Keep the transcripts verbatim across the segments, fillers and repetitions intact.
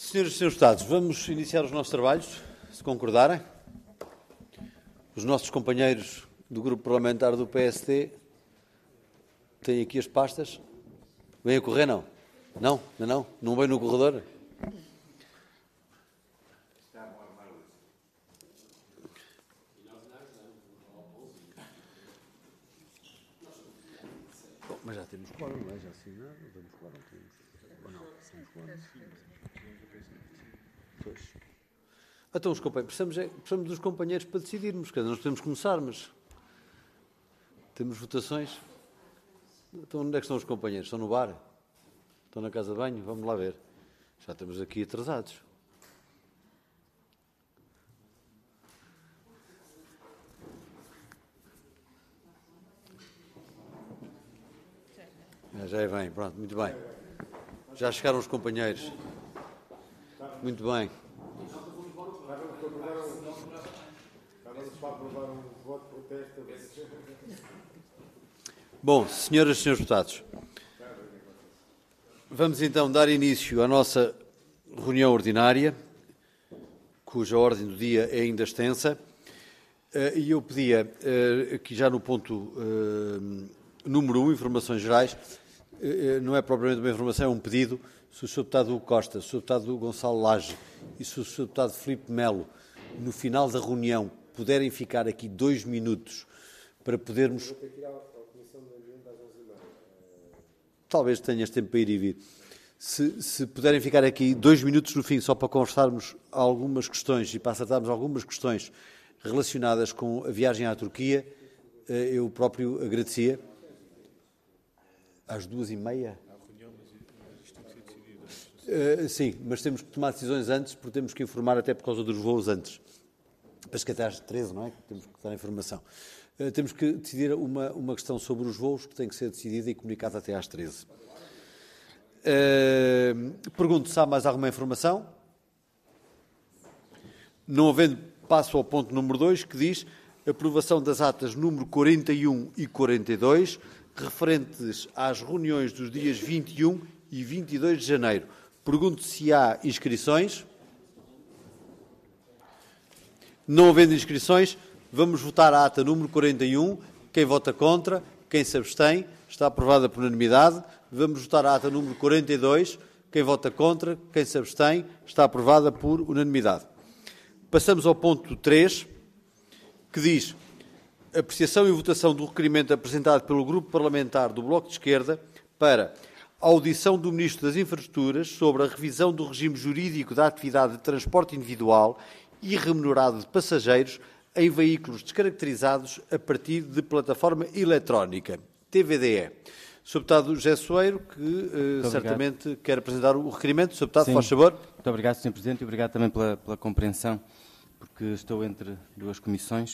Senhoras e senhores deputados, vamos iniciar os nossos trabalhos, se concordarem. Os nossos companheiros do grupo parlamentar do P S D têm aqui as pastas. Vêm a correr, não? Não? Não, não? Não vêm no corredor? Bom, mas já temos quórum, não é? Já assinaram, temos quórum, temos. Ou não? Temos quórum. Pois. Então, os companheiros, precisamos, é, precisamos dos companheiros para decidirmos, quer dizer, nós podemos começar, mas temos votações. Então, onde é que estão os companheiros? Estão no bar? Estão na casa de banho? Vamos lá ver. Já estamos aqui atrasados. Já, já é bem, pronto, muito bem. Já chegaram os companheiros. Muito bem. Bom, senhoras e senhores deputados, vamos então dar início à nossa reunião ordinária, cuja ordem do dia é ainda extensa, e eu pedia, aqui já no ponto número um, informações gerais, não é propriamente uma informação, é um pedido, se o senhor deputado Hugo Costa, se o senhor deputado Gonçalo Lage e se o senhor deputado Filipe Melo, no final da reunião, puderem ficar aqui dois minutos para podermos... Talvez tenhas tempo para ir e vir. Se, se puderem ficar aqui dois minutos no fim, só para conversarmos algumas questões e para acertarmos algumas questões relacionadas com a viagem à Turquia, eu próprio agradecia. Às duas e meia? Uh, sim, mas temos que tomar decisões antes, porque temos que informar até por causa dos voos antes. Parece que até às treze, não é? Temos que dar informação. Uh, temos que decidir uma, uma questão sobre os voos que tem que ser decidida e comunicada até às treze. Uh, pergunto se há mais alguma informação. Não havendo, passo ao ponto número dois, que diz aprovação das atas número quarenta e um e quarenta e dois, referentes às reuniões dos dias vinte e um e vinte e dois de janeiro. Pergunto se há inscrições. Não havendo inscrições, vamos votar a ata número quarenta e um. Quem vota contra, quem se abstém, está aprovada por unanimidade. Vamos votar a ata número quarenta e dois. Quem vota contra, quem se abstém, está aprovada por unanimidade. Passamos ao ponto três, que diz apreciação e votação do requerimento apresentado pelo Grupo Parlamentar do Bloco de Esquerda para a audição do Ministro das Infraestruturas sobre a revisão do regime jurídico da atividade de transporte individual e remunerado de passageiros em veículos descaracterizados a partir de plataforma eletrónica, T V D E. senhor Deputado José Soeiro, que uh, certamente quer apresentar o requerimento. senhor Deputado, faz favor. Muito obrigado, senhor Presidente, e obrigado também pela, pela compreensão, porque estou entre duas comissões.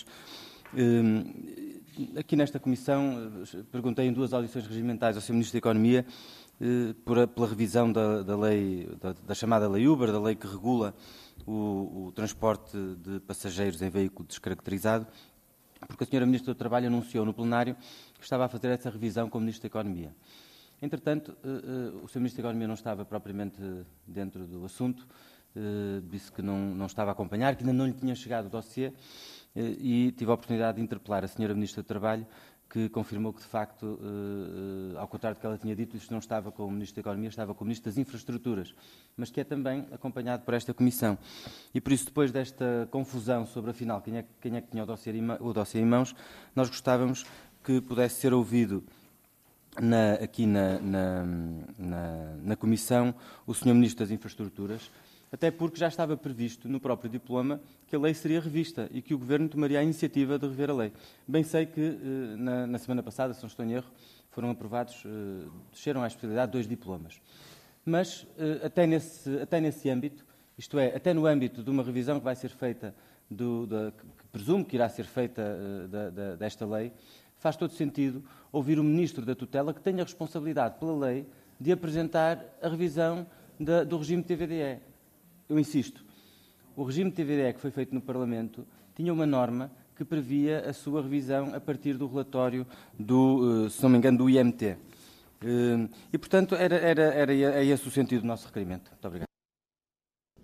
Uh, aqui nesta comissão, uh, perguntei em duas audições regimentais ao senhor Ministro da Economia uh, por a, pela revisão da, da lei, da, da chamada Lei Uber, da lei que regula o, o transporte de passageiros em veículo descaracterizado, porque a senhora Ministra do Trabalho anunciou no plenário que estava a fazer essa revisão com o Ministro da Economia. Entretanto, uh, uh, o senhor Ministro da Economia não estava propriamente dentro do assunto, uh, disse que não, não estava a acompanhar, que ainda não lhe tinha chegado o dossiê, uh, e tive a oportunidade de interpelar a senhora Ministra do Trabalho, que confirmou que, de facto, uh, uh, ao contrário do que ela tinha dito, isto não estava com o Ministro da Economia, estava com o Ministro das Infraestruturas, mas que é também acompanhado por esta Comissão. E por isso, depois desta confusão sobre, afinal, quem é, quem é que tinha o dossiê, em, o dossiê em mãos, nós gostávamos que pudesse ser ouvido na, aqui na, na, na, na Comissão o senhor Ministro das Infraestruturas, até porque já estava previsto no próprio diploma que a lei seria revista e que o Governo tomaria a iniciativa de rever a lei. Bem sei que na, na semana passada, se não estou em erro, foram aprovados, desceram à especialidade dois diplomas. Mas até nesse, até nesse âmbito, isto é, até no âmbito de uma revisão que vai ser feita, do, da, que presumo que irá ser feita da, da, desta lei, faz todo sentido ouvir o Ministro da Tutela, que tem a responsabilidade pela lei de apresentar a revisão da, do regime T V D E. Eu insisto, o regime T V D E que foi feito no Parlamento tinha uma norma que previa a sua revisão a partir do relatório do, se não me engano, do I M T. E, portanto, era, era, era, é esse o sentido do nosso requerimento. Muito obrigado.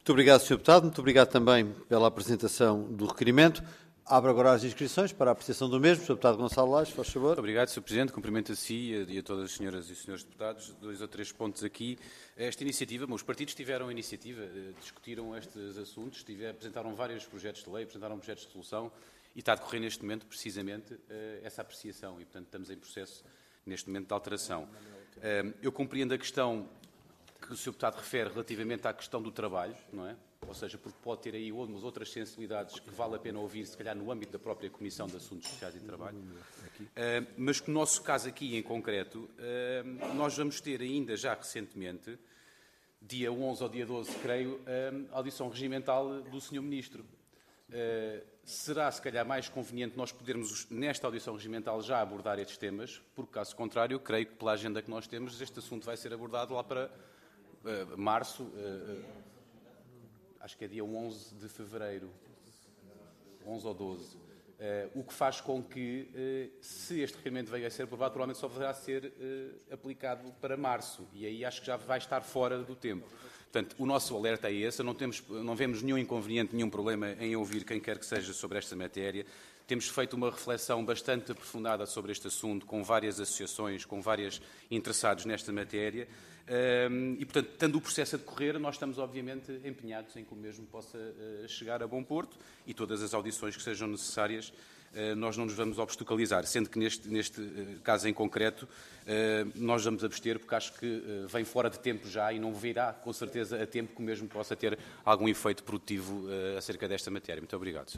Muito obrigado, senhor Deputado. Muito obrigado também pela apresentação do requerimento. Abro agora as inscrições para a apreciação do mesmo. senhor Deputado Gonçalo Lages, faz favor. Muito obrigado, senhor Presidente. Cumprimento a si e a todas as senhoras e senhores deputados. Dois ou três pontos aqui. Esta iniciativa, bom, os partidos tiveram a iniciativa, discutiram estes assuntos, tiver, apresentaram vários projetos de lei, apresentaram projetos de resolução e está a decorrer neste momento, precisamente, essa apreciação e, portanto, estamos em processo, neste momento, de alteração. Eu compreendo a questão que o senhor Deputado refere relativamente à questão do trabalho, não é? Ou seja, porque pode ter aí umas outras sensibilidades que vale a pena ouvir, se calhar no âmbito da própria Comissão de Assuntos Sociais e Trabalho. Uh, mas que no nosso caso aqui em concreto, uh, nós vamos ter ainda já recentemente, dia onze ou dia doze, creio, uh, audição regimental do senhor Ministro. Uh, será, se calhar, mais conveniente nós podermos, nesta audição regimental, já abordar estes temas, porque, caso contrário, creio que pela agenda que nós temos, este assunto vai ser abordado lá para uh, março, uh, acho que é dia onze de fevereiro, onze ou doze, uh, o que faz com que, uh, se este requerimento venha a ser aprovado, provavelmente só poderá ser uh, aplicado para março, e aí acho que já vai estar fora do tempo. Portanto, o nosso alerta é esse, não, temos, não vemos nenhum inconveniente, nenhum problema em ouvir quem quer que seja sobre esta matéria. Temos feito uma reflexão bastante aprofundada sobre este assunto, com várias associações, com vários interessados nesta matéria. E, portanto, tendo o processo a decorrer, nós estamos, obviamente, empenhados em que o mesmo possa chegar a bom porto e todas as audições que sejam necessárias, nós não nos vamos obstaculizar, sendo que neste, neste caso em concreto nós vamos abster porque acho que vem fora de tempo já e não virá, com certeza, a tempo que o mesmo possa ter algum efeito produtivo acerca desta matéria. Muito obrigado.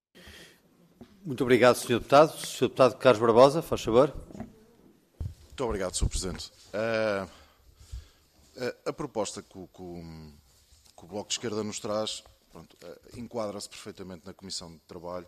Muito obrigado, senhor Deputado. senhor Deputado Carlos Barbosa, faz favor. Muito obrigado, senhor Presidente. Uh, a, a proposta que o, que, o, que o Bloco de Esquerda nos traz pronto, uh, enquadra-se perfeitamente na Comissão de Trabalho,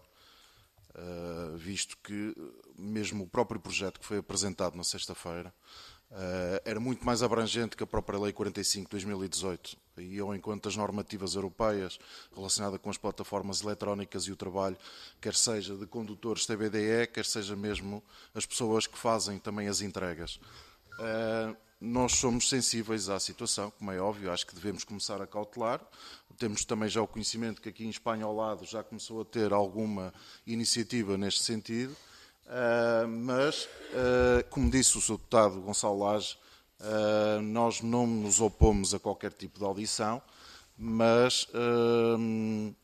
uh, visto que mesmo o próprio projeto que foi apresentado na sexta-feira uh, era muito mais abrangente que a própria Lei quarenta e cinco de dois mil e dezoito, e eu, enquanto as normativas europeias relacionadas com as plataformas eletrónicas e o trabalho, quer seja de condutores T B D E, quer seja mesmo as pessoas que fazem também as entregas. Uh, nós somos sensíveis à situação, como é óbvio, acho que devemos começar a cautelar. Temos também já o conhecimento que aqui em Espanha ao lado já começou a ter alguma iniciativa neste sentido, uh, mas, uh, como disse o senhor Deputado Gonçalo Lages, Uh, nós não nos opomos a qualquer tipo de audição, mas uh,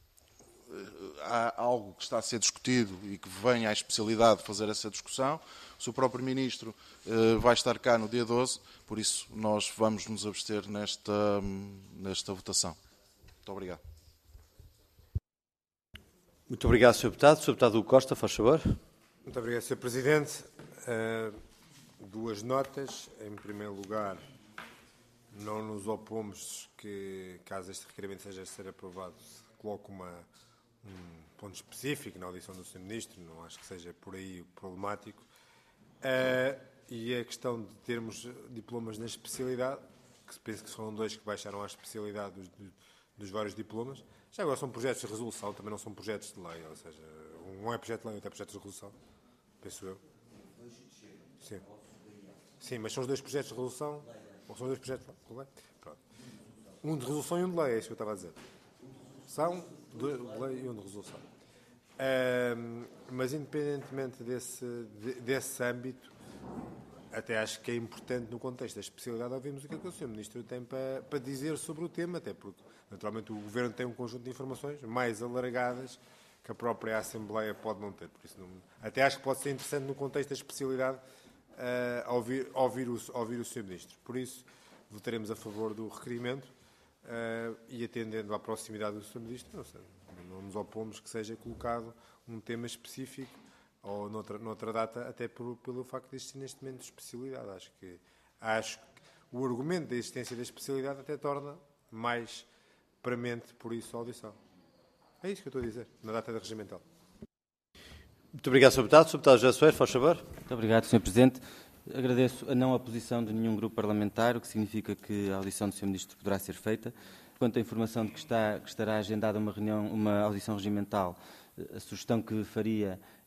há algo que está a ser discutido e que vem à especialidade de fazer essa discussão. O seu próprio Ministro uh, vai estar cá no dia doze, por isso nós vamos nos abster nesta, nesta votação. Muito obrigado. Muito obrigado, senhor Deputado. senhor Deputado Hugo Costa, faz favor. Muito obrigado, senhor Presidente. Uh... Duas notas. Em primeiro lugar, não nos opomos que, caso este requerimento seja a ser aprovado, se coloque uma, um ponto específico na audição do senhor Ministro, não acho que seja por aí problemático. Uh, e a questão de termos diplomas na especialidade, que penso que foram dois que baixaram à especialidade dos, dos vários diplomas, já agora são projetos de resolução, também não são projetos de lei, ou seja, um é projeto de lei, outro é projeto de resolução, penso eu. Sim. Sim, mas são os dois projetos de resolução? Ou são os dois projetos de lei? Pronto. Um de resolução e um de lei, é isso que eu estava a dizer. São de lei e um de resolução. Um, mas, independentemente desse, desse âmbito, até acho que é importante, no contexto da especialidade, ouvirmos o que é que o senhor Ministro tem para, para dizer sobre o tema, até porque, naturalmente, o Governo tem um conjunto de informações mais alargadas que a própria Assembleia pode não ter. Por isso, não, até acho que pode ser interessante, no contexto da especialidade, Uh, ouvir, ouvir, o, ouvir o senhor Ministro. Por isso, votaremos a favor do requerimento uh, e, atendendo à proximidade do senhor Ministro, não, sei, não nos opomos que seja colocado um tema específico ou noutra, noutra data, até por, pelo facto de existir neste momento de especialidade. Acho que, acho que o argumento da existência da especialidade até torna mais premente, por isso, a audição. É isso que eu estou a dizer, na data da regimental. Muito obrigado, senhor Deputado. senhor Deputado José Soares, faz favor. Muito obrigado, senhor Presidente. Agradeço a não oposição de nenhum grupo parlamentar, o que significa que a audição do senhor Ministro poderá ser feita. Quanto à informação de que, está, que estará agendada uma reunião, uma audição regimental, a sugestão que faria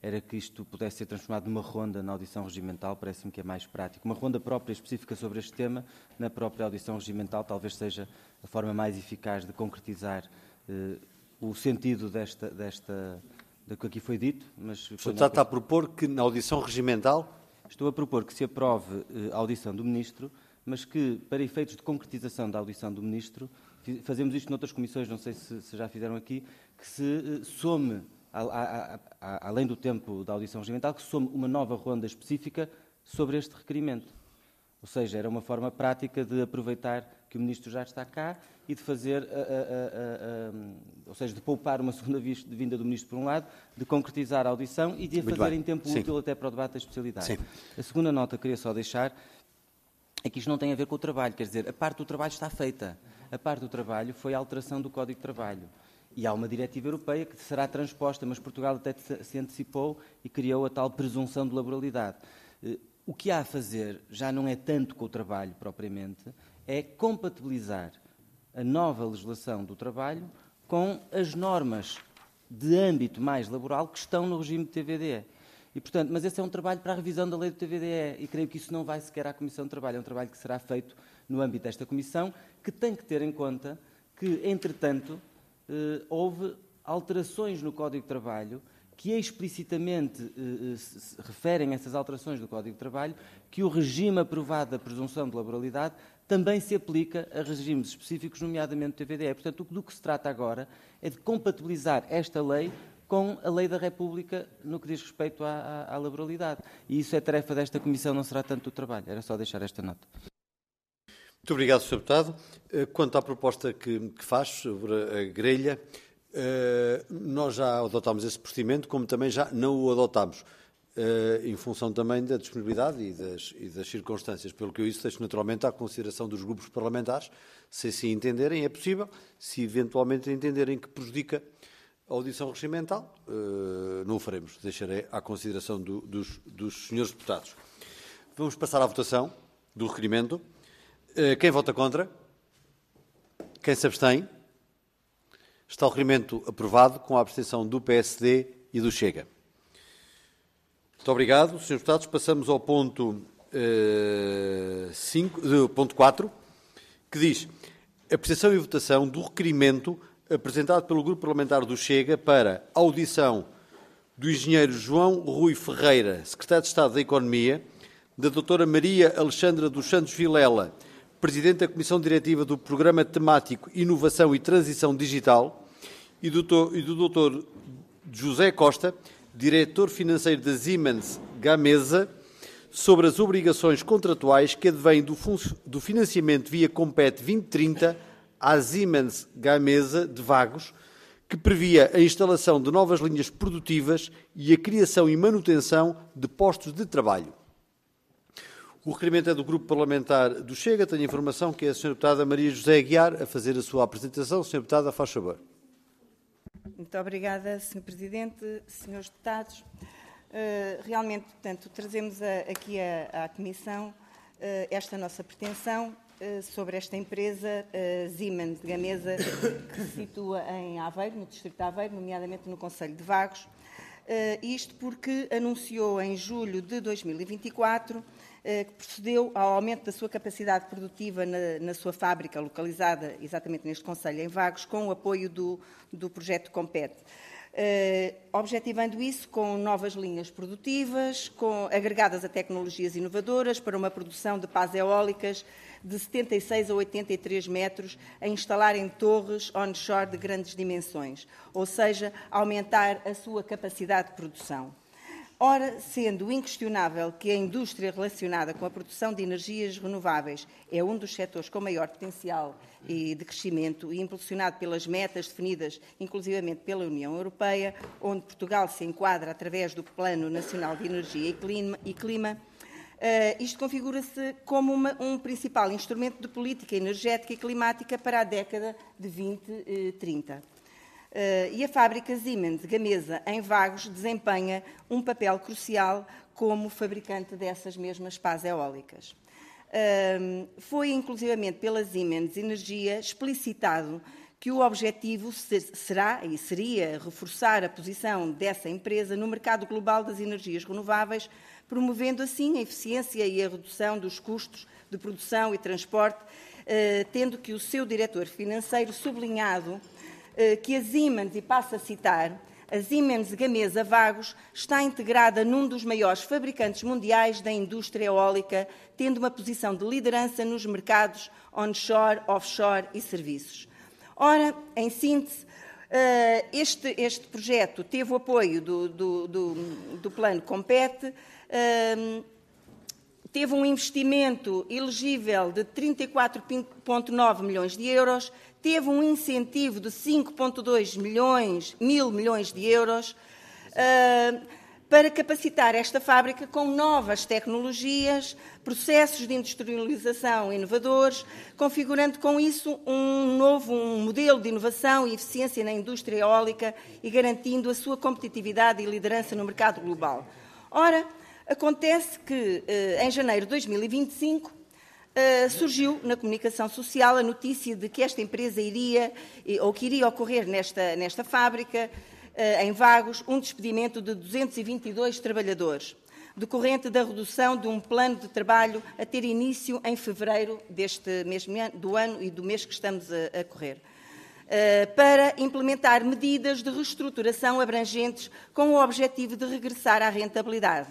era que isto pudesse ser transformado numa ronda na audição regimental, parece-me que é mais prático. Uma ronda própria, específica sobre este tema, na própria audição regimental, talvez seja a forma mais eficaz de concretizar eh, o sentido desta, desta, do que aqui foi dito. Mas o senhor está a propor que na audição regimental... Estou a propor que se aprove eh, a audição do Ministro, mas que, para efeitos de concretização da audição do Ministro, fazemos isto noutras comissões, não sei se, se já fizeram aqui, que se eh, some... A, a, a, além do tempo da audição regimental, que some uma nova ronda específica sobre este requerimento. Ou seja, era uma forma prática de aproveitar que o Ministro já está cá e de fazer, a, a, a, a, ou seja, de poupar uma segunda vinda do Ministro por um lado, de concretizar a audição e de a fazer em tempo útil até para o debate da especialidade. Sim. A segunda nota que queria só deixar é que isto não tem a ver com o trabalho, quer dizer, a parte do trabalho está feita. A parte do trabalho foi a alteração do Código de Trabalho. E há uma diretiva europeia que será transposta, mas Portugal até se antecipou e criou a tal presunção de laboralidade. O que há a fazer já não é tanto com o trabalho propriamente, é compatibilizar a nova legislação do trabalho com as normas de âmbito mais laboral que estão no regime de T V D E. E, portanto, mas esse é um trabalho para a revisão da lei do T V D E e creio que isso não vai sequer à Comissão de Trabalho, é um trabalho que será feito no âmbito desta Comissão, que tem que ter em conta que, entretanto, Uh, houve alterações no Código de Trabalho que explicitamente uh, se, se referem a essas alterações do Código de Trabalho, que o regime aprovado da presunção de laboralidade também se aplica a regimes específicos, nomeadamente o T V D E. Portanto, do que se trata agora é de compatibilizar esta lei com a lei da República no que diz respeito à, à, à laboralidade. E isso é tarefa desta Comissão, não será tanto do trabalho. Era só deixar esta nota. Muito obrigado, senhor Deputado. Quanto à proposta que, que faz sobre a grelha, nós já adotámos esse procedimento, como também já não o adotámos, em função também da disponibilidade e das, e das circunstâncias. Pelo que eu isso deixo naturalmente à consideração dos grupos parlamentares, se assim entenderem, é possível, se eventualmente entenderem que prejudica a audição regimental, não o faremos, deixarei à consideração do, dos, dos senhores deputados. Vamos passar à votação do requerimento. Quem vota contra? Quem se abstém? Está o requerimento aprovado com a abstenção do P S D e do Chega. Muito obrigado, senhores deputados. Passamos ao ponto, uh, cinco, uh, ponto quatro, que diz apreciação e votação do requerimento apresentado pelo Grupo Parlamentar do Chega para audição do engenheiro João Rui Ferreira, Secretário de Estado da Economia, da doutora Maria Alexandra dos Santos Vilela, Presidente da Comissão Diretiva do Programa Temático Inovação e Transição Digital, e do doutor José Costa, Diretor Financeiro da Siemens Gamesa, sobre as obrigações contratuais que advêm do, do financiamento via Compete vinte trinta à Siemens Gamesa de Vagos, que previa a instalação de novas linhas produtivas e a criação e manutenção de postos de trabalho. O requerimento é do Grupo Parlamentar do Chega. Tenho a informação que é a senhora Deputada Maria José Aguiar a fazer a sua apresentação. senhora Deputada, faz favor. Muito obrigada, senhor Presidente, senhores Deputados. Uh, realmente, portanto, trazemos a, aqui à Comissão uh, esta nossa pretensão uh, sobre esta empresa uh, Siemens Gamesa, que se situa em Aveiro, no Distrito de Aveiro, nomeadamente no Concelho de Vagos. Uh, isto porque anunciou em julho de dois mil e vinte e quatro que procedeu ao aumento da sua capacidade produtiva na, na sua fábrica, localizada exatamente neste concelho, em Vagos, com o apoio do, do projeto Compete. Uh, objetivando isso com novas linhas produtivas, com, agregadas a tecnologias inovadoras para uma produção de pás eólicas de setenta e seis a oitenta e três metros, a instalar em torres onshore de grandes dimensões, ou seja, aumentar a sua capacidade de produção. Ora, sendo inquestionável que a indústria relacionada com a produção de energias renováveis é um dos setores com maior potencial e de crescimento e impulsionado pelas metas definidas, inclusivamente pela União Europeia, onde Portugal se enquadra através do Plano Nacional de Energia e Clima, e clima uh, isto configura-se como uma, um principal instrumento de política energética e climática para a década de vinte trinta. Uh, e a fábrica Siemens Gamesa, em Vagos, desempenha um papel crucial como fabricante dessas mesmas pás eólicas. Foi, inclusivamente, pela Siemens Energia explicitado que o objetivo será e seria reforçar a posição dessa empresa no mercado global das energias renováveis, promovendo assim a eficiência e a redução dos custos de produção e transporte, tendo que o seu diretor financeiro sublinhado que a Siemens, e passo a citar, a Siemens Gamesa Vagos está integrada num dos maiores fabricantes mundiais da indústria eólica, tendo uma posição de liderança nos mercados onshore, offshore e serviços. Ora, em síntese, este, este projeto teve o apoio do, do, do, do Plano Compete, teve um investimento elegível de trinta e quatro vírgula nove milhões de euros, teve um incentivo de cinco vírgula dois milhões, mil milhões de euros uh, para capacitar esta fábrica com novas tecnologias, processos de industrialização inovadores, configurando com isso um novo um modelo de inovação e eficiência na indústria eólica e garantindo a sua competitividade e liderança no mercado global. Ora, acontece que, em janeiro de dois mil e vinte e cinco, surgiu na comunicação social a notícia de que esta empresa iria, ou que iria ocorrer nesta, nesta fábrica, em Vagos, um despedimento de duzentos e vinte e dois trabalhadores, decorrente da redução de um plano de trabalho a ter início em fevereiro deste mesmo ano, do ano e do mês que estamos a, a correr, para implementar medidas de reestruturação abrangentes com o objetivo de regressar à rentabilidade.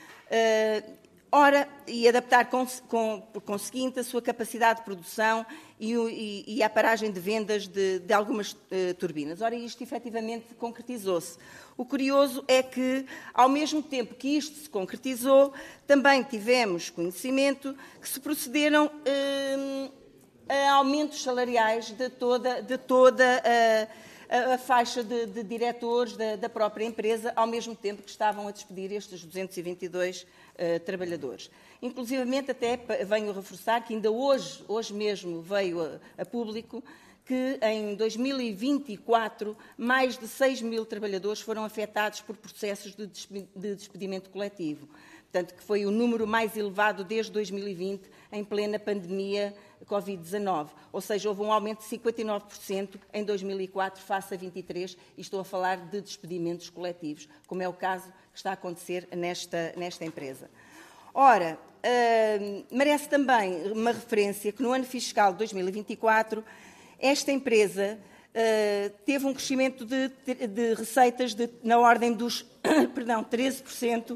Uh, ora, e adaptar com, com, por conseguinte a sua capacidade de produção e, e, e a paragem de vendas de, de algumas uh, turbinas. Ora, isto efetivamente concretizou-se. O curioso é que, ao mesmo tempo que isto se concretizou, também tivemos conhecimento que se procederam uh, a aumentos salariais de toda, de toda a a faixa de, de diretores da, da própria empresa, ao mesmo tempo que estavam a despedir estes duzentos e vinte e dois uh, trabalhadores. Inclusivamente, até venho reforçar que ainda hoje, hoje mesmo veio a, a público, que em dois mil e vinte e quatro mais de seis mil trabalhadores foram afetados por processos de despedimento coletivo. Portanto, que foi o número mais elevado desde dois mil e vinte, em plena pandemia covid dezanove. Ou seja, houve um aumento de cinquenta e nove por cento em dois mil e quatro face a vinte e três, e estou a falar de despedimentos coletivos, como é o caso que está a acontecer nesta, nesta empresa. Ora, uh, merece também uma referência que no ano fiscal de dois mil e vinte e quatro, esta empresa uh, teve um crescimento de, de receitas de, na ordem dos perdão, treze por cento,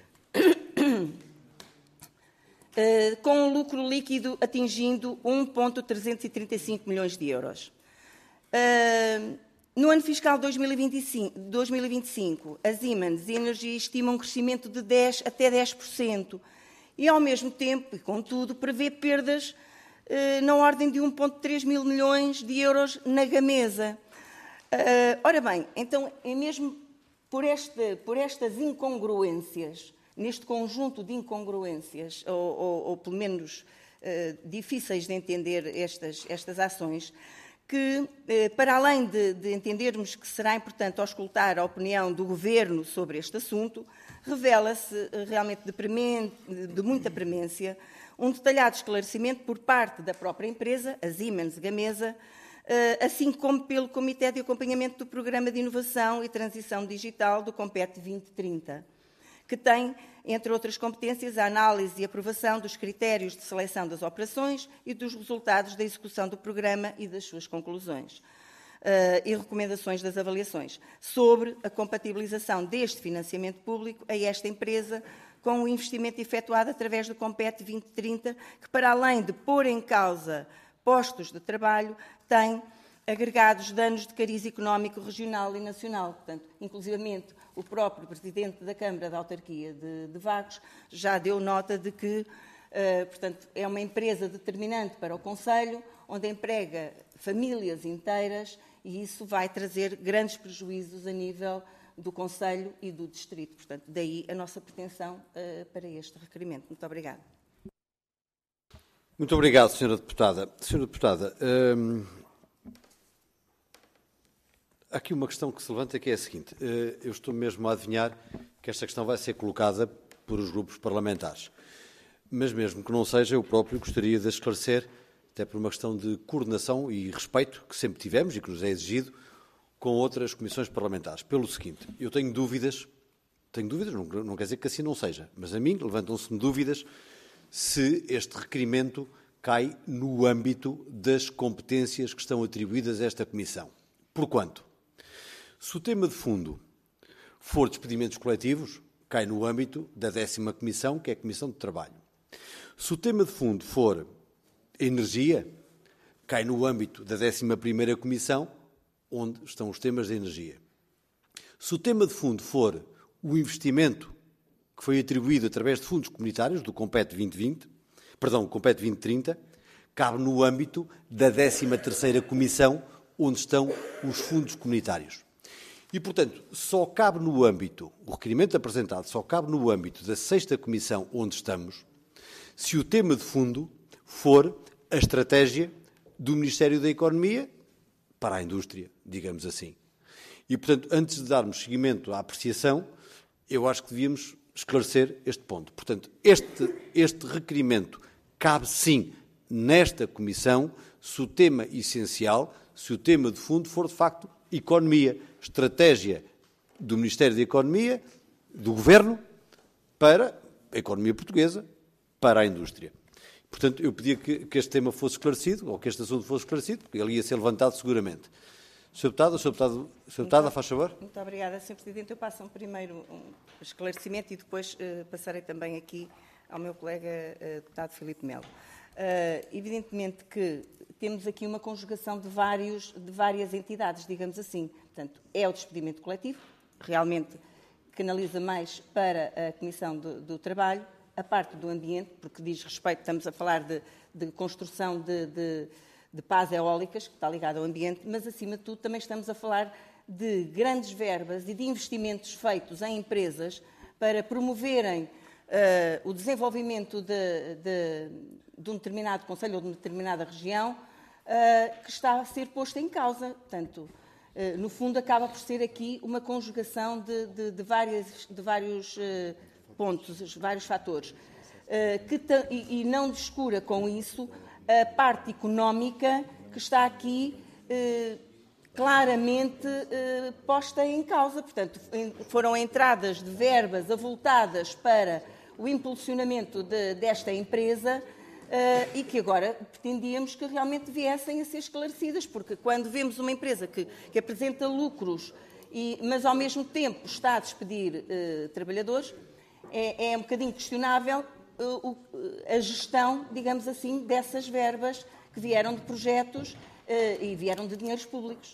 Uh, com um lucro líquido atingindo um vírgula trezentos e trinta e cinco milhões de euros. Uh, no ano fiscal de dois mil e vinte e cinco, dois mil e vinte e cinco, a Siemens Energia estima um crescimento de dez até dez por cento e, ao mesmo tempo, e contudo, prevê perdas uh, na ordem de um vírgula três mil milhões de euros na Gamesa. Uh, ora bem, então, é mesmo por, este, por estas incongruências, neste conjunto de incongruências, ou, ou, ou pelo menos eh, difíceis de entender estas, estas ações, que, eh, para além de, de entendermos que será importante auscultar a opinião do Governo sobre este assunto, revela-se eh, realmente de, premen, de muita premência um detalhado esclarecimento por parte da própria empresa, a Siemens Gamesa, eh, assim como pelo Comitê de Acompanhamento do Programa de Inovação e Transição Digital do Compete vinte trinta, que tem, entre outras competências, a análise e aprovação dos critérios de seleção das operações e dos resultados da execução do programa e das suas conclusões uh, e recomendações das avaliações, sobre a compatibilização deste financiamento público a esta empresa com o investimento efetuado através do Compete vinte trinta, que, para além de pôr em causa postos de trabalho, tem agregados danos de cariz económico regional e nacional. Portanto, inclusivamente, o próprio Presidente da Câmara da Autarquia de, de Vagos já deu nota de que, uh, portanto, é uma empresa determinante para o Concelho, onde emprega famílias inteiras, e isso vai trazer grandes prejuízos a nível do Concelho e do Distrito. Portanto, daí a nossa pretensão uh, para este requerimento. Muito obrigada. Muito obrigado, senhora Deputada. senhora Deputada, hum, há aqui uma questão que se levanta, que é a seguinte. Eu estou mesmo a adivinhar que esta questão vai ser colocada por os grupos parlamentares. mas mesmo que não seja, eu próprio gostaria de esclarecer, até por uma questão de coordenação e respeito que sempre tivemos e que nos é exigido com outras comissões parlamentares. Pelo seguinte, eu tenho dúvidas, tenho dúvidas, não, não quer dizer que assim não seja, mas a mim levantam-se-me dúvidas se este requerimento cai no âmbito das competências que estão atribuídas a esta Comissão. Porquanto, se o tema de fundo for despedimentos coletivos, cai no âmbito da décima Comissão, que é a Comissão de Trabalho. Se o tema de fundo for energia, cai no âmbito da décima primeira Comissão, onde estão os temas de energia. Se o tema de fundo for o investimento que foi atribuído através de fundos comunitários, do Compete vinte vinte, perdão, Compete vinte trinta, cabe no âmbito da décima terceira Comissão, onde estão os fundos comunitários. E, portanto, só cabe no âmbito, o requerimento apresentado só cabe no âmbito da sexta Comissão, onde estamos, se o tema de fundo for a estratégia do Ministério da Economia para a indústria, digamos assim. E, portanto, antes de darmos seguimento à apreciação, eu acho que devíamos esclarecer este ponto. Portanto, este, este requerimento cabe sim nesta Comissão se o tema essencial, se o tema de fundo for de facto economia, estratégia do Ministério da Economia, do Governo, para a economia portuguesa, para a indústria. Portanto, eu pedia que, que este tema fosse esclarecido, ou que este assunto fosse esclarecido, porque ele ia ser levantado seguramente. senhor Deputado, senhor Deputado, senhor Deputado, faz favor. Muito obrigada, senhor Presidente. Eu passo um primeiro um esclarecimento e depois uh, passarei também aqui ao meu colega uh, Deputado Filipe Melo. Uh, evidentemente que temos aqui uma conjugação de, vários, de várias entidades, digamos assim. Portanto, é o despedimento coletivo, realmente canaliza mais para a Comissão do, do Trabalho, a parte do ambiente, porque diz respeito, estamos a falar de, de construção de, de, de pás eólicas, que está ligado ao ambiente, mas, acima de tudo, também estamos a falar de grandes verbas e de investimentos feitos em empresas para promoverem uh, o desenvolvimento de, de, de um determinado concelho ou de uma determinada região, uh, que está a ser posto em causa. Portanto, uh, no fundo, acaba por ser aqui uma conjugação de, de, de, várias, de vários uh, pontos, vários fatores, uh, que e, e não descura com isso a parte económica que está aqui uh, claramente uh, posta em causa. Portanto, em, foram entradas de verbas avultadas para o impulsionamento de, desta empresa uh, e que agora pretendíamos que realmente viessem a ser esclarecidas, porque quando vemos uma empresa que, que apresenta lucros, e, mas ao mesmo tempo está a despedir uh, trabalhadores, é, é um bocadinho questionável uh, uh, a gestão, digamos assim, dessas verbas que vieram de projetos uh, e vieram de dinheiros públicos.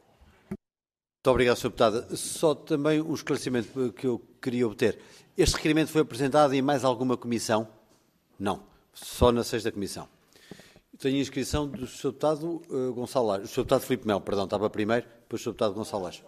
Muito obrigado, senhor Deputado. Só também um esclarecimento que eu queria obter. Este requerimento foi apresentado em mais alguma comissão? Não. Só na sexta comissão. Tenho a inscrição do senhor Deputado uh, Gonçalo Lages. O senhor Deputado Filipe Melo, perdão, estava primeiro, depois o senhor Deputado Gonçalo Lages.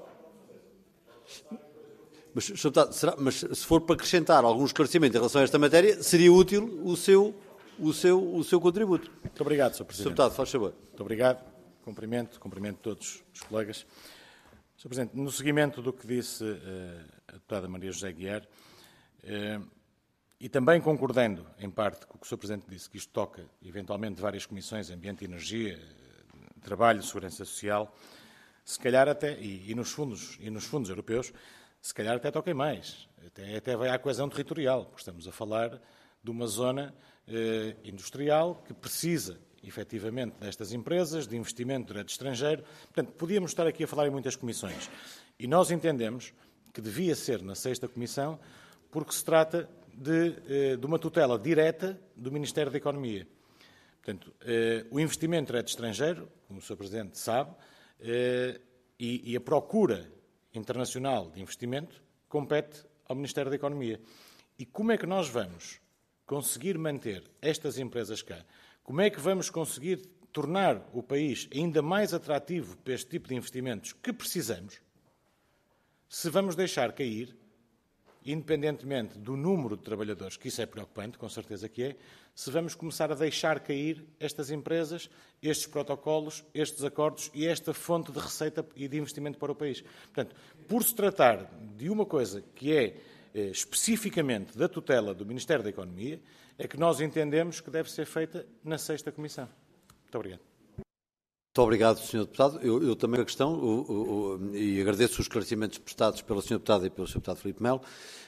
Mas, senhor Deputado, será, mas se for para acrescentar algum esclarecimento em relação a esta matéria, seria útil o seu, o seu, o seu contributo. Muito obrigado, senhor Presidente. senhor Deputado, faz favor. Muito obrigado. Cumprimento, cumprimento todos os colegas. senhor Presidente, no seguimento do que disse uh, a deputada Maria José Guiar, uh, e também concordando, em parte, com o que o senhor Presidente disse, que isto toca, eventualmente, várias comissões, Ambiente e Energia, Trabalho, Segurança Social, se calhar até, e, e, nos, fundos, e nos fundos europeus, se calhar até toquem mais, até, até vai à coesão territorial, porque estamos a falar de uma zona eh, industrial que precisa, efetivamente, destas empresas, de investimento direto estrangeiro. Portanto, podíamos estar aqui a falar em muitas comissões. E nós entendemos que devia ser na sexta comissão, porque se trata de, eh, de uma tutela direta do Ministério da Economia. Portanto, eh, o investimento direto estrangeiro, como o senhor Presidente sabe, eh, e, e a procura internacional de investimento compete ao Ministério da Economia. E como é que nós vamos conseguir manter estas empresas cá? Como é que vamos conseguir tornar o país ainda mais atrativo para este tipo de investimentos que precisamos, se vamos deixar cair, independentemente do número de trabalhadores, que isso é preocupante, com certeza que é, se vamos começar a deixar cair estas empresas, estes protocolos, estes acordos e esta fonte de receita e de investimento para o país. Portanto, por se tratar de uma coisa que é eh, especificamente da tutela do Ministério da Economia, é que nós entendemos que deve ser feita na sexta Comissão. Muito obrigado. Muito obrigado, senhor Deputado. Eu, eu também a questão, o, o, e agradeço os esclarecimentos prestados pela senhora Deputada e pelo senhor Deputado Filipe Melo.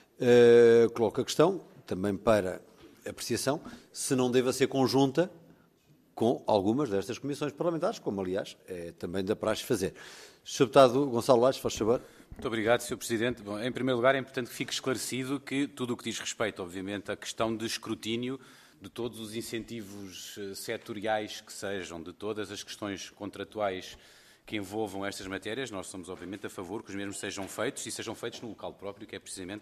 Uh, coloco a questão, também para apreciação, se não deva ser conjunta com algumas destas comissões parlamentares, como, aliás, é também da praxe fazer. senhor Deputado Gonçalo Lages, faz favor. Muito obrigado, senhor Presidente. Bom, em primeiro lugar, é importante que fique esclarecido que tudo o que diz respeito, obviamente, à questão de escrutínio de todos os incentivos setoriais que sejam, de todas as questões contratuais que envolvam estas matérias, nós somos, obviamente, a favor que os mesmos sejam feitos e sejam feitos no local próprio, que é precisamente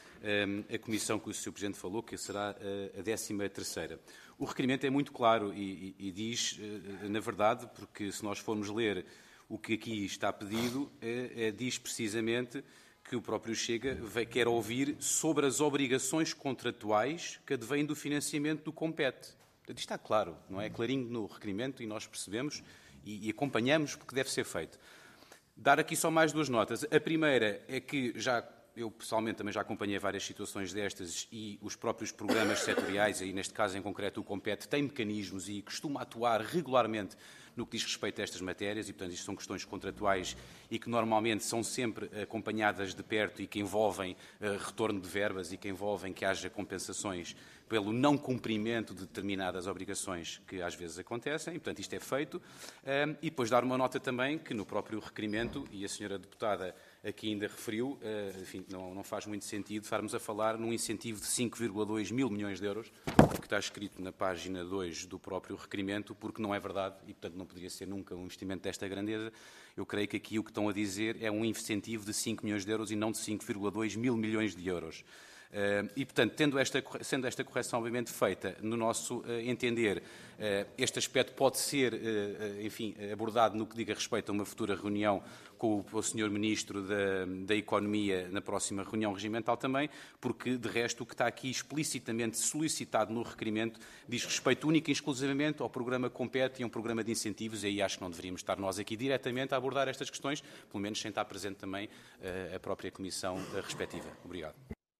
a comissão que o senhor Presidente falou, que será a décima terceira. O requerimento é muito claro e, e, e diz, na verdade, porque se nós formos ler o que aqui está pedido, é, é, diz precisamente que o próprio Chega quer ouvir sobre as obrigações contratuais que advêm do financiamento do Compete. Portanto, isto está claro, não é? Clarinho no requerimento e nós percebemos e, e acompanhamos porque deve ser feito. Dar aqui só mais duas notas. A primeira é que já... Eu, pessoalmente, também já acompanhei várias situações destas e os próprios programas setoriais, e neste caso em concreto o Compete, têm mecanismos e costuma atuar regularmente no que diz respeito a estas matérias e, portanto, isto são questões contratuais e que normalmente são sempre acompanhadas de perto e que envolvem uh, retorno de verbas e que envolvem que haja compensações pelo não cumprimento de determinadas obrigações que às vezes acontecem, e, portanto, isto é feito. Um, e depois dar uma nota também que no próprio requerimento, e a senhora deputada aqui ainda referiu, uh, enfim, não, não faz muito sentido estarmos a falar num incentivo de cinco vírgula dois mil milhões de euros, que está escrito na página dois do próprio requerimento, porque não é verdade e, portanto, não poderia ser nunca um investimento desta grandeza. Eu creio que aqui o que estão a dizer é um incentivo de cinco milhões de euros e não de cinco vírgula dois mil milhões de euros. Uh, e, portanto, tendo esta, sendo esta correção, obviamente, feita, no nosso uh, entender, uh, este aspecto pode ser, uh, enfim, abordado no que diga respeito a uma futura reunião com o, o senhor Ministro da, da Economia na próxima reunião regimental também, porque, de resto, o que está aqui explicitamente solicitado no requerimento diz respeito única e exclusivamente ao programa Compete e a um programa de incentivos, e aí acho que não deveríamos estar nós aqui diretamente a abordar estas questões, pelo menos sem estar presente também uh, a própria Comissão uh, respectiva. Obrigado.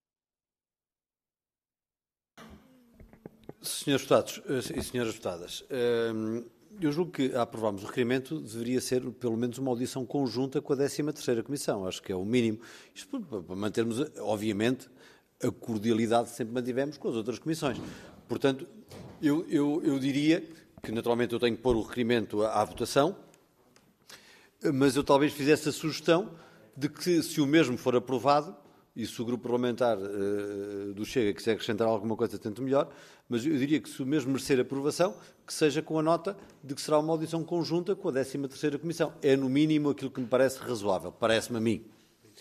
Senhores deputados e senhoras deputadas, eu julgo que, a aprovarmos o requerimento, deveria ser, pelo menos, uma audição conjunta com a décima terceira Comissão. Acho que é o mínimo. Isto para mantermos, obviamente, a cordialidade que sempre mantivemos com as outras comissões. Portanto, eu, eu, eu diria que, naturalmente, eu tenho que pôr o requerimento à, à votação, mas eu talvez fizesse a sugestão de que, se o mesmo for aprovado, e se o grupo parlamentar uh, do Chega quiser acrescentar alguma coisa, tanto melhor, mas eu diria que, se o mesmo merecer aprovação, que seja com a nota de que será uma audição conjunta com a décima terceira Comissão. É, no mínimo, aquilo que me parece razoável. Parece-me a mim.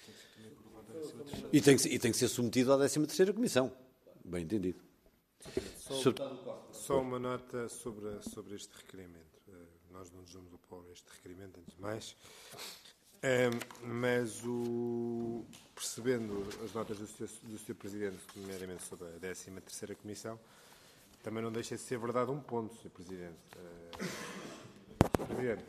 E tem que, e tem que ser submetido à décima terceira Comissão. Bem entendido. Só, Sobre... só uma nota sobre, sobre este requerimento. Uh, nós não nos vamos opor a este requerimento, antes de mais. Um, mas, o, percebendo as notas do senhor, do senhor Presidente, primeiramente sobre a décima terceira Comissão, também não deixa de ser verdade um ponto, senhor Presidente. Uh, senhor Presidente,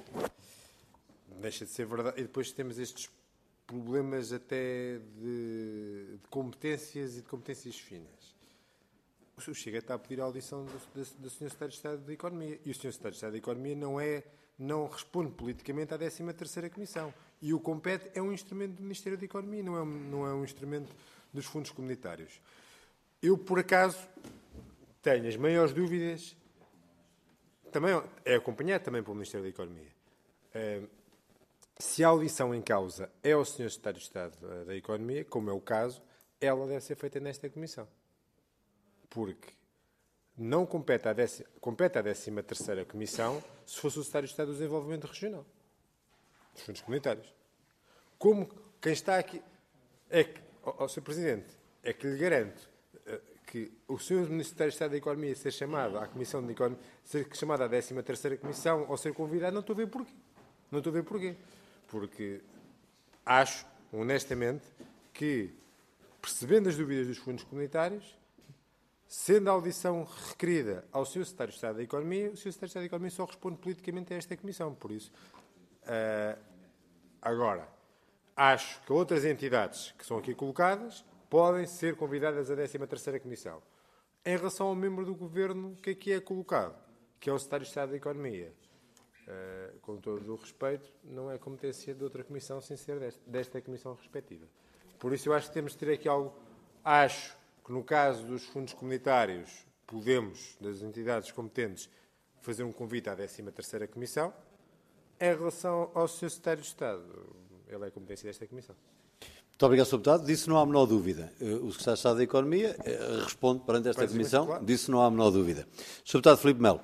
deixa de ser verdade. E depois temos estes problemas até de, de competências e de competências finas. O Chega está a pedir a audição do, do, do senhor Secretário de Estado da Economia. E o senhor Secretário de Estado da Economia não é... não responde politicamente à décima terceira Comissão. E o Compete é um instrumento do Ministério da Economia, não é, não é um instrumento dos fundos comunitários. Eu, por acaso, tenho as maiores dúvidas, também é acompanhado também pelo Ministério da Economia. Uh, se a audição em causa é o senhor Secretário de Estado da Economia, como é o caso, ela deve ser feita nesta Comissão. Porque não compete à, décima, compete à décima terceira Comissão se fosse o Secretário de Estado do Desenvolvimento Regional, dos fundos comunitários. Como quem está aqui, é que, ao senhor Presidente, é que lhe garanto uh, que o senhor Secretário de Estado da Economia ser chamado à Comissão de Economia, ser chamado à décima terceira Comissão ou ser convidado, não estou a ver porquê. Não estou a ver porquê. Porque acho, honestamente, que, percebendo as dúvidas dos fundos comunitários, sendo a audição requerida ao senhor Secretário de Estado da Economia, o senhor Secretário de Estado da Economia só responde politicamente a esta Comissão. Por isso, uh, agora, acho que outras entidades que são aqui colocadas podem ser convidadas à décima terceira Comissão. Em relação ao membro do Governo, o que é que é colocado? Que é o Secretário de Estado da Economia. Uh, com todo o respeito, não é competência de outra Comissão sem ser desta, desta Comissão respectiva. Por isso eu acho que temos de ter aqui algo... Acho que no caso dos fundos comunitários podemos, das entidades competentes, fazer um convite à décima terceira Comissão. Em relação ao senhor Secretário de Estado, ele é competência desta Comissão. Muito obrigado, senhor Deputado. Disso não há a menor dúvida. O Secretário de Estado da Economia responde perante esta Parece Comissão. claro. Disso não há a menor dúvida. senhor Deputado Filipe Melo.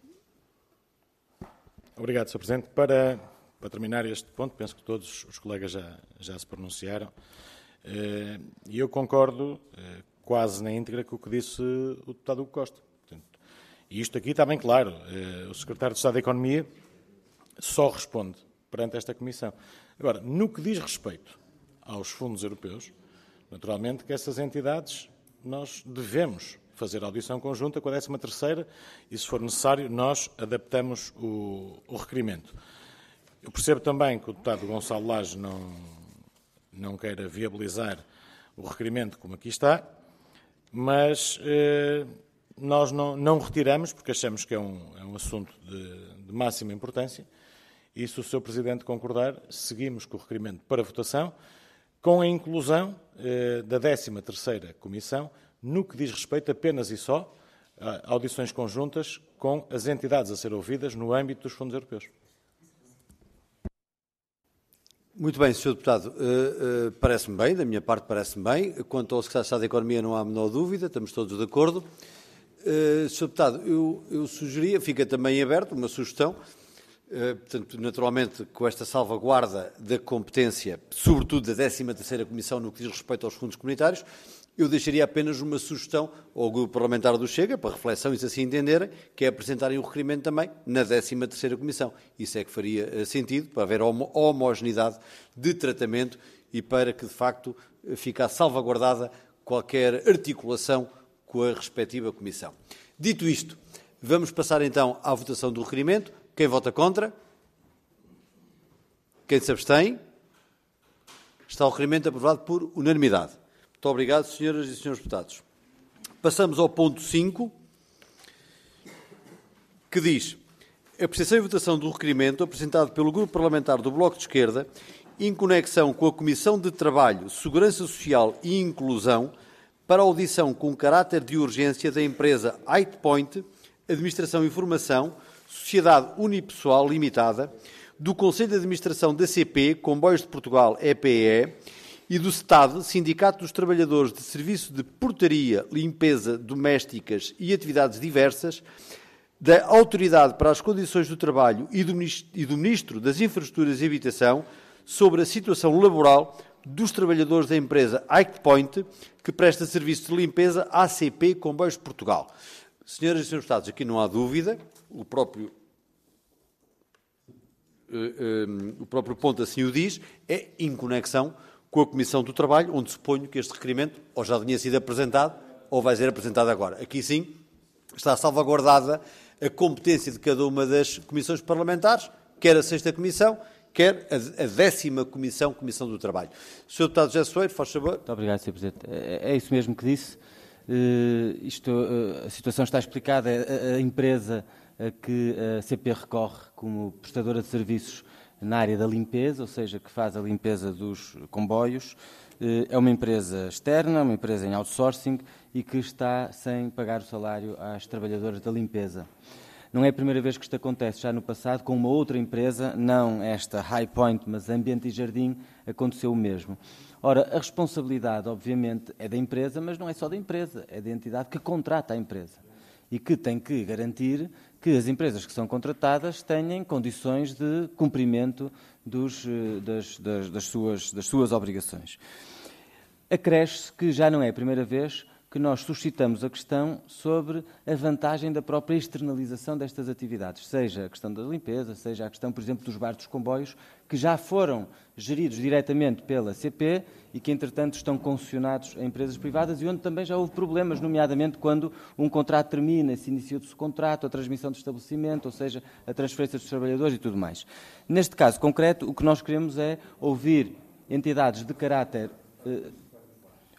Obrigado, senhor Presidente. Para, para terminar este ponto, penso que todos os colegas já, já se pronunciaram. E eu concordo quase na íntegra com o que disse o deputado Hugo Costa. Portanto, e isto aqui está bem claro. O Secretário de Estado da Economia só responde perante esta Comissão. Agora, no que diz respeito aos fundos europeus, naturalmente que essas entidades nós devemos fazer audição conjunta com a décima terceira e, se for necessário, nós adaptamos o, o requerimento. Eu percebo também que o deputado Gonçalo Lage não, não queira viabilizar o requerimento como aqui está, mas eh, nós não, não retiramos, porque achamos que é um, é um assunto de, de máxima importância, e se o senhor Presidente concordar, seguimos com o requerimento para votação, com a inclusão eh, da décima terceira Comissão, no que diz respeito apenas e só a audições conjuntas com as entidades a ser ouvidas no âmbito dos fundos europeus. Muito bem, senhor Deputado. Uh, uh, parece-me bem, da minha parte parece-me bem. Quanto ao Secretário de Estado da Economia não há a menor dúvida, estamos todos de acordo. Uh, senhor Deputado, eu, eu sugeria, fica também aberto, uma sugestão, uh, portanto, naturalmente, com esta salvaguarda da competência, sobretudo da décima terceira Comissão no que diz respeito aos fundos comunitários, eu deixaria apenas uma sugestão ao Grupo Parlamentar do Chega, para reflexão e se assim entenderem, que é apresentarem o requerimento também na décima terceira Comissão. Isso é que faria sentido, para haver homo homogeneidade de tratamento e para que, de facto, ficasse salvaguardada qualquer articulação com a respectiva Comissão. Dito isto, vamos passar então à votação do requerimento. Quem vota contra? Quem se abstém? Está o requerimento aprovado por unanimidade. Muito obrigado, senhoras e senhores deputados. Passamos ao ponto cinco, que diz: apreciação e votação do requerimento apresentado pelo Grupo Parlamentar do Bloco de Esquerda, em conexão com a Comissão de Trabalho, Segurança Social e Inclusão, para audição com caráter de urgência da empresa Hightpoint, Administração e Formação, Sociedade Unipessoal Limitada, do Conselho de Administração da C P, Comboios de Portugal, E P E, e do S T A D, Sindicato dos Trabalhadores de Serviço de Portaria, Limpeza, Domésticas e Atividades Diversas, da Autoridade para as Condições do Trabalho e do Ministro das Infraestruturas e Habitação sobre a situação laboral dos trabalhadores da empresa Hightpoint, que presta serviço de limpeza à C P Comboios de Portugal. Senhoras e senhores deputados, aqui não há dúvida, o próprio, uh, um, o próprio ponto assim o diz, é em conexão com a Comissão do Trabalho, onde suponho que este requerimento ou já tinha sido apresentado ou vai ser apresentado agora. Aqui sim está salvaguardada a competência de cada uma das comissões parlamentares, quer a sexta Comissão, quer a décima Comissão, Comissão do Trabalho. senhor Deputado José Soeiro, faz favor. Muito obrigado, senhor Presidente. É, é isso mesmo que disse. Uh, isto, uh, a situação está explicada. A, a empresa a que a C P recorre como prestadora de serviços na área da limpeza, ou seja, que faz a limpeza dos comboios, é uma empresa externa, uma empresa em outsourcing e que está sem pagar o salário às trabalhadoras da limpeza. Não é a primeira vez que isto acontece, já no passado, com uma outra empresa, não esta Hightpoint, mas Ambiente e Jardim, aconteceu o mesmo. Ora, a responsabilidade, obviamente, é da empresa, mas não é só da empresa, é da entidade que contrata a empresa e que tem que garantir que as empresas que são contratadas tenham condições de cumprimento dos, das, das, das, suas, das suas obrigações. Acresce que já não é a primeira vez que nós suscitamos a questão sobre a vantagem da própria externalização destas atividades, seja a questão da limpeza, seja a questão, por exemplo, dos barcos dos comboios, que já foram geridos diretamente pela C P e que, entretanto, estão concessionados a empresas privadas e onde também já houve problemas, nomeadamente quando um contrato termina, se inicia-se o contrato, a transmissão do estabelecimento, ou seja, a transferência dos trabalhadores e tudo mais. Neste caso concreto, o que nós queremos é ouvir entidades de caráter... Eh,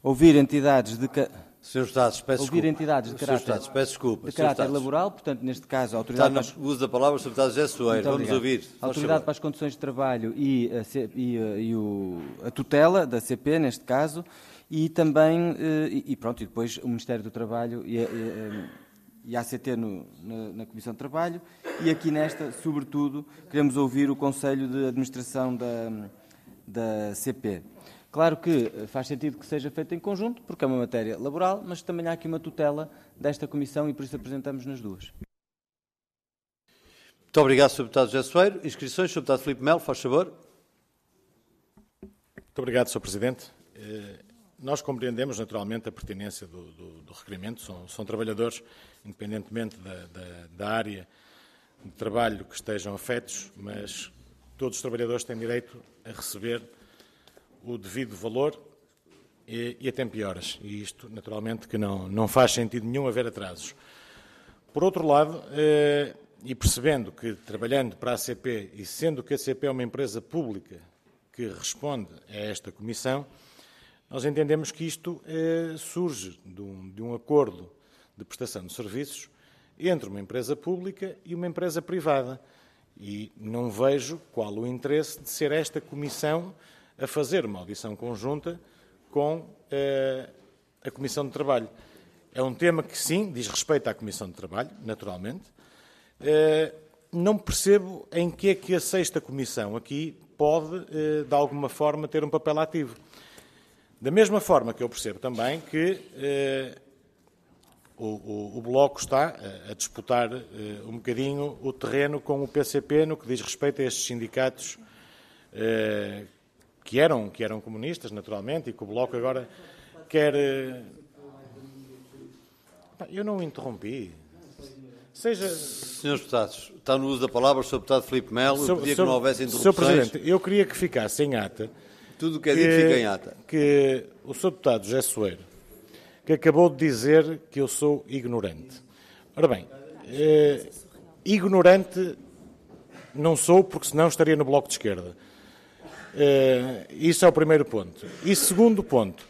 ouvir entidades de... senhor Estados, peço ouvir desculpa. entidades de senhor caráter, Estados, peço desculpa. de senhor caráter Estados. laboral, portanto, neste caso, a Autoridade... Está no uso da palavra, senhor Deputado José Soeiro. Muito Vamos obrigado. ouvir. A Autoridade para as Condições de Trabalho e a, C... e, e o... a tutela da C P, neste caso, e também, e, e pronto, e depois o Ministério do Trabalho e a, e a ACT no, na, na Comissão de Trabalho, e aqui nesta, sobretudo, queremos ouvir o Conselho de Administração da, da C P. Claro que faz sentido que seja feito em conjunto, porque é uma matéria laboral, mas também há aqui uma tutela desta Comissão e por isso apresentamos nas duas. Muito obrigado, senhor Deputado José Soeiro. Inscrições, senhor Deputado Filipe Melo, faz favor. Muito obrigado, senhor Presidente. Nós compreendemos naturalmente a pertinência do, do, do requerimento. São, são trabalhadores, independentemente da, da, da área de trabalho que estejam afetos, mas todos os trabalhadores têm direito a receber o devido valor e, e a tempo e horas. E isto, naturalmente, que não, não faz sentido nenhum haver atrasos. Por outro lado, eh, e percebendo que, trabalhando para a C P e sendo que a C P é uma empresa pública que responde a esta Comissão, nós entendemos que isto eh, surge de um, de um acordo de prestação de serviços entre uma empresa pública e uma empresa privada. E não vejo qual o interesse de ser esta Comissão a fazer uma audição conjunta com eh, a Comissão de Trabalho. É um tema que, sim, diz respeito à Comissão de Trabalho, naturalmente. Eh, não percebo em que é que a sexta Comissão aqui pode, eh, de alguma forma, ter um papel ativo. Da mesma forma que eu percebo também que eh, o, o, o Bloco está a, a disputar eh, um bocadinho o terreno com o P C P no que diz respeito a estes sindicatos eh, que eram, que eram comunistas, naturalmente, e que o Bloco agora quer... Eu não o interrompi. Seja... Senhores Deputados, está no uso da palavra o senhor Deputado Filipe Melo. Eu pedia que não houvesse interrupções. senhor Presidente, eu queria que ficasse em ata... Tudo o que é dito fica em ata. Que o senhor Deputado José Soeiro, que acabou de dizer que eu sou ignorante. Ora bem, eh, ignorante não sou, porque senão estaria no Bloco de Esquerda. Uh, isso é o primeiro ponto. E segundo ponto,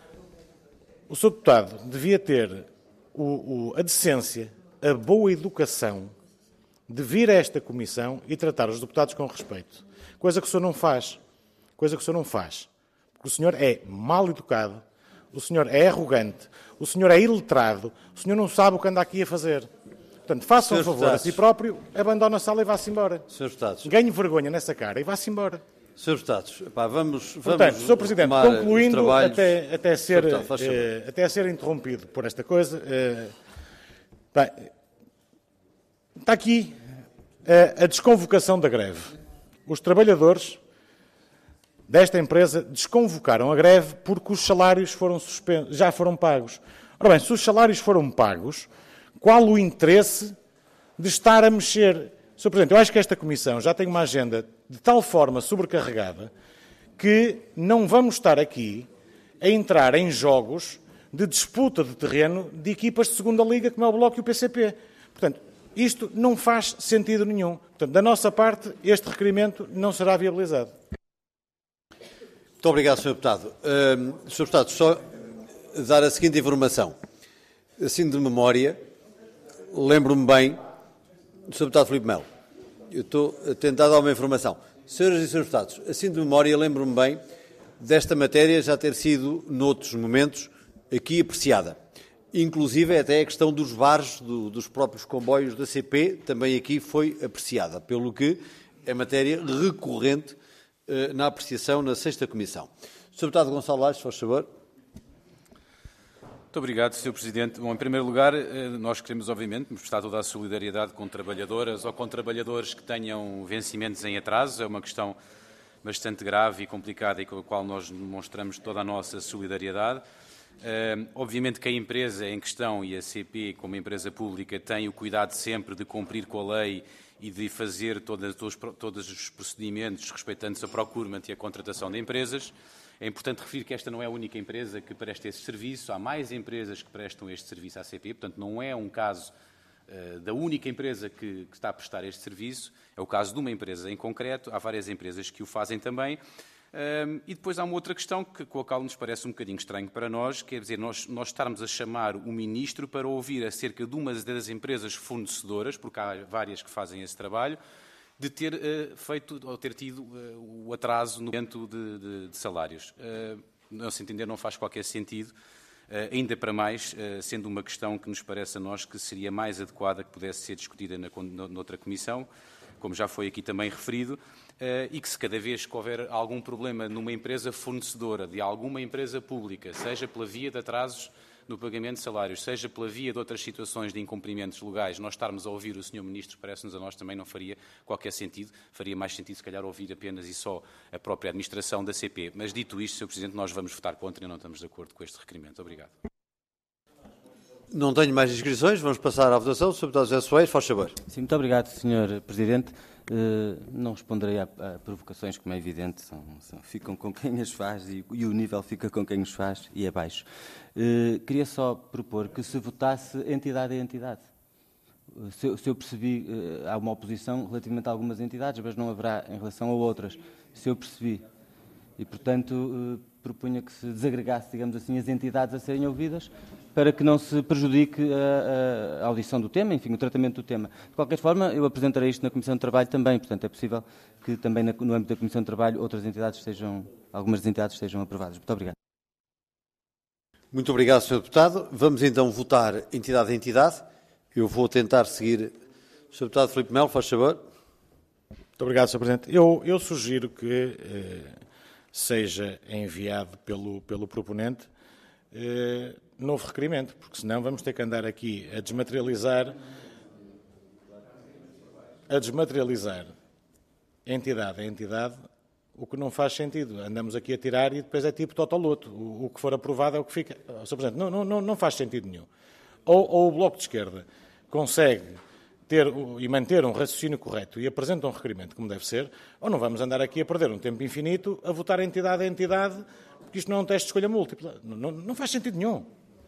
o senhor Deputado devia ter o, o, a decência, a boa educação de vir a esta Comissão e tratar os deputados com respeito. Coisa que o senhor não faz. Coisa que o senhor não faz. Porque o senhor é mal educado, o senhor é arrogante, o senhor é iletrado, o senhor não sabe o que anda aqui a fazer. Portanto, faça um favor a si próprio, abandone a sala e vá-se embora. Ganhe vergonha nessa cara e vá-se embora. Senhores Deputados, pá, vamos, vamos Portanto, senhor Presidente, concluindo, até, até, ser, eh, até ser interrompido por esta coisa, eh, bem, está aqui eh, a desconvocação da greve. Os trabalhadores desta empresa desconvocaram a greve porque os salários foram suspensos, já foram pagos. Ora bem, se os salários foram pagos, qual o interesse de estar a mexer? senhor Presidente, eu acho que esta Comissão já tem uma agenda de tal forma sobrecarregada que não vamos estar aqui a entrar em jogos de disputa de terreno de equipas de segunda liga, como é o Bloco e o P C P. Portanto, isto não faz sentido nenhum. Portanto, da nossa parte, este requerimento não será viabilizado. Muito obrigado, senhor Deputado. Uh, senhor Deputado, só dar a seguinte informação. Assim de memória, lembro-me bem do senhor Deputado Filipe Melo. Eu estou a tentar dar uma informação. Senhoras e senhores Deputados, assim de memória, lembro-me bem desta matéria já ter sido, noutros momentos, aqui apreciada. Inclusive, até a questão dos bares, do, dos próprios comboios da C P, também aqui foi apreciada, pelo que é matéria recorrente eh, na apreciação na sexta Comissão. senhor Deputado Gonçalo Lages, faz favor. Muito obrigado, senhor Presidente. Bom, em primeiro lugar, nós queremos, obviamente, manifestar toda a solidariedade com trabalhadoras ou com trabalhadores que tenham vencimentos em atraso. É uma questão bastante grave e complicada e com a qual nós demonstramos toda a nossa solidariedade. Uh, obviamente que a empresa em questão e a C P, como empresa pública, tem o cuidado sempre de cumprir com a lei e de fazer todas, todos, todos os procedimentos respeitantes a procurement e a contratação de empresas. É importante referir que esta não é a única empresa que presta esse serviço, há mais empresas que prestam este serviço à C P, portanto não é um caso uh, da única empresa que, que está a prestar este serviço, é o caso de uma empresa em concreto, há várias empresas que o fazem também. Um, e depois há uma outra questão que, com a qual nos parece um bocadinho estranho para nós, quer dizer, nós, nós estarmos a chamar o Ministro para ouvir acerca de uma das empresas fornecedoras, porque há várias que fazem esse trabalho, de ter uh, feito ou ter tido uh, o atraso no aumento de, de, de salários. Uh, não se entender, não faz qualquer sentido, uh, ainda para mais, uh, sendo uma questão que nos parece a nós que seria mais adequada que pudesse ser discutida na, na, noutra comissão, como já foi aqui também referido, Uh, e que se cada vez que houver algum problema numa empresa fornecedora de alguma empresa pública, seja pela via de atrasos no pagamento de salários, seja pela via de outras situações de incumprimentos legais, nós estarmos a ouvir o senhor Ministro, parece-nos a nós também não faria qualquer sentido, faria mais sentido se calhar ouvir apenas e só a própria administração da C P. Mas dito isto, senhor Presidente, nós vamos votar contra e não estamos de acordo com este requerimento. Obrigado. Não tenho mais inscrições, vamos passar à votação. senhor Deputado José Soares, faz favor. Sim, muito obrigado, senhor Presidente. Uh, não responderei a, a provocações, como é evidente, são, são, ficam com quem as faz e, e o nível fica com quem os faz e é baixo. Uh, queria só propor que se votasse entidade a entidade. Uh, se, eu, se eu percebi, uh, há uma oposição relativamente a algumas entidades, mas não haverá em relação a outras. Se eu percebi. E, portanto, uh, propunha que se desagregasse, digamos assim, as entidades a serem ouvidas, para que não se prejudique a, a audição do tema, enfim, o tratamento do tema. De qualquer forma, eu apresentarei isto na Comissão de Trabalho também, portanto, é possível que também no âmbito da Comissão de Trabalho outras entidades estejam, algumas das entidades estejam aprovadas. Muito obrigado. Muito obrigado, senhor Deputado. Vamos então votar entidade a entidade. Eu vou tentar seguir. senhor Deputado Filipe Melo, faz favor. Muito obrigado, senhor Presidente. Eu, eu sugiro que eh, seja enviado pelo, pelo proponente eh, novo requerimento, porque senão vamos ter que andar aqui a desmaterializar, a desmaterializar entidade a entidade, o que não faz sentido. Andamos aqui a tirar e depois é tipo totoloto. O, o que for aprovado é o que fica. senhor Presidente, não, não, não faz sentido nenhum. Ou, ou o Bloco de Esquerda consegue ter e manter um raciocínio correto e apresenta um requerimento como deve ser, ou não vamos andar aqui a perder um tempo infinito a votar entidade a entidade, porque isto não é um teste de escolha múltipla. Não, não, não faz sentido nenhum.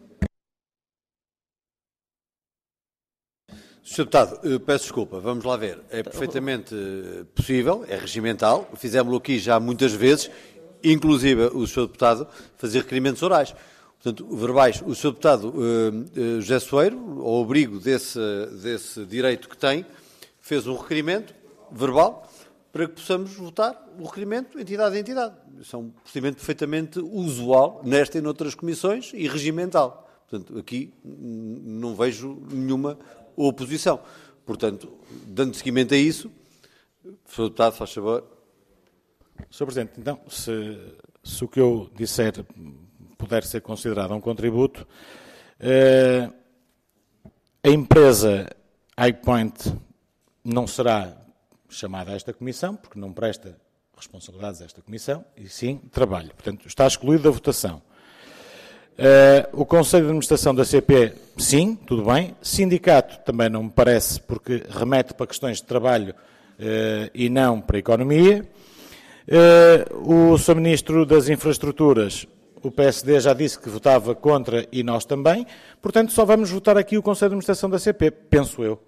senhor Deputado, peço desculpa, vamos lá ver. É perfeitamente possível, é regimental, fizemos-lo aqui já muitas vezes, inclusive o senhor Deputado fazer requerimentos orais. Portanto, verbais, o senhor Deputado uh, uh, José Soeiro, ao abrigo desse, desse direito que tem, fez um requerimento verbal para que possamos votar o requerimento entidade a entidade. Isso é um procedimento perfeitamente usual nesta e noutras comissões e regimental. Portanto, aqui não vejo nenhuma oposição. Portanto, dando seguimento a isso, senhor Deputado, faz favor. senhor Presidente, então, se, se o que eu disser puder ser considerado um contributo, eh, a empresa iPoint não será chamada a esta comissão, porque não presta responsabilidades a esta comissão, e sim trabalho. Portanto, está excluído da votação. Eh, o Conselho de Administração da C P, sim, tudo bem. Sindicato também não me parece, porque remete para questões de trabalho eh, e não para a economia. Eh, o senhor Ministro das Infraestruturas, o P S D já disse que votava contra e nós também. Portanto, só vamos votar aqui o Conselho de Administração da C P, penso eu.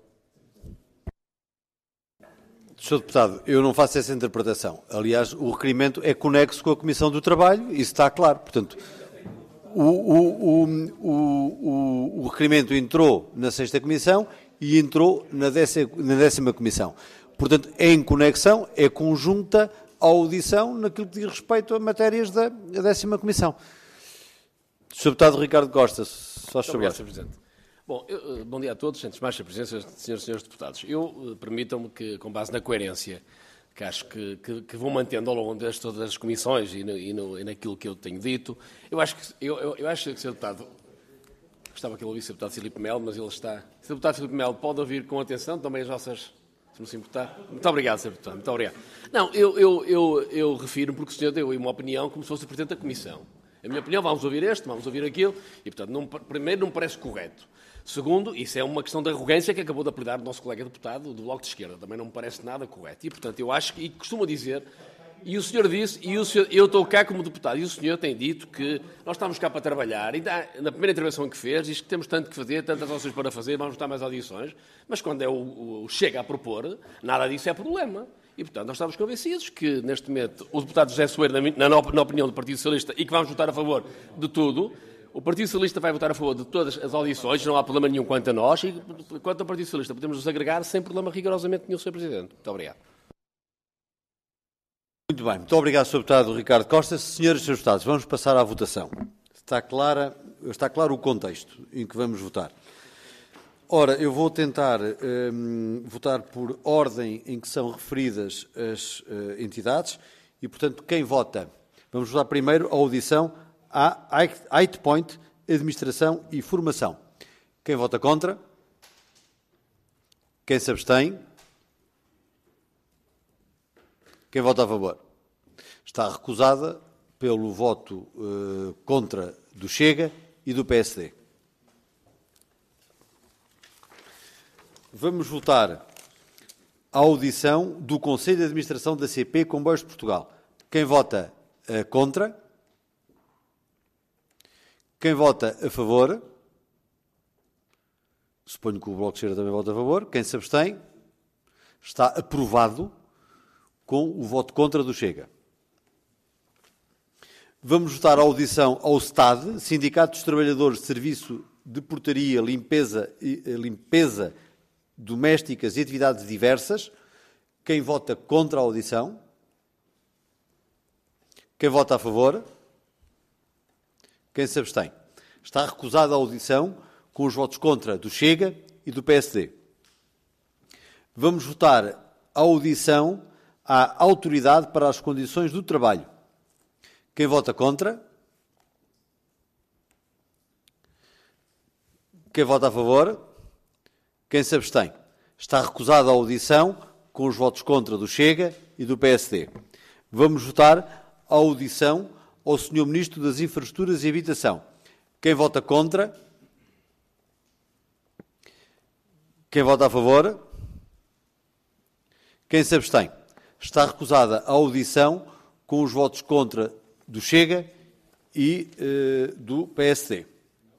senhor Deputado, eu não faço essa interpretação. Aliás, o requerimento é conexo com a Comissão do Trabalho, isso está claro. Portanto, o, o, o, o, o requerimento entrou na sexta Comissão e entrou na décima, na décima Comissão. Portanto, é em conexão, é conjunta à audição naquilo que diz respeito a matérias da décima Comissão. senhor Deputado Ricardo Costa, só Muito obrigado, senhor Presidente. Bom, eu, bom dia a todos, antes de mais, senhor Presidente, senhoras e senhores deputados. Eu, permitam-me que, com base na coerência, que acho que, que, que vou mantendo ao longo de todas as comissões e, no, e, no, e naquilo que eu tenho dito, eu acho que, eu, eu, eu acho que, senhor Deputado, gostava que ele ouvisse o Deputado Filipe Melo, mas ele está... senhor Deputado Filipe Melo, pode ouvir com atenção também as vossas... Se não se importar. Muito obrigado, senhor Deputado. Muito obrigado. Não, eu, eu, eu, eu refiro porque o senhor deu uma opinião como se fosse o Presidente da Comissão. A minha opinião, vamos ouvir este, vamos ouvir aquilo, e, portanto, não, primeiro, não me parece correto. Segundo, isso é uma questão de arrogância que acabou de apelidar o nosso colega deputado do Bloco de Esquerda. Também não me parece nada correto. E, portanto, eu acho que, e costumo dizer, e o senhor disse, e o senhor, eu estou cá como deputado, e o senhor tem dito que nós estamos cá para trabalhar, e dá, na primeira intervenção que fez, diz que temos tanto que fazer, tantas ações para fazer, vamos estar mais audições, mas quando é o, o chega a propor, nada disso é problema. E, portanto, nós estamos convencidos que, neste momento, o deputado José Soeiro, na, na, na opinião do Partido Socialista, e que vamos votar a favor de tudo, o Partido Socialista vai votar a favor de todas as audições, não há problema nenhum quanto a nós, e quanto ao Partido Socialista podemos nos agregar sem problema rigorosamente nenhum, senhor Presidente. Muito obrigado. Muito bem, muito obrigado, senhor Deputado Ricardo Costa. Senhoras e senhores Deputados, vamos passar à votação. Está, clara, está claro o contexto em que vamos votar. Ora, eu vou tentar hum, votar por ordem em que são referidas as uh, entidades e, portanto, quem vota? Vamos votar primeiro a audição à Eight Point, Administração e Formação. Quem vota contra? Quem se abstém? Quem vota a favor? Está recusada pelo voto uh, contra do Chega e do P S D. Vamos votar a audição do Conselho de Administração da C P Comboios de Portugal. Quem vota uh, contra? Quem vota a favor? Suponho que o Bloco de Esquerda também vota a favor. Quem se abstém? Está aprovado com o voto contra do Chega. Vamos votar a audição ao S T A D, Sindicato dos Trabalhadores de Serviço de Portaria, Limpeza, Limpeza Domésticas e Atividades Diversas. Quem vota contra a audição? Quem vota a favor? Quem se abstém? Está recusada a audição com os votos contra do Chega e do P S D. Vamos votar a audição à Autoridade para as Condições do Trabalho. Quem vota contra? Quem vota a favor? Quem se abstém? Está recusada a audição com os votos contra do Chega e do P S D. Vamos votar a audição ao senhor Ministro das Infraestruturas e Habitação. Quem vota contra? Quem vota a favor? Quem se abstém? Está recusada a audição com os votos contra do Chega e eh, do P S D.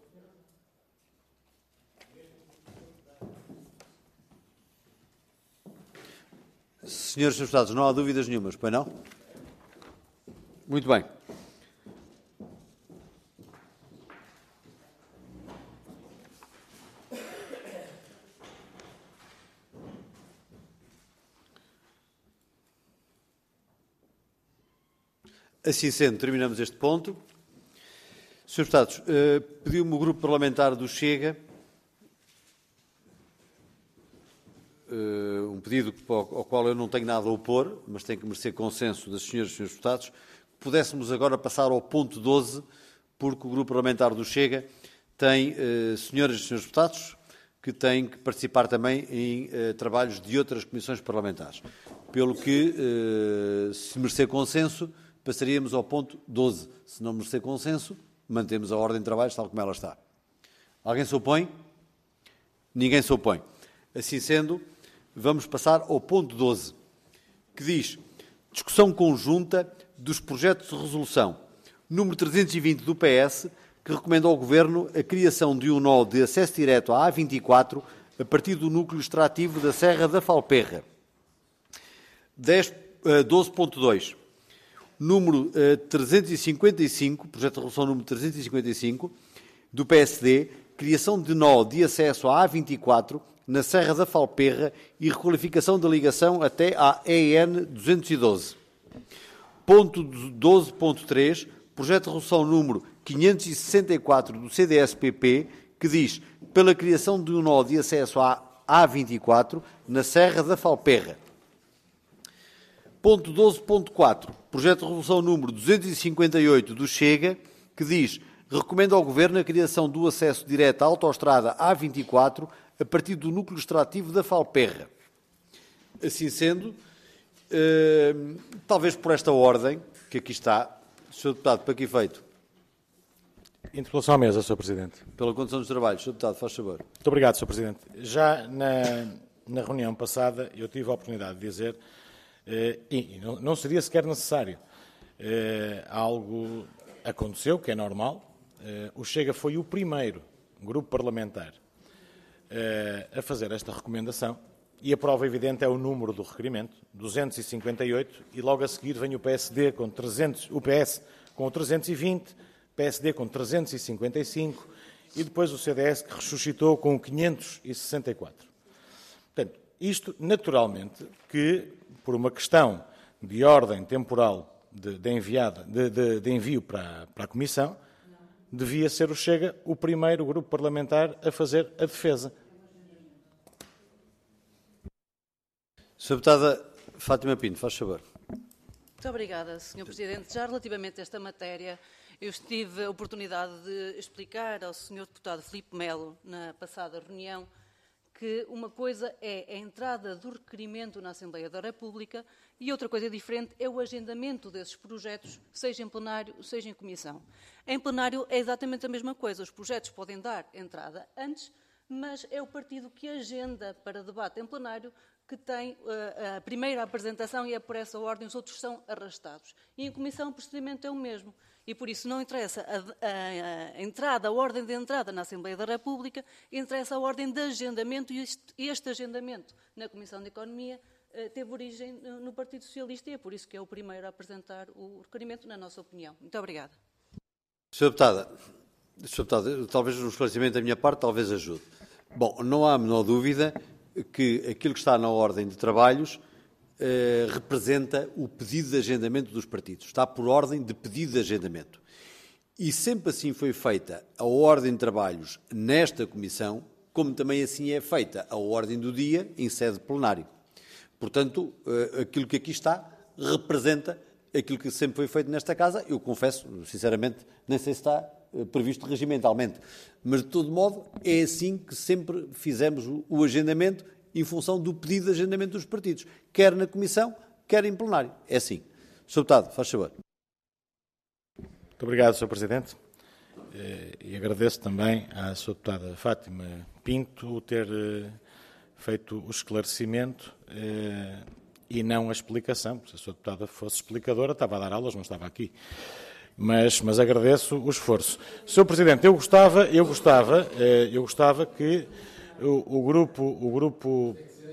Senhores e senhores deputados, não há dúvidas nenhumas, pois não? Muito bem. Assim sendo, terminamos este ponto. senhores Deputados, eh, pediu-me o Grupo Parlamentar do Chega eh, um pedido ao qual eu não tenho nada a opor, mas tem que merecer consenso das senhoras e senhores Deputados, que pudéssemos agora passar ao ponto doze, porque o Grupo Parlamentar do Chega tem eh, senhoras e senhores Deputados que têm que participar também em eh, trabalhos de outras comissões parlamentares. Pelo que, eh, se merecer consenso, passaríamos ao ponto doze. Se não merecer consenso, mantemos a ordem de trabalhos tal como ela está. Alguém se opõe? Ninguém se opõe. Assim sendo, vamos passar ao ponto doze, que diz discussão conjunta dos projetos de resolução número trezentos e vinte do P S, que recomenda ao Governo a criação de um nó de acesso direto à A vinte e quatro a partir do núcleo extrativo da Serra da Falperra. doze ponto dois. Número uh, trezentos e cinquenta e cinco, projeto de resolução número trezentos e cinquenta e cinco, do P S D, criação de nó de acesso à A vinte e quatro na Serra da Falperra e requalificação da ligação até à E N duzentos e doze. Ponto doze ponto três, projeto de resolução número quinhentos e sessenta e quatro do C D S P P, que diz pela criação de um nó de acesso à A vinte e quatro na Serra da Falperra. Ponto doze ponto quatro, projeto de resolução número duzentos e cinquenta e oito do Chega, que diz recomenda ao Governo a criação do acesso direto à autoestrada A vinte e quatro a partir do núcleo extrativo da Falperra. Assim sendo, eh, talvez por esta ordem, que aqui está, senhor Deputado, para que efeito? Interpelação à mesa, senhor Presidente. Pela condução dos trabalhos. senhor Deputado, faz favor. Muito obrigado, senhor Presidente. Já na, na reunião passada eu tive a oportunidade de dizer, eh, e não, não seria sequer necessário, eh, algo aconteceu, que é normal. Eh, o Chega foi o primeiro grupo parlamentar eh, a fazer esta recomendação e a prova evidente é o número do requerimento, duzentos e cinquenta e oito, e logo a seguir vem o P S D com trezentos, o P S com o trezentos e vinte, P S D com trezentos e cinquenta e cinco e depois o C D S que ressuscitou com o quinhentos e sessenta e quatro. Portanto, isto naturalmente que, por uma questão de ordem temporal de, de, enviada, de, de, de envio para, para a Comissão, devia ser o Chega o primeiro grupo parlamentar a fazer a defesa. senhora Deputada Fátima Pinto, faz favor. Muito obrigada, senhor Presidente. Já relativamente a esta matéria, eu tive a oportunidade de explicar ao senhor Deputado Filipe Melo, na passada reunião, que uma coisa é a entrada do requerimento na Assembleia da República e outra coisa diferente é o agendamento desses projetos, seja em plenário, seja em comissão. Em plenário é exatamente a mesma coisa. Os projetos podem dar entrada antes, mas é o partido que agenda para debate em plenário que tem uh, a primeira apresentação e é por essa ordem, os outros são arrastados. E em comissão o procedimento é o mesmo. E por isso não interessa a, a, a entrada, a ordem de entrada na Assembleia da República, interessa a ordem de agendamento e este, este agendamento na Comissão de Economia uh, teve origem no Partido Socialista e é por isso que é o primeiro a apresentar o requerimento, na nossa opinião. Muito obrigada. senhora Deputada, senhora Deputada, talvez um esclarecimento da minha parte, talvez ajude. Bom, não há a menor dúvida que aquilo que está na ordem de trabalhos eh, representa o pedido de agendamento dos partidos. Está por ordem de pedido de agendamento. E sempre assim foi feita a ordem de trabalhos nesta comissão, como também assim é feita a ordem do dia em sede plenário. Portanto, eh, aquilo que aqui está representa aquilo que sempre foi feito nesta casa. Eu confesso, sinceramente, nem sei se está previsto regimentalmente, mas de todo modo é assim que sempre fizemos o agendamento em função do pedido de agendamento dos partidos, quer na Comissão, quer em plenário. É assim. senhor Deputado, faz favor. Muito obrigado, senhor Presidente. E agradeço também à senhora Deputada Fátima Pinto o ter feito o esclarecimento e não a explicação. Se a senhora Deputada fosse explicadora, estava a dar aulas, não estava aqui. Mas, mas agradeço o esforço. senhor Presidente, eu gostava, eu gostava, eu gostava que o, o grupo, o grupo,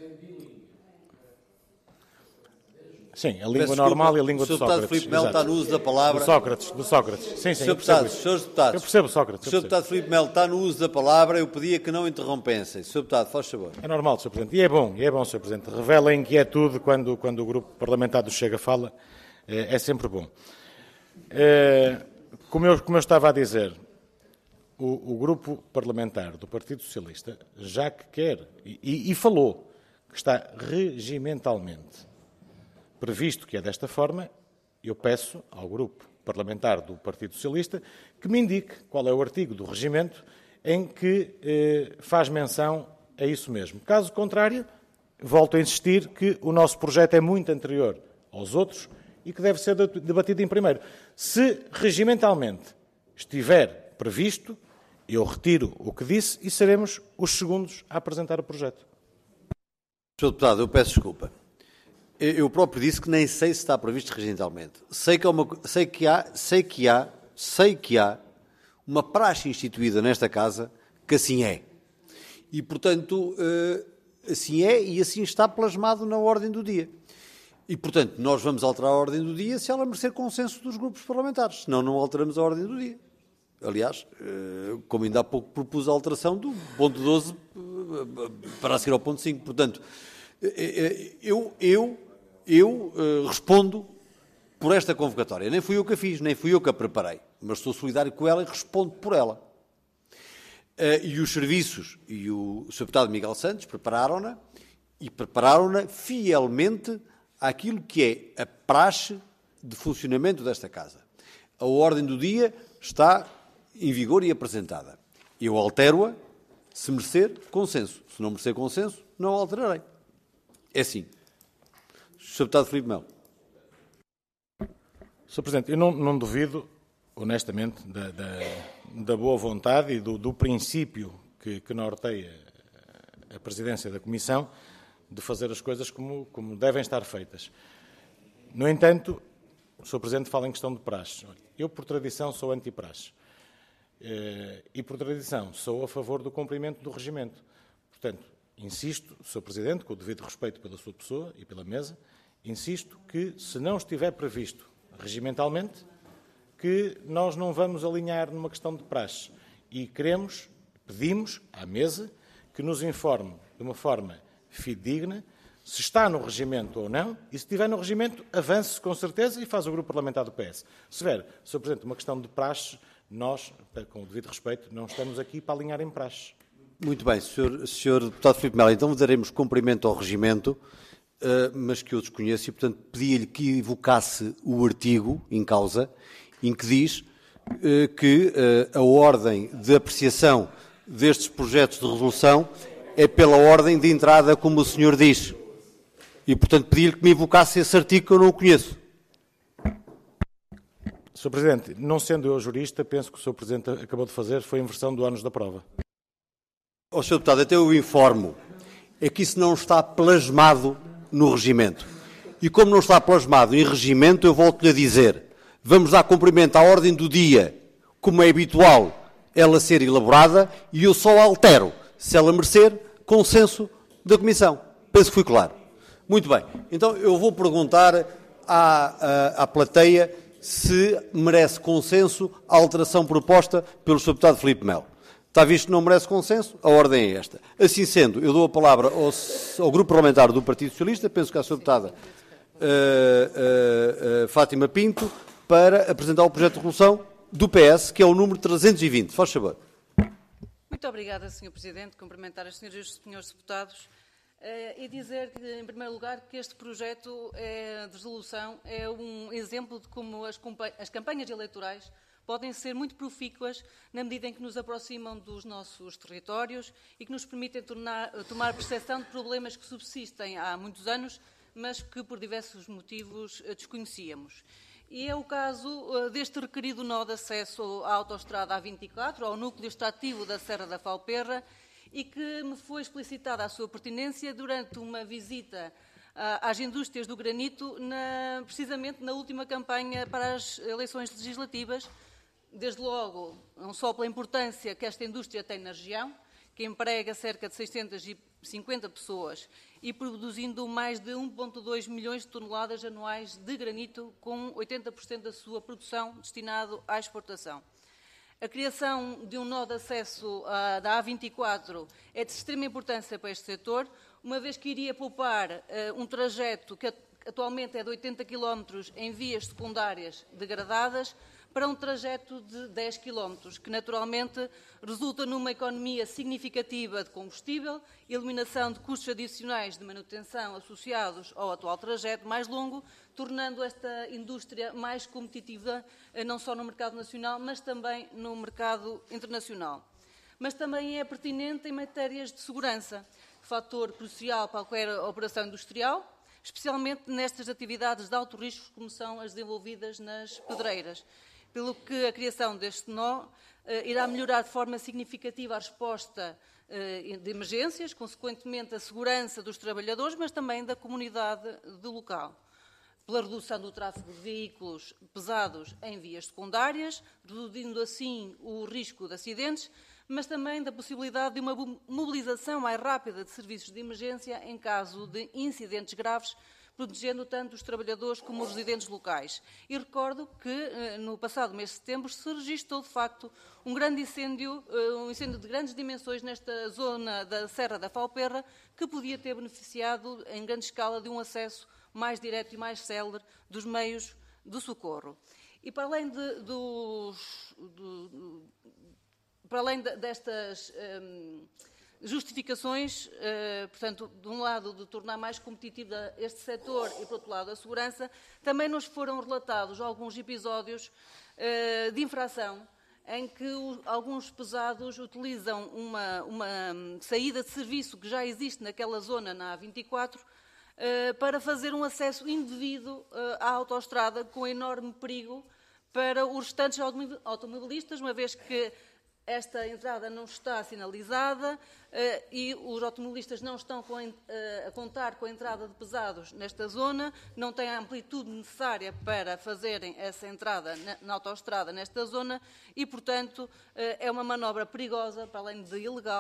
sim, a língua normal e a língua de Sócrates. O senhor Deputado Filipe Melo está no uso da palavra. Do Sócrates, do Sócrates. Sim, sim. senhor Deputado, senhores deputados. Eu percebo Sócrates. O senhor Deputado Filipe Melo está no uso da palavra. Eu pedia que não interrompessem. senhor Deputado, faz favor. É normal, senhor Presidente. E é bom, e é bom, senhor Presidente. Revela a inquietude quando, quando o grupo parlamentar do Chega fala. É, é sempre bom. Como eu, como eu estava a dizer, o, o grupo parlamentar do Partido Socialista, já que quer, e, e falou, que está regimentalmente previsto que é desta forma, eu peço ao grupo parlamentar do Partido Socialista que me indique qual é o artigo do regimento em que eh, faz menção a isso mesmo. Caso contrário, volto a insistir que o nosso projeto é muito anterior aos outros e que deve ser debatido em primeiro. Se regimentalmente estiver previsto, eu retiro o que disse e seremos os segundos a apresentar o projeto. senhor Deputado, eu peço desculpa. Eu próprio disse que nem sei se está previsto regimentalmente. Sei que, é uma, sei que há, sei que há, sei que há uma praxe instituída nesta casa que assim é. E, portanto, assim é e assim está plasmado na ordem do dia. E, portanto, nós vamos alterar a ordem do dia se ela merecer consenso dos grupos parlamentares. Senão, não alteramos a ordem do dia. Aliás, como ainda há pouco propus a alteração do ponto doze para a seguir ao ponto cinco. Portanto, eu, eu, eu respondo por esta convocatória. Nem fui eu que a fiz, nem fui eu que a preparei. Mas sou solidário com ela e respondo por ela. E os serviços e o senhor Deputado Miguel Santos prepararam-na e prepararam-na fielmente àquilo que é a praxe de funcionamento desta casa. A ordem do dia está em vigor e apresentada. Eu altero-a se merecer consenso. Se não merecer consenso, não a alterarei. É assim. senhor Deputado Filipe Melo. senhor Presidente, eu não, não duvido, honestamente, da, da, da boa vontade e do, do princípio que, que norteia a presidência da Comissão de fazer as coisas como, como devem estar feitas. No entanto, o senhor Presidente fala em questão de praxe. Eu, por tradição, sou anti-praxe. E, por tradição, sou a favor do cumprimento do regimento. Portanto, insisto, senhor Presidente, com o devido respeito pela sua pessoa e pela mesa, insisto que, se não estiver previsto regimentalmente, que nós não vamos alinhar numa questão de praxe. E queremos, pedimos à mesa que nos informe de uma forma fidedigna se está no regimento ou não, e se estiver no regimento, avance com certeza e faz o grupo parlamentar do P S. Se tiver, senhor Presidente, uma questão de praxe, nós, com o devido respeito, não estamos aqui para alinhar em praxe. Muito bem, senhor, senhor Deputado Filipe Melo, então daremos cumprimento ao regimento, uh, mas que eu desconheço, e, portanto, pedia-lhe que evocasse o artigo em causa, em que diz uh, que uh, a ordem de apreciação destes projetos de resolução é pela ordem de entrada, como o senhor diz. E, portanto, pedir-lhe que me evocasse esse artigo que eu não o conheço. senhor Presidente, não sendo eu jurista, penso que o senhor Presidente acabou de fazer foi a inversão do ónus da prova. Ó, senhor Deputado, até eu informo. É que isso não está plasmado no regimento. E como não está plasmado em regimento, eu volto-lhe a dizer, vamos dar cumprimento à ordem do dia, como é habitual ela ser elaborada, e eu só altero, se ela merecer, consenso da Comissão. Penso que fui claro. Muito bem. Então, eu vou perguntar à, à, à plateia se merece consenso a alteração proposta pelo senhor Deputado Filipe Melo. Está visto que não merece consenso? A ordem é esta. Assim sendo, eu dou a palavra ao, ao Grupo Parlamentar do Partido Socialista, penso que é a senhora Deputada uh, uh, uh, Fátima Pinto, para apresentar o projeto de resolução do P S, que é o número trezentos e vinte. Faz favor. Muito obrigada, senhor Presidente. Cumprimentar as senhoras e os senhores deputados uh, e dizer, que, em primeiro lugar, que este projeto é, de resolução é um exemplo de como as, as campanhas eleitorais podem ser muito profícuas na medida em que nos aproximam dos nossos territórios e que nos permitem tornar, tomar percepção de problemas que subsistem há muitos anos, mas que por diversos motivos desconhecíamos. E é o caso uh, deste requerido nó de acesso à autoestrada A vinte e quatro, ao núcleo extrativo da Serra da Falperra, e que me foi explicitada a sua pertinência durante uma visita uh, às indústrias do granito, na, precisamente na última campanha para as eleições legislativas, desde logo, não só pela importância que esta indústria tem na região, que emprega cerca de seiscentas e cinquenta pessoas e produzindo mais de um vírgula dois milhões de toneladas anuais de granito, com oitenta por cento da sua produção destinado à exportação. A criação de um nó de acesso à, da A vinte e quatro é de extrema importância para este setor, uma vez que iria poupar uh, um trajeto que atualmente é de oitenta quilómetros em vias secundárias degradadas, para um trajeto de dez quilómetros, que naturalmente resulta numa economia significativa de combustível, eliminação de custos adicionais de manutenção associados ao atual trajeto mais longo, tornando esta indústria mais competitiva, não só no mercado nacional, mas também no mercado internacional. Mas também é pertinente em matérias de segurança, fator crucial para qualquer operação industrial, especialmente nestas atividades de alto risco, como são as desenvolvidas nas pedreiras. Pelo que a criação deste nó eh, irá melhorar de forma significativa a resposta eh, de emergências, consequentemente a segurança dos trabalhadores, mas também da comunidade do local. Pela redução do tráfego de veículos pesados em vias secundárias, reduzindo assim o risco de acidentes, mas também da possibilidade de uma mobilização mais rápida de serviços de emergência em caso de incidentes graves, protegendo tanto os trabalhadores como os residentes locais. E recordo que, no passado mês de setembro, se registrou, de facto, um grande incêndio, um incêndio de grandes dimensões nesta zona da Serra da Falperra, que podia ter beneficiado, em grande escala, de um acesso mais direto e mais célere dos meios de socorro. E para além de, dos... Do, do, para além de, destas... Um, justificações, eh, portanto, de um lado, de tornar mais competitivo este setor e, por outro lado, a segurança, também nos foram relatados alguns episódios eh, de infração em que o, alguns pesados utilizam uma, uma saída de serviço que já existe naquela zona, na A vinte e quatro, eh, para fazer um acesso indevido eh, à autoestrada, com enorme perigo para os restantes automobilistas, uma vez que esta entrada não está sinalizada uh, e os automobilistas não estão com, uh, a contar com a entrada de pesados nesta zona, não têm a amplitude necessária para fazerem essa entrada na, na autoestrada nesta zona e, portanto, uh, é uma manobra perigosa, para além de ilegal,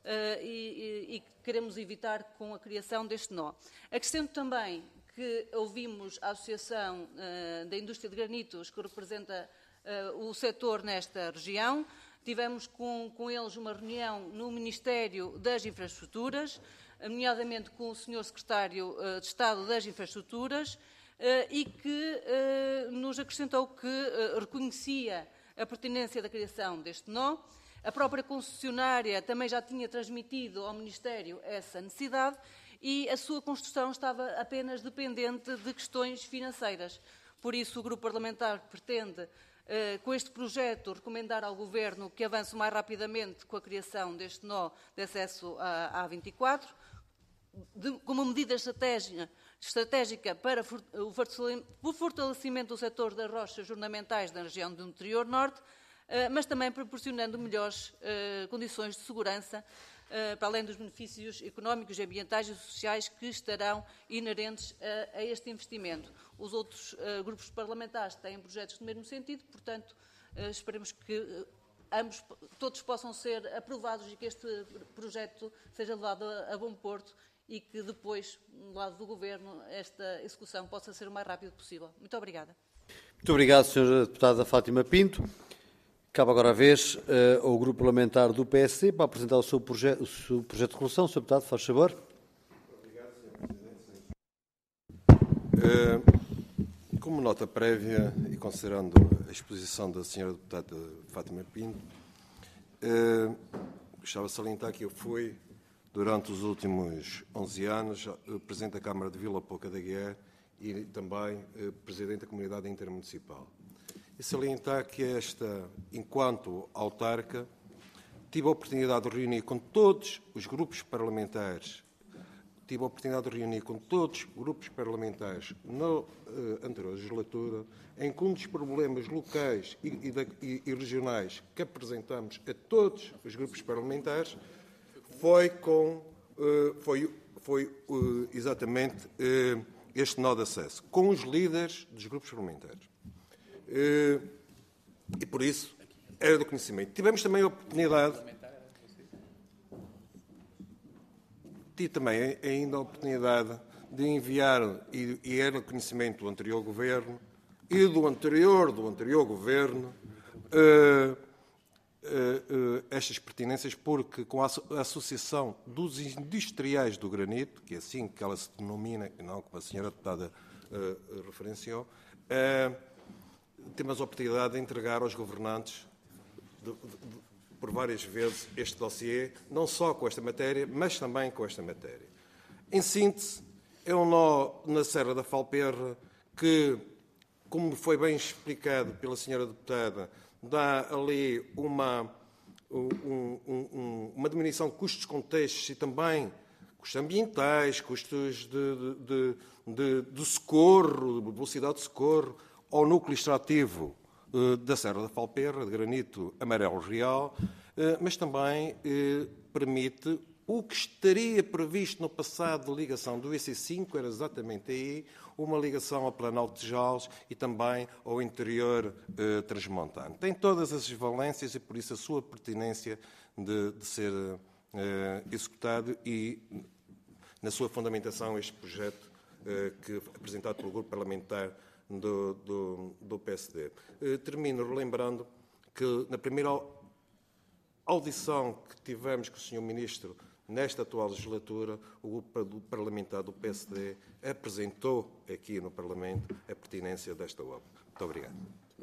e, e que queremos evitar com a criação deste nó. Acrescento também que ouvimos a Associação uh, da Indústria de Granitos, que representa uh, o setor nesta região. Tivemos com, com eles uma reunião no Ministério das Infraestruturas, nomeadamente com o senhor Secretário uh, de Estado das Infraestruturas, uh, e que uh, nos acrescentou que uh, reconhecia a pertinência da criação deste nó. A própria concessionária também já tinha transmitido ao Ministério essa necessidade, e a sua construção estava apenas dependente de questões financeiras. Por isso, o Grupo Parlamentar pretende, eh, com este projeto, recomendar ao Governo que avance mais rapidamente com a criação deste nó de acesso à A vinte e quatro, de, como medida estratégica, estratégica para o fortalecimento do setor das rochas ornamentais da região do interior norte, eh, mas também proporcionando melhores eh, condições de segurança, para além dos benefícios económicos, ambientais e sociais que estarão inerentes a, a este investimento. Os outros uh, grupos parlamentares têm projetos no mesmo sentido, portanto, uh, esperemos que uh, ambos, todos possam ser aprovados e que este projeto seja levado a, a bom porto e que depois, do lado do Governo, esta execução possa ser o mais rápido possível. Muito obrigada. Muito obrigado, senhora Deputada Fátima Pinto. Cabe agora a vez uh, ao Grupo Parlamentar do P S D para apresentar o seu, proje o seu projeto de resolução. senhor Deputado, faz favor. Obrigado, senhor Presidente. Uh, como nota prévia e considerando a exposição da senhora Deputada Fátima Pinto, uh, gostava de salientar que eu fui, durante os últimos onze anos, uh, Presidente da Câmara de Vila Pouca da Guié e também uh, Presidente da Comunidade Intermunicipal. E salientar que esta, enquanto autarca, tive a oportunidade de reunir com todos os grupos parlamentares, tive a oportunidade de reunir com todos os grupos parlamentares na uh, anterior legislatura, em que um dos problemas locais e, e, da, e, e regionais que apresentamos a todos os grupos parlamentares foi, com, uh, foi, foi uh, exatamente uh, este nó de acesso, com os líderes dos grupos parlamentares. E, por isso, era do conhecimento. Tivemos também a oportunidade... Tive também ainda a oportunidade de enviar, e, e era do conhecimento do anterior Governo, e do anterior, do anterior Governo, uh, uh, uh, estas pertinências, porque com a, a Associação dos Industriais do Granito, que é assim que ela se denomina, e não como a senhora deputada uh, referenciou, uh, temos a oportunidade de entregar aos governantes, de, de, de, por várias vezes, este dossiê, não só com esta matéria, mas também com esta matéria. Em síntese, é um nó na Serra da Falperra que, como foi bem explicado pela senhora deputada, dá ali uma, um, um, uma diminuição de custos contextos e também custos ambientais, custos de, de, de, de socorro, de velocidade de socorro, ao núcleo extrativo uh, da Serra da Falperra, de granito amarelo real, uh, mas também uh, permite o que estaria previsto no passado de ligação do I C cinco, era exatamente aí, uma ligação ao Planalto de Jales e também ao interior uh, transmontano. Tem todas as valências e, por isso, a sua pertinência de, de ser uh, executado e, na sua fundamentação, este projeto uh, que apresentado pelo Grupo Parlamentar Do, do, do P S D. Uh, termino relembrando que na primeira audição que tivemos com o senhor Ministro nesta atual legislatura, o grupo parlamentar do P S D apresentou aqui no Parlamento a pertinência desta obra. Muito obrigado.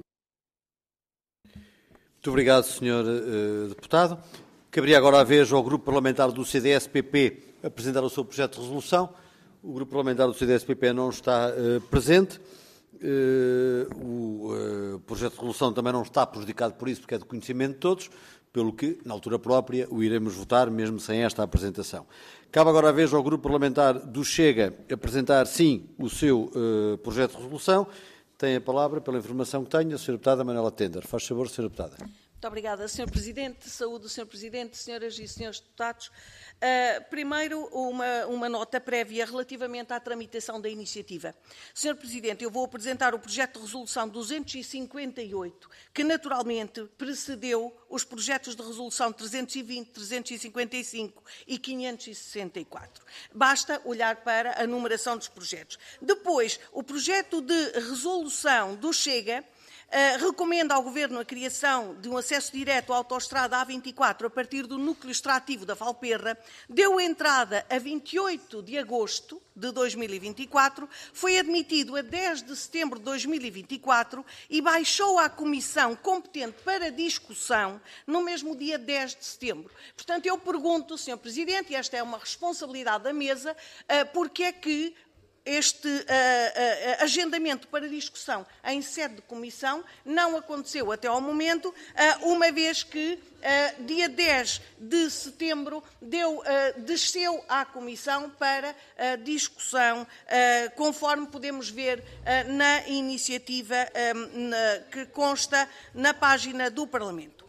Muito obrigado, senhor uh, Deputado. Caberia agora a vez ao Grupo Parlamentar do C D S P P apresentar o seu projeto de resolução. O Grupo Parlamentar do C D S P P não está uh, presente. Uh, o uh, projeto de resolução também não está prejudicado por isso, porque é de conhecimento de todos, pelo que, na altura própria, o iremos votar, mesmo sem esta apresentação. Cabe agora a vez ao Grupo Parlamentar do Chega apresentar, sim, o seu uh, projeto de resolução. Tem a palavra, pela informação que tenho, a senhora Deputada Manuela Tender. Faz favor, senhora Deputada. Muito obrigada, senhor Presidente. Saúde, senhor Presidente, senhoras e senhores deputados. Uh, primeiro, uma, uma nota prévia relativamente à tramitação da iniciativa. senhor Presidente, eu vou apresentar o projeto de resolução duzentos e cinquenta e oito, que naturalmente precedeu os projetos de resolução trezentos e vinte, trezentos e cinquenta e cinco e quinhentos e sessenta e quatro. Basta olhar para a numeração dos projetos. Depois, o projeto de resolução do Chega Uh, recomenda ao Governo a criação de um acesso direto à autoestrada A vinte e quatro a partir do núcleo extrativo da Valperra, deu entrada a vinte e oito de agosto de dois mil e vinte e quatro, foi admitido a dez de setembro de dois mil e vinte e quatro e baixou à Comissão competente para discussão no mesmo dia dez de setembro. Portanto, eu pergunto, senhor Presidente, e esta é uma responsabilidade da mesa, uh, porque é que este uh, uh, agendamento para discussão em sede de comissão não aconteceu até ao momento, uh, uma vez que uh, dia dez de setembro deu, uh, desceu à comissão para uh, discussão, uh, conforme podemos ver uh, na iniciativa um, na, que consta na página do Parlamento.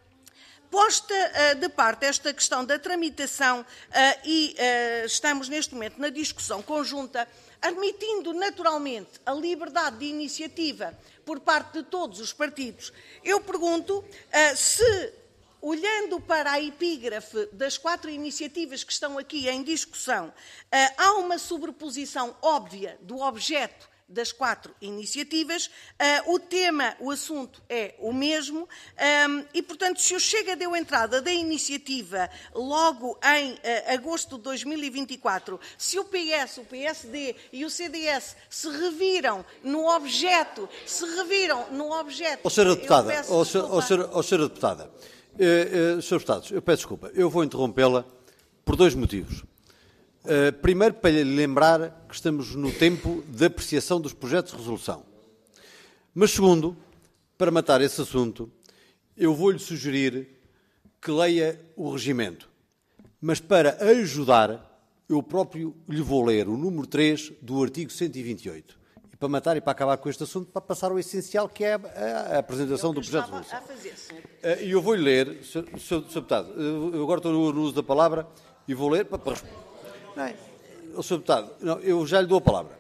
Posta uh, de parte esta questão da tramitação uh, e uh, estamos neste momento na discussão conjunta, admitindo naturalmente a liberdade de iniciativa por parte de todos os partidos, eu pergunto uh, se, olhando para a epígrafe das quatro iniciativas que estão aqui em discussão, uh, há uma sobreposição óbvia do objeto das quatro iniciativas, uh, o tema, o assunto é o mesmo um, e, portanto, se o Chega deu entrada da iniciativa logo em uh, agosto de dois mil e vinte e quatro, se o P S, o P S D e o C D S se reviram no objeto, se reviram no objeto... Ó, senhora deputada, ó, senhora, ó, senhora deputada, eh, eh, senhores deputados, eu peço desculpa, eu vou interrompê-la por dois motivos. Uh, primeiro, para lhe lembrar que estamos no tempo de apreciação dos projetos de resolução. Mas, segundo, para matar esse assunto, eu vou-lhe sugerir que leia o regimento. Mas, para ajudar, eu próprio lhe vou ler o número três do artigo cento e vinte e oito. E para matar e para acabar com este assunto, para passar ao essencial, que é a, a apresentação do projeto de resolução. Uh, E eu vou-lhe ler, senhor Deputado, eu agora estou no uso da palavra e vou ler para, para responder. Não é? O senhor Deputado, não, eu já lhe dou a palavra.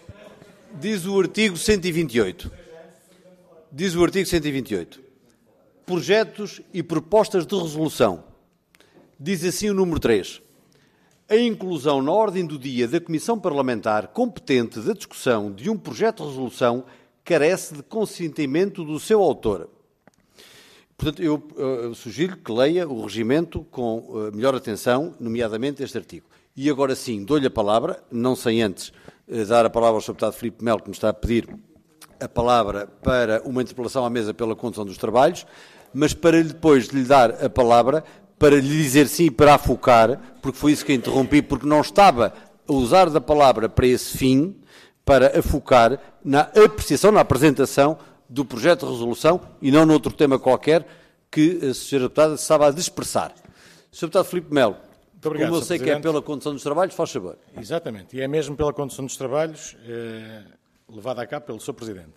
Diz o artigo cento e vinte e oito. Diz o artigo cento e vinte e oito. Projetos e propostas de resolução. Diz assim o número três. A inclusão na ordem do dia da Comissão Parlamentar competente da discussão de um projeto de resolução carece de consentimento do seu autor. Portanto, eu uh, sugiro que leia o regimento com uh, melhor atenção, nomeadamente este artigo. E agora sim, dou-lhe a palavra, não sem antes eh, dar a palavra ao senhor Deputado Filipe Melo, que me está a pedir a palavra para uma interpelação à mesa pela condução dos trabalhos, mas para depois lhe dar a palavra, para lhe dizer sim, para afocar, porque foi isso que interrompi, porque não estava a usar da palavra para esse fim, para afocar na apreciação, na apresentação do projeto de resolução e não noutro tema qualquer que a senhora Deputada estava a dispersar. senhor Deputado Filipe Melo. Obrigado, como eu sei senhor que é Presidente. pela condução dos trabalhos, faz favor. Exatamente, e é mesmo pela condução dos trabalhos eh, levada a cabo pelo senhor Presidente.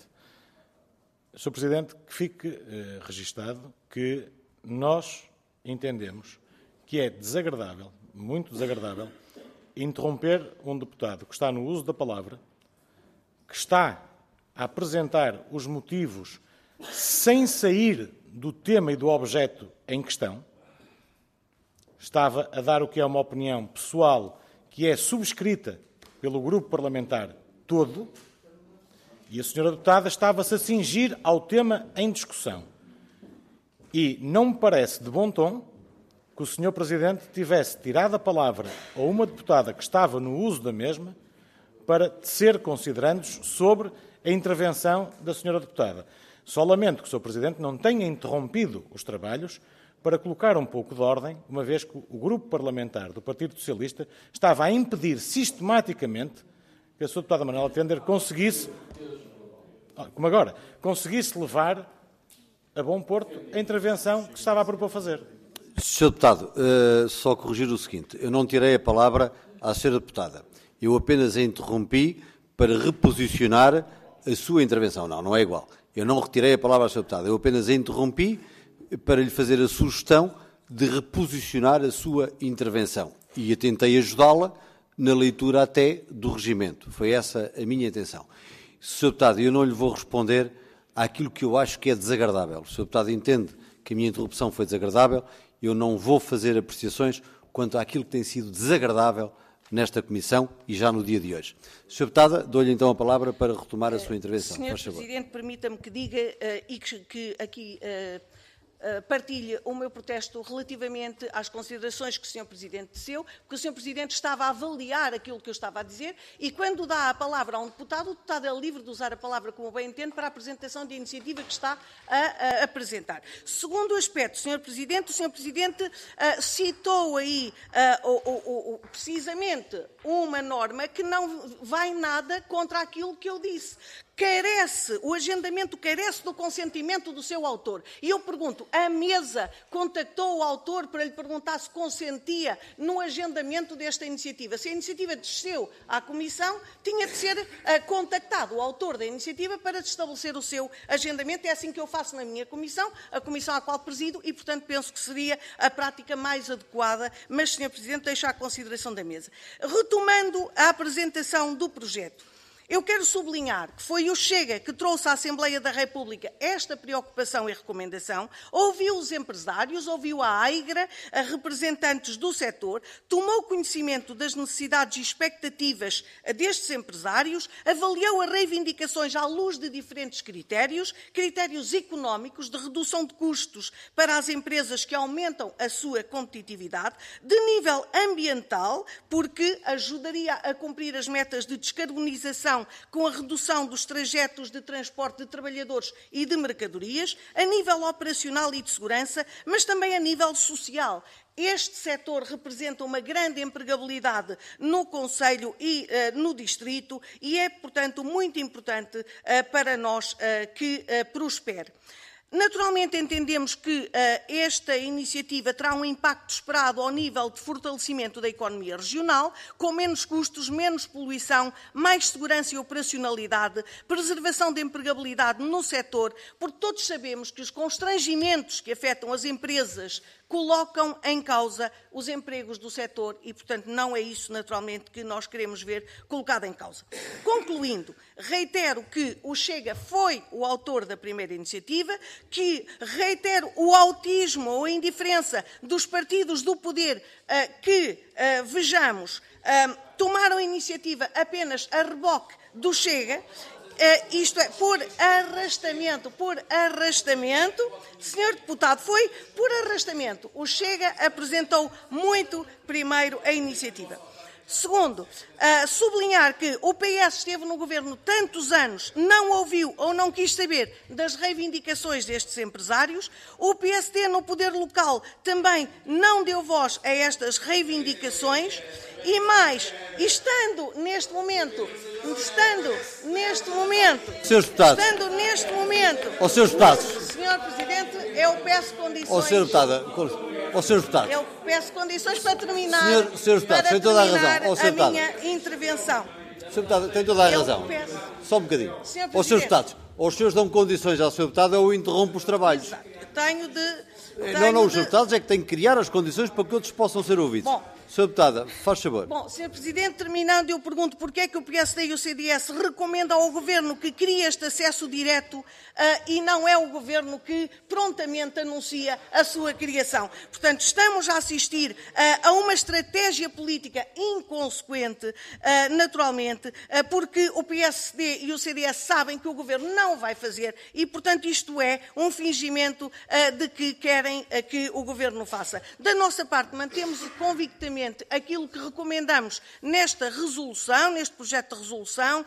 senhor Presidente, que fique eh, registado que nós entendemos que é desagradável, muito desagradável, interromper um deputado que está no uso da palavra, que está a apresentar os motivos sem sair do tema e do objeto em questão. Estava a dar o que é uma opinião pessoal que é subscrita pelo grupo parlamentar todo e a senhora deputada estava-se a cingir ao tema em discussão. E não me parece de bom tom que o senhor Presidente tivesse tirado a palavra a uma deputada que estava no uso da mesma para tecer considerandos sobre a intervenção da senhora deputada. Só lamento que o senhor Presidente não tenha interrompido os trabalhos para colocar um pouco de ordem, uma vez que o grupo parlamentar do Partido Socialista estava a impedir sistematicamente que a sua deputada Manuela Tender conseguisse, como agora, conseguisse levar a bom porto a intervenção que estava a propor fazer. senhor Deputado, uh, só corrigir o seguinte, eu não tirei a palavra à senhora Deputada, eu apenas a interrompi para reposicionar a sua intervenção. Não, não é igual. Eu não retirei a palavra à senhora Deputada, eu apenas a interrompi para lhe fazer a sugestão de reposicionar a sua intervenção. E eu tentei ajudá-la na leitura até do regimento. Foi essa a minha intenção. senhor Deputado, eu não lhe vou responder àquilo que eu acho que é desagradável. O senhor Deputado entende que a minha interrupção foi desagradável, eu não vou fazer apreciações quanto àquilo que tem sido desagradável nesta Comissão e já no dia de hoje. senhor Deputada, dou-lhe então a palavra para retomar a sua intervenção. senhor Presidente, permita-me que diga uh, e que, que aqui uh, uh, partilhe o meu protesto relativamente às considerações que o senhor Presidente teceu, porque o senhor Presidente estava a avaliar aquilo que eu estava a dizer e quando dá a palavra a um deputado, o deputado é livre de usar a palavra como bem entende para a apresentação de iniciativa que está a, a apresentar. Segundo aspecto, senhor Presidente, o senhor Presidente uh, citou aí uh, o, o, o, precisamente uma norma que não vai nada contra aquilo que eu disse. Carece, o agendamento carece do consentimento do seu autor. E eu pergunto, a mesa contactou o autor para lhe perguntar se consentia no agendamento desta iniciativa? Se a iniciativa desceu à Comissão, tinha de ser uh, contactado o autor da iniciativa para estabelecer o seu agendamento. É assim que eu faço na minha Comissão, a Comissão à qual presido, e, portanto, penso que seria a prática mais adequada, mas, senhor Presidente, deixo à consideração da mesa. Retomando a apresentação do projeto, eu quero sublinhar que foi o Chega que trouxe à Assembleia da República esta preocupação e recomendação, ouviu os empresários, ouviu a AIGRA, a representantes do setor, tomou conhecimento das necessidades e expectativas destes empresários, avaliou as reivindicações à luz de diferentes critérios, critérios económicos, de redução de custos para as empresas que aumentam a sua competitividade, de nível ambiental, porque ajudaria a cumprir as metas de descarbonização com a redução dos trajetos de transporte de trabalhadores e de mercadorias, a nível operacional e de segurança, mas também a nível social. Este setor representa uma grande empregabilidade no Conselho e uh, no Distrito e é, portanto, muito importante uh, para nós uh, que uh, prospere. Naturalmente, entendemos que uh, esta iniciativa terá um impacto esperado ao nível de fortalecimento da economia regional, com menos custos, menos poluição, mais segurança e operacionalidade, preservação da empregabilidade no setor, porque todos sabemos que os constrangimentos que afetam as empresas colocam em causa os empregos do setor e, portanto, não é isso, naturalmente, que nós queremos ver colocado em causa. Concluindo, reitero que o Chega foi o autor da primeira iniciativa, que reitero o autismo ou a indiferença dos partidos do poder uh, que, uh, vejamos, uh, tomaram a iniciativa apenas a reboque do Chega. Uh, isto é, por arrastamento, por arrastamento, senhor deputado, foi por arrastamento. O Chega apresentou muito primeiro a iniciativa. Segundo, uh, sublinhar que o P S esteve no governo tantos anos, não ouviu ou não quis saber das reivindicações destes empresários. O P S D no poder local também não deu voz a estas reivindicações. E mais, estando neste momento, estando neste momento, senhores deputados, estando neste momento, aos senhores deputados, senhor Presidente, eu peço condições. Ao senhor Deputada, aos senhores deputados. Eu peço condições para terminar, senhor, senhor deputado, para tem toda a terminar razão. Ao a senhor deputado. minha intervenção. senhor Deputado, tem toda a Eu razão. peço. Só um bocadinho. senhor Aos senhores deputados, ou os senhores dão condições ao senhor Deputado ou eu interrompo os trabalhos. Tenho de... Tenho não, não, os de... senhores Deputados é que têm que criar as condições para que outros possam ser ouvidos. Bom, senhor Deputada, faz favor. Bom, senhor Presidente, terminando, eu pergunto porquê é que o P S D e o C D S recomendam ao Governo que crie este acesso direto uh, e não é o Governo que prontamente anuncia a sua criação. Portanto, estamos a assistir uh, a uma estratégia política inconsequente, uh, naturalmente, uh, porque o P S D e o C D S sabem que o Governo não vai fazer e, portanto, isto é um fingimento uh, de que querem uh, que o Governo faça. Da nossa parte, mantemos convictamente aquilo que recomendamos nesta resolução, neste projeto de resolução,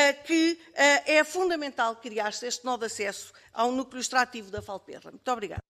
que é fundamental criar-se este nó de acesso ao núcleo extrativo da Falperra. Muito obrigada.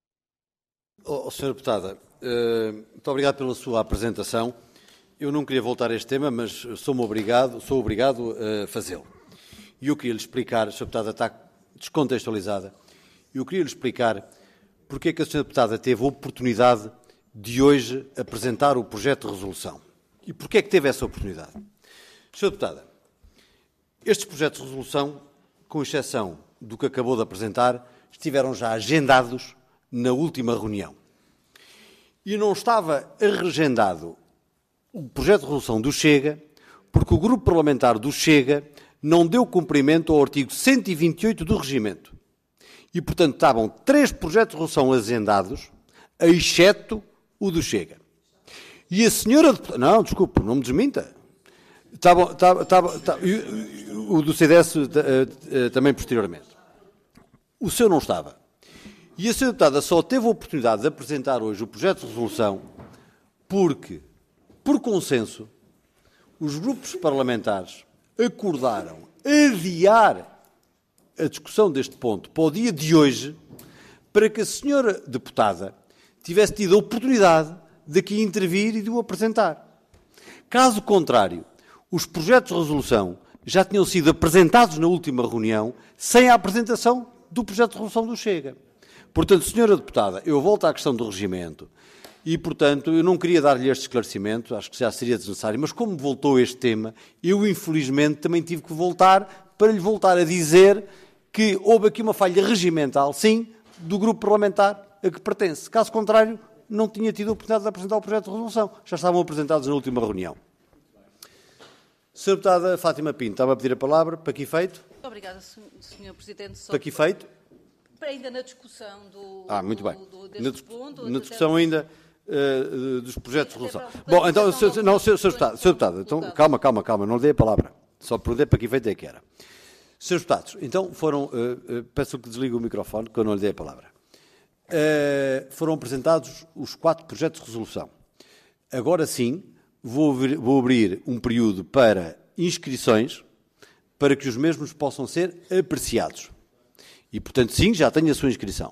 Oh, senhora Deputada, muito obrigado pela sua apresentação. Eu não queria voltar a este tema, mas sou-me obrigado, sou obrigado a fazê-lo. E eu queria lhe explicar, a senhora Deputada está descontextualizada, eu queria lhe explicar porque é que a senhora Deputada teve a oportunidade de hoje apresentar o projeto de resolução. E porquê é que teve essa oportunidade? senhora Deputada, estes projetos de resolução, com exceção do que acabou de apresentar, estiveram já agendados na última reunião. E não estava arregendado o projeto de resolução do Chega, porque o grupo parlamentar do Chega não deu cumprimento ao artigo cento e vinte e oito do regimento. E, portanto, estavam três projetos de resolução agendados, exceto o do Chega. E a senhora deputada... Não, desculpe, não me desminta. Estava, estava, estava, estava, o do C D S também posteriormente. O seu não estava. E a senhora deputada só teve a oportunidade de apresentar hoje o projeto de resolução porque, por consenso, os grupos parlamentares acordaram adiar a discussão deste ponto para o dia de hoje para que a senhora deputada tivesse tido a oportunidade de aqui intervir e de o apresentar. Caso contrário, os projetos de resolução já tinham sido apresentados na última reunião sem a apresentação do projeto de resolução do Chega. Portanto, senhora deputada, eu volto à questão do regimento e, portanto, eu não queria dar-lhe este esclarecimento, acho que já seria desnecessário, mas como voltou este tema, eu, infelizmente, também tive que voltar para lhe voltar a dizer que houve aqui uma falha regimental, sim, do grupo parlamentar a que pertence. Caso contrário, não tinha tido a oportunidade de apresentar o projeto de resolução. Já estavam apresentados na última reunião. senhora deputada Fátima Pinto, estava a pedir a palavra. Para que efeito? Muito obrigada, senhor Presidente. Só para que efeito? Ainda na discussão do, ah, muito bem. do, na, deste ponto. Na discussão ainda uh, dos projetos de resolução. Bom, então, senhor, não, senhor deputado, senhor deputado, então, calma, calma, calma, não lhe dei a palavra. Só por dizer para que efeito é que era. Senhores deputados, então foram, uh, uh, peço que desligue o microfone, que eu não lhe dei a palavra. Uh, foram apresentados os quatro projetos de resolução. Agora sim, vou, abrir, vou abrir um período para inscrições, para que os mesmos possam ser apreciados. E, portanto, sim, já tenho a sua inscrição.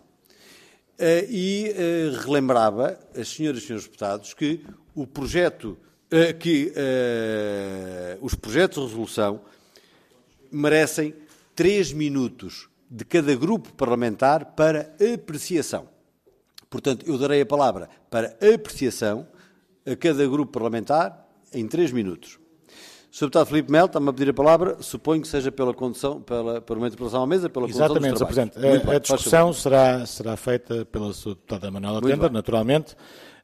Uh, e uh, relembrava as senhoras e senhores deputados que o projeto, uh, que uh, os projetos de resolução merecem três minutos de cada grupo parlamentar para apreciação. Portanto, eu darei a palavra para apreciação a cada grupo parlamentar em três minutos. senhor Deputado Filipe Melo, está-me a pedir a palavra, suponho que seja pela condução, pela, por uma interpelação à mesa, pela condução dos trabalhos. Exatamente, senhor Presidente. A, a discussão será, será feita pela senhora Deputada Manuela Tenda, naturalmente.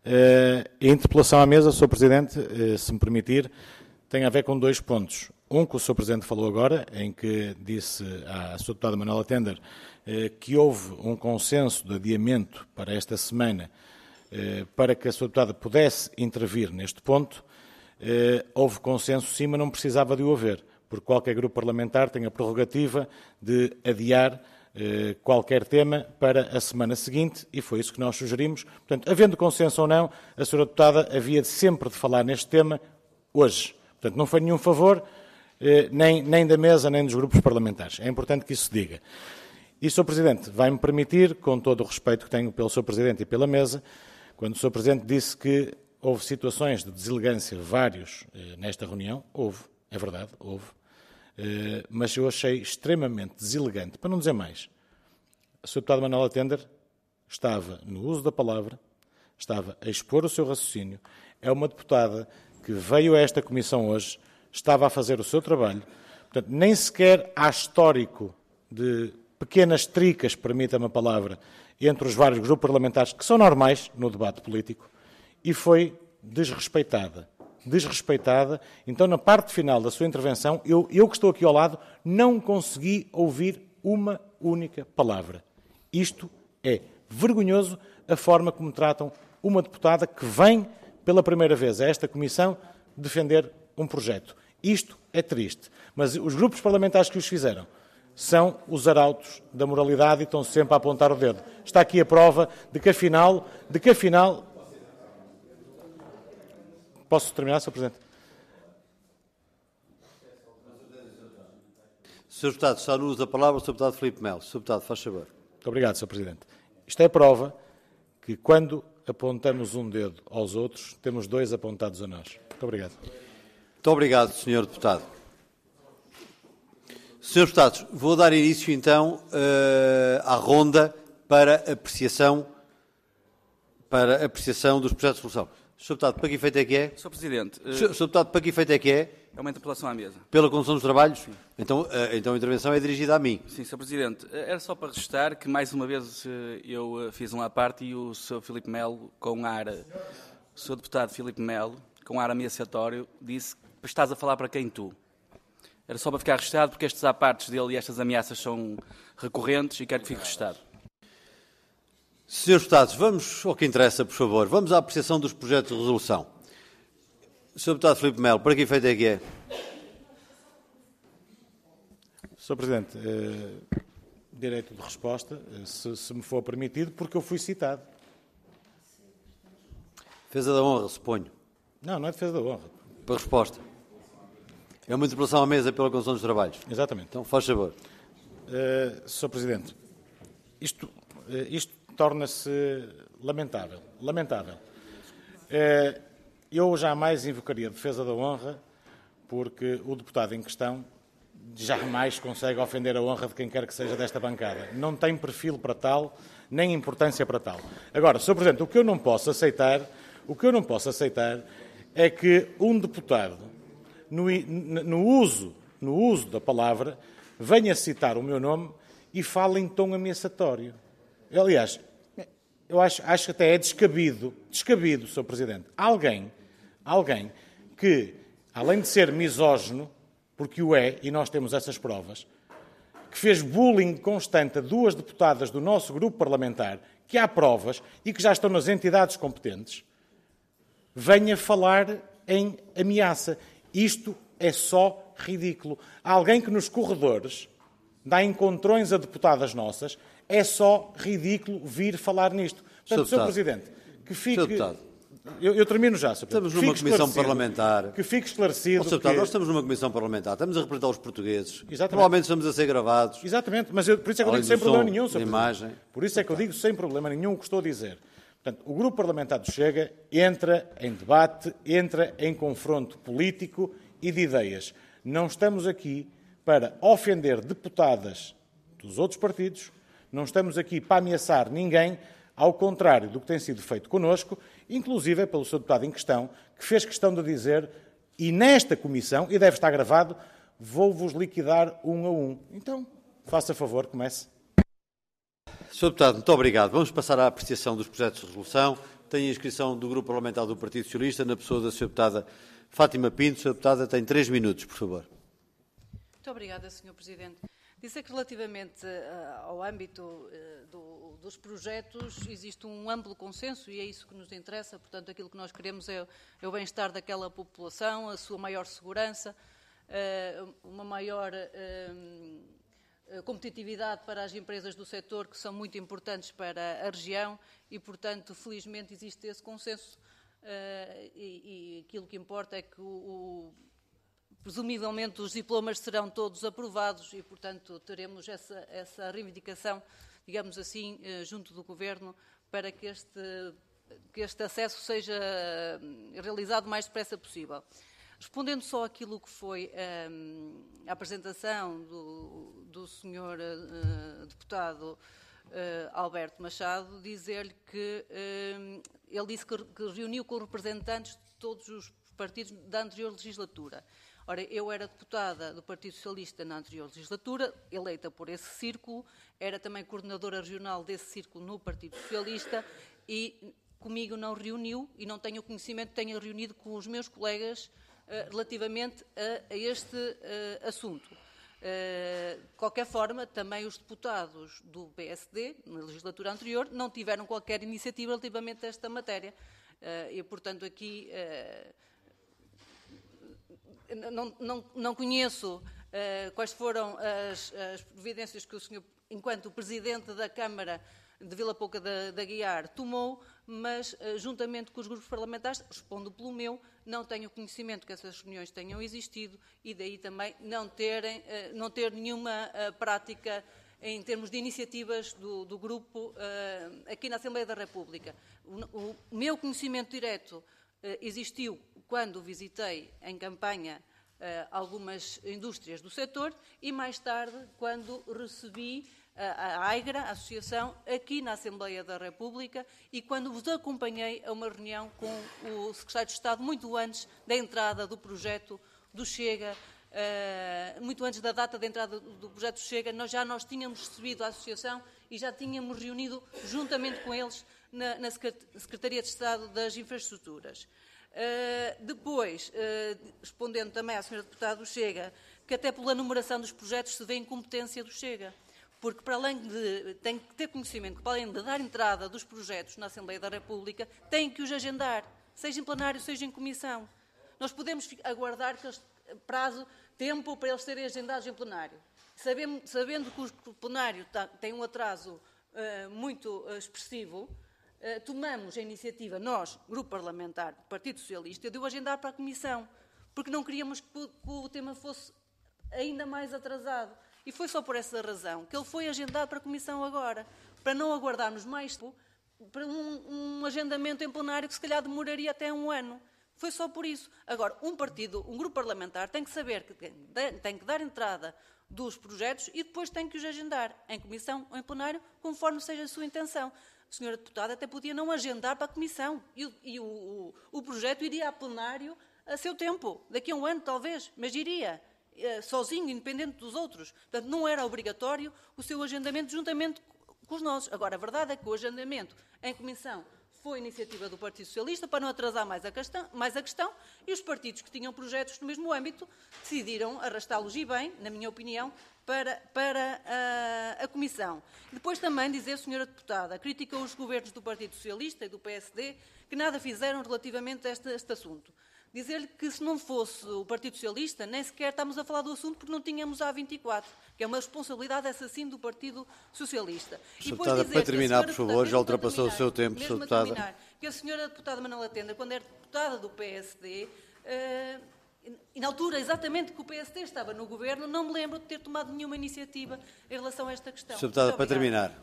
Uh, a interpelação à mesa, senhor Presidente, uh, se me permitir, tem a ver com dois pontos. Um que o senhor Presidente falou agora, em que disse à senhora Deputada Manuela Tender uh, que houve um consenso de adiamento para esta semana uh, para que a senhora Deputada pudesse intervir neste ponto. Uh, houve consenso sim, mas não precisava de o haver, porque qualquer grupo parlamentar tem a prerrogativa de adiar uh, qualquer tema para a semana seguinte, e foi isso que nós sugerimos. Portanto, havendo consenso ou não, a senhora Deputada havia de sempre de falar neste tema hoje. Portanto, não foi nenhum favor, uh, nem, nem da mesa, nem dos grupos parlamentares. É importante que isso se diga. E, senhor Presidente, vai-me permitir, com todo o respeito que tenho pelo senhor Presidente e pela mesa, quando o senhor Presidente disse que houve situações de deselegância, vários, eh, nesta reunião. Houve, é verdade, houve. Eh, mas eu achei extremamente deselegante, para não dizer mais. A senhora Deputada Manuela Tender estava no uso da palavra, estava a expor o seu raciocínio. É uma deputada que veio a esta comissão hoje, estava a fazer o seu trabalho. Portanto, nem sequer há histórico de pequenas tricas, permita-me a palavra, entre os vários grupos parlamentares, que são normais no debate político. E foi desrespeitada. Desrespeitada. Então, na parte final da sua intervenção, eu, eu que estou aqui ao lado, não consegui ouvir uma única palavra. Isto é vergonhoso, a forma como tratam uma deputada que vem pela primeira vez a esta comissão defender um projeto. Isto é triste. Mas os grupos parlamentares que os fizeram são os arautos da moralidade e estão sempre a apontar o dedo. Está aqui a prova de que, afinal, de que, afinal, posso terminar, senhor Presidente? senhor Deputado, está no uso da palavra o senhor Deputado Filipe Melo. senhor Deputado, faz favor. Muito obrigado, senhor Presidente. Isto é a prova que, quando apontamos um dedo aos outros, temos dois apontados a nós. Muito obrigado. Muito obrigado, senhor Deputado. senhores Deputados, vou dar início, então, à ronda para apreciação, para apreciação dos projetos de resolução. senhor Deputado, para que efeito é que é? senhor Presidente, uh, senhor Deputado, para que efeito é que é? É uma interpelação à mesa. Pela condução dos trabalhos? Sim. Então, uh, então a intervenção é dirigida a mim. Sim, senhor Presidente. Uh, era só para registrar que, mais uma vez, uh, eu uh, fiz um à parte e o senhor Filipe Melo, com ar... Uh, o senhor Deputado Filipe Melo, com ar ameaçatório, disse que estás a falar para quem tu? Era só para ficar registrado, porque estes apartes dele e estas ameaças são recorrentes e quero que fique registado. Senhores Deputados, vamos ao que interessa, por favor. Vamos à apreciação dos projetos de resolução. senhor Deputado Filipe Melo, para que efeito é que é? senhor Presidente, eh, direito de resposta, eh, se, se me for permitido, porque eu fui citado. Defesa da honra, suponho. Não, não é defesa da honra. Para resposta. É uma interpelação à mesa pela condução dos trabalhos. Exatamente. Então, faz favor. Uh, senhor Presidente, isto, uh, isto torna-se lamentável. Lamentável. Uh, eu jamais invocaria a defesa da honra, porque o deputado em questão jamais consegue ofender a honra de quem quer que seja desta bancada. Não tem perfil para tal, nem importância para tal. Agora, senhor Presidente, o que eu não posso aceitar, o que eu não posso aceitar é que um deputado, no, no, uso, no uso da palavra, venha citar o meu nome e fale em tom ameaçatório. Aliás, eu acho, acho que até é descabido, descabido, senhor Presidente, alguém, alguém que, além de ser misógino, porque o é, e nós temos essas provas, que fez bullying constante a duas deputadas do nosso grupo parlamentar, que há provas e que já estão nas entidades competentes, venha falar em ameaça. Isto é só ridículo. Há alguém que nos corredores dá encontrões a deputadas nossas, é só ridículo vir falar nisto. Portanto, senhor Presidente, que fique... Eu, eu termino já, senhor Presidente. Estamos numa comissão parlamentar. Que fique esclarecido. Oh, senhor Deputado, que... nós estamos numa comissão parlamentar, estamos a representar os portugueses. Exatamente. Provavelmente estamos a ser gravados. Exatamente, mas eu, por isso é que eu digo sem problema nenhum, senhor Presidente. Imagem. Por isso é que eu digo sem problema nenhum o que estou a dizer. Portanto, o Grupo Parlamentar do Chega entra em debate, entra em confronto político e de ideias. Não estamos aqui para ofender deputadas dos outros partidos, não estamos aqui para ameaçar ninguém, ao contrário do que tem sido feito connosco, inclusive pelo senhor deputado em questão, que fez questão de dizer, e nesta comissão, e deve estar gravado, vou-vos liquidar um a um. Então, faça favor, comece. senhor Deputado, muito obrigado. Vamos passar à apreciação dos projetos de resolução. Tem a inscrição do Grupo Parlamentar do Partido Socialista, na pessoa da senhora Deputada Fátima Pinto. senhora Deputada, tem três minutos, por favor. Muito obrigada, senhor Presidente. Disse que relativamente uh, ao âmbito uh, do, dos projetos existe um amplo consenso e é isso que nos interessa. Portanto, aquilo que nós queremos é, é o bem-estar daquela população, a sua maior segurança, uh, uma maior uh, competitividade para as empresas do setor que são muito importantes para a região e, portanto, felizmente existe esse consenso uh, e, e aquilo que importa é que o, o presumivelmente os diplomas serão todos aprovados e, portanto, teremos essa, essa reivindicação, digamos assim, junto do Governo para que este, que este acesso seja realizado o mais depressa possível. Respondendo só àquilo que foi um, a apresentação do, do senhor uh, deputado uh, Alberto Machado, dizer-lhe que uh, ele disse que, que reuniu com representantes de todos os partidos da anterior legislatura. Ora, eu era deputada do Partido Socialista na anterior legislatura, eleita por esse círculo, era também coordenadora regional desse círculo no Partido Socialista e comigo não reuniu e não tenho conhecimento, tenho reunido com os meus colegas uh, relativamente a, a este uh, assunto. Uh, de qualquer forma, também os deputados do P S D, na legislatura anterior, não tiveram qualquer iniciativa relativamente a esta matéria. Uh, e, portanto, aqui... Uh, Não, não, não conheço uh, quais foram as, as providências que o senhor, enquanto Presidente da Câmara de Vila Pouca da, da Guiar, tomou, mas, uh, juntamente com os grupos parlamentares, respondo pelo meu, não tenho conhecimento que essas reuniões tenham existido e daí também não, terem, uh, não ter nenhuma uh, prática em termos de iniciativas do, do grupo uh, aqui na Assembleia da República. O, o meu conhecimento direto existiu quando visitei em campanha uh, algumas indústrias do setor e mais tarde quando recebi a AIGRA, a Associação, aqui na Assembleia da República, e quando vos acompanhei a uma reunião com o Secretário de Estado, muito antes da entrada do projeto do Chega, uh, muito antes da data de entrada do projeto do Chega, nós já nós tínhamos recebido a Associação e já tínhamos reunido juntamente com eles na, na Secretaria de Estado das Infraestruturas. Uh, depois, uh, respondendo também à senhora Deputada do Chega, que até pela numeração dos projetos se vê incompetência do Chega, porque para além de, tem que ter conhecimento que para além de dar entrada dos projetos na Assembleia da República, tem que os agendar, seja em plenário, seja em comissão. Nós podemos aguardar que eles, prazo, tempo para eles serem agendados em plenário. Sabendo, sabendo que o plenário tá, tem um atraso uh, muito uh, expressivo, uh, tomamos a iniciativa, nós, Grupo Parlamentar do Partido Socialista, de o agendar para a comissão, porque não queríamos que, que o tema fosse ainda mais atrasado. E foi só por essa razão que ele foi agendado para a Comissão agora, para não aguardarmos mais tempo para um, um agendamento em plenário que se calhar demoraria até um ano. Foi só por isso. Agora, um partido, um grupo parlamentar tem que saber que tem que dar entrada dos projetos e depois tem que os agendar em comissão ou em plenário, conforme seja a sua intenção. A senhora Deputada até podia não agendar para a comissão e, o, e o, o, o projeto iria a plenário a seu tempo, daqui a um ano talvez, mas iria. Sozinho, independente dos outros. Portanto, não era obrigatório o seu agendamento juntamente com os nossos. Agora, a verdade é que o agendamento em comissão foi iniciativa do Partido Socialista para não atrasar mais a questão, mais a questão e os partidos que tinham projetos no mesmo âmbito decidiram arrastá-los e bem, na minha opinião, para, para a, a Comissão. Depois também dizer, senhora Deputada, criticou os governos do Partido Socialista e do P S D que nada fizeram relativamente a este, a este assunto. Dizer-lhe que se não fosse o Partido Socialista, nem sequer estamos a falar do assunto porque não tínhamos a A vinte e quatro, que é uma responsabilidade essa sim do Partido Socialista. senhora Deputada, para terminar, por favor, já ultrapassou o seu tempo, senhora Deputada. Terminar, que a senhora Deputada Manuela Tenda, quando era deputada do P S D, uh, e na altura exatamente que o P S D estava no governo, não me lembro de ter tomado nenhuma iniciativa em relação a esta questão. senhora Deputada, para terminar.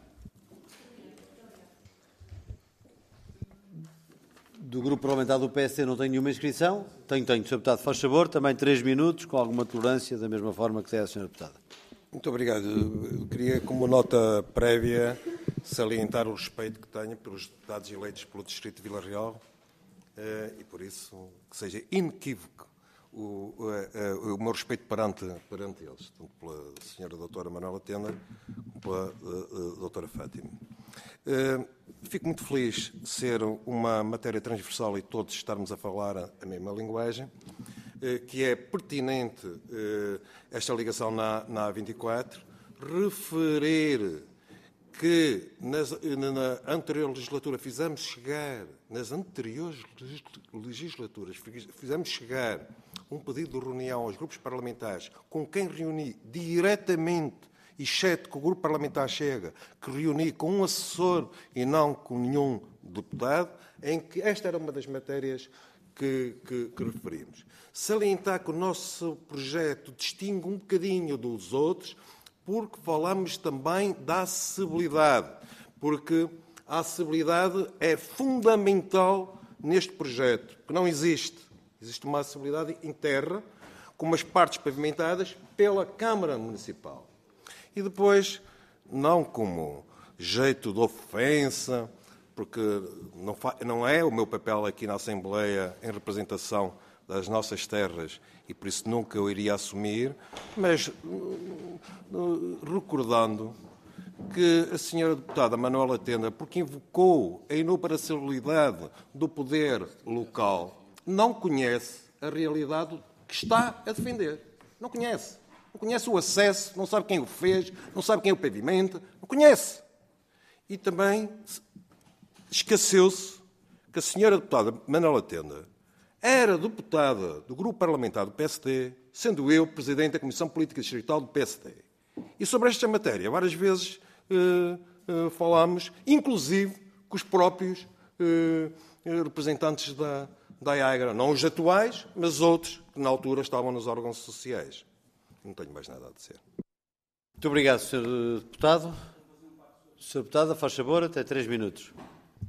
Do Grupo Parlamentar do P S D não tenho nenhuma inscrição. Tenho, tenho. senhor Deputado, faz favor, também três minutos, com alguma tolerância, da mesma forma que tem a senhora Deputada. Muito obrigado. Eu queria, como nota prévia, salientar o respeito que tenho pelos deputados eleitos pelo Distrito de Vila Real e, por isso, que seja inequívoco o, o, o meu respeito perante, perante eles, tanto pela senhora doutora Manuela Tenda como pela uh, doutora Fátima. Uh, fico muito feliz de ser uma matéria transversal e todos estarmos a falar a, a mesma linguagem, uh, que é pertinente uh, esta ligação na, na A vinte e quatro, referir que nas, na anterior legislatura fizemos chegar, nas anteriores legislaturas, fizemos chegar um pedido de reunião aos grupos parlamentares com quem reuni diretamente, exceto que o grupo parlamentar Chega, que reuni com um assessor e não com nenhum deputado, em que esta era uma das matérias que, que, que referimos. Salientar que o nosso projeto distingue um bocadinho dos outros, porque falamos também da acessibilidade, porque a acessibilidade é fundamental neste projeto, que não existe. Existe uma acessibilidade em terra, com umas partes pavimentadas pela Câmara Municipal. E depois, não como jeito de ofensa, porque não, não é o meu papel aqui na Assembleia em representação das nossas terras e por isso nunca eu iria assumir, mas recordando que a senhora deputada Manuela Tenda, porque invocou a inoperacionalidade do poder local, não conhece a realidade que está a defender. Não conhece. Não conhece o acesso, não sabe quem o fez, não sabe quem o pavimenta, não conhece. E também esqueceu-se que a senhora deputada Manuela Tenda era deputada do grupo parlamentar do P S D, sendo eu presidente da Comissão Política Distrital do P S D. E sobre esta matéria, várias vezes eh, eh, falámos, inclusive com os próprios eh, representantes da, da AIGRA, não os atuais, mas outros que na altura estavam nos órgãos sociais. Não tenho mais nada a dizer. Muito obrigado, senhor Deputado. senhora Deputada, faz favor, até três minutos.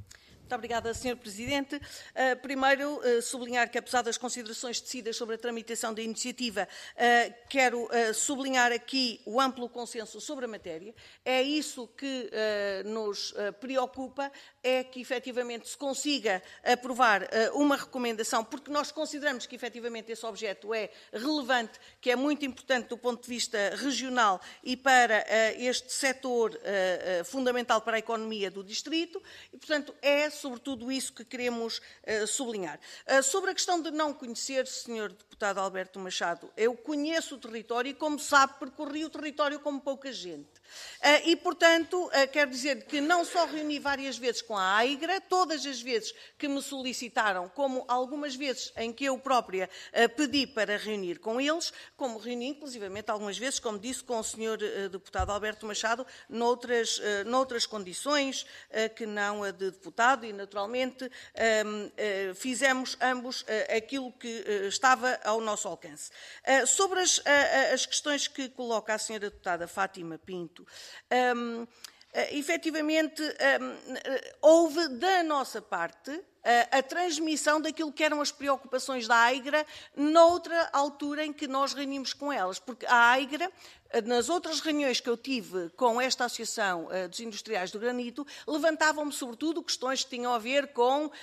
Muito obrigada, senhor Presidente. Uh, primeiro, uh, sublinhar que, apesar das considerações tecidas sobre a tramitação da iniciativa, uh, quero uh, sublinhar aqui o amplo consenso sobre a matéria. É isso que uh, nos uh, preocupa, é que efetivamente se consiga aprovar uh, uma recomendação, porque nós consideramos que efetivamente esse objeto é relevante, que é muito importante do ponto de vista regional e para uh, este setor uh, uh, fundamental para a economia do distrito, e, portanto, é sobretudo isso que queremos uh, sublinhar. Uh, sobre a questão de não conhecer, senhor deputado Alberto Machado, eu conheço o território e, como sabe, percorri o território como pouca gente. Uh, e, portanto, uh, quero dizer que não só reuni várias vezes com a AIGRA, todas as vezes que me solicitaram, como algumas vezes em que eu própria uh, pedi para reunir com eles, como reuni, inclusivamente, algumas vezes, como disse, com o senhor uh, deputado Alberto Machado, noutras, uh, noutras condições uh, que não a de deputado, e, naturalmente, um, uh, fizemos ambos uh, aquilo que uh, estava ao nosso alcance. Uh, sobre as, uh, as questões que coloca a senhora deputada Fátima Pinto, Um, uh, efetivamente, um, uh, houve da nossa parte uh, a transmissão daquilo que eram as preocupações da AIGRA noutra altura em que nós reunimos com elas, porque a AIGRA, nas outras reuniões que eu tive com esta Associação uh, dos Industriais do Granito, levantavam-me sobretudo questões que tinham a ver com uh,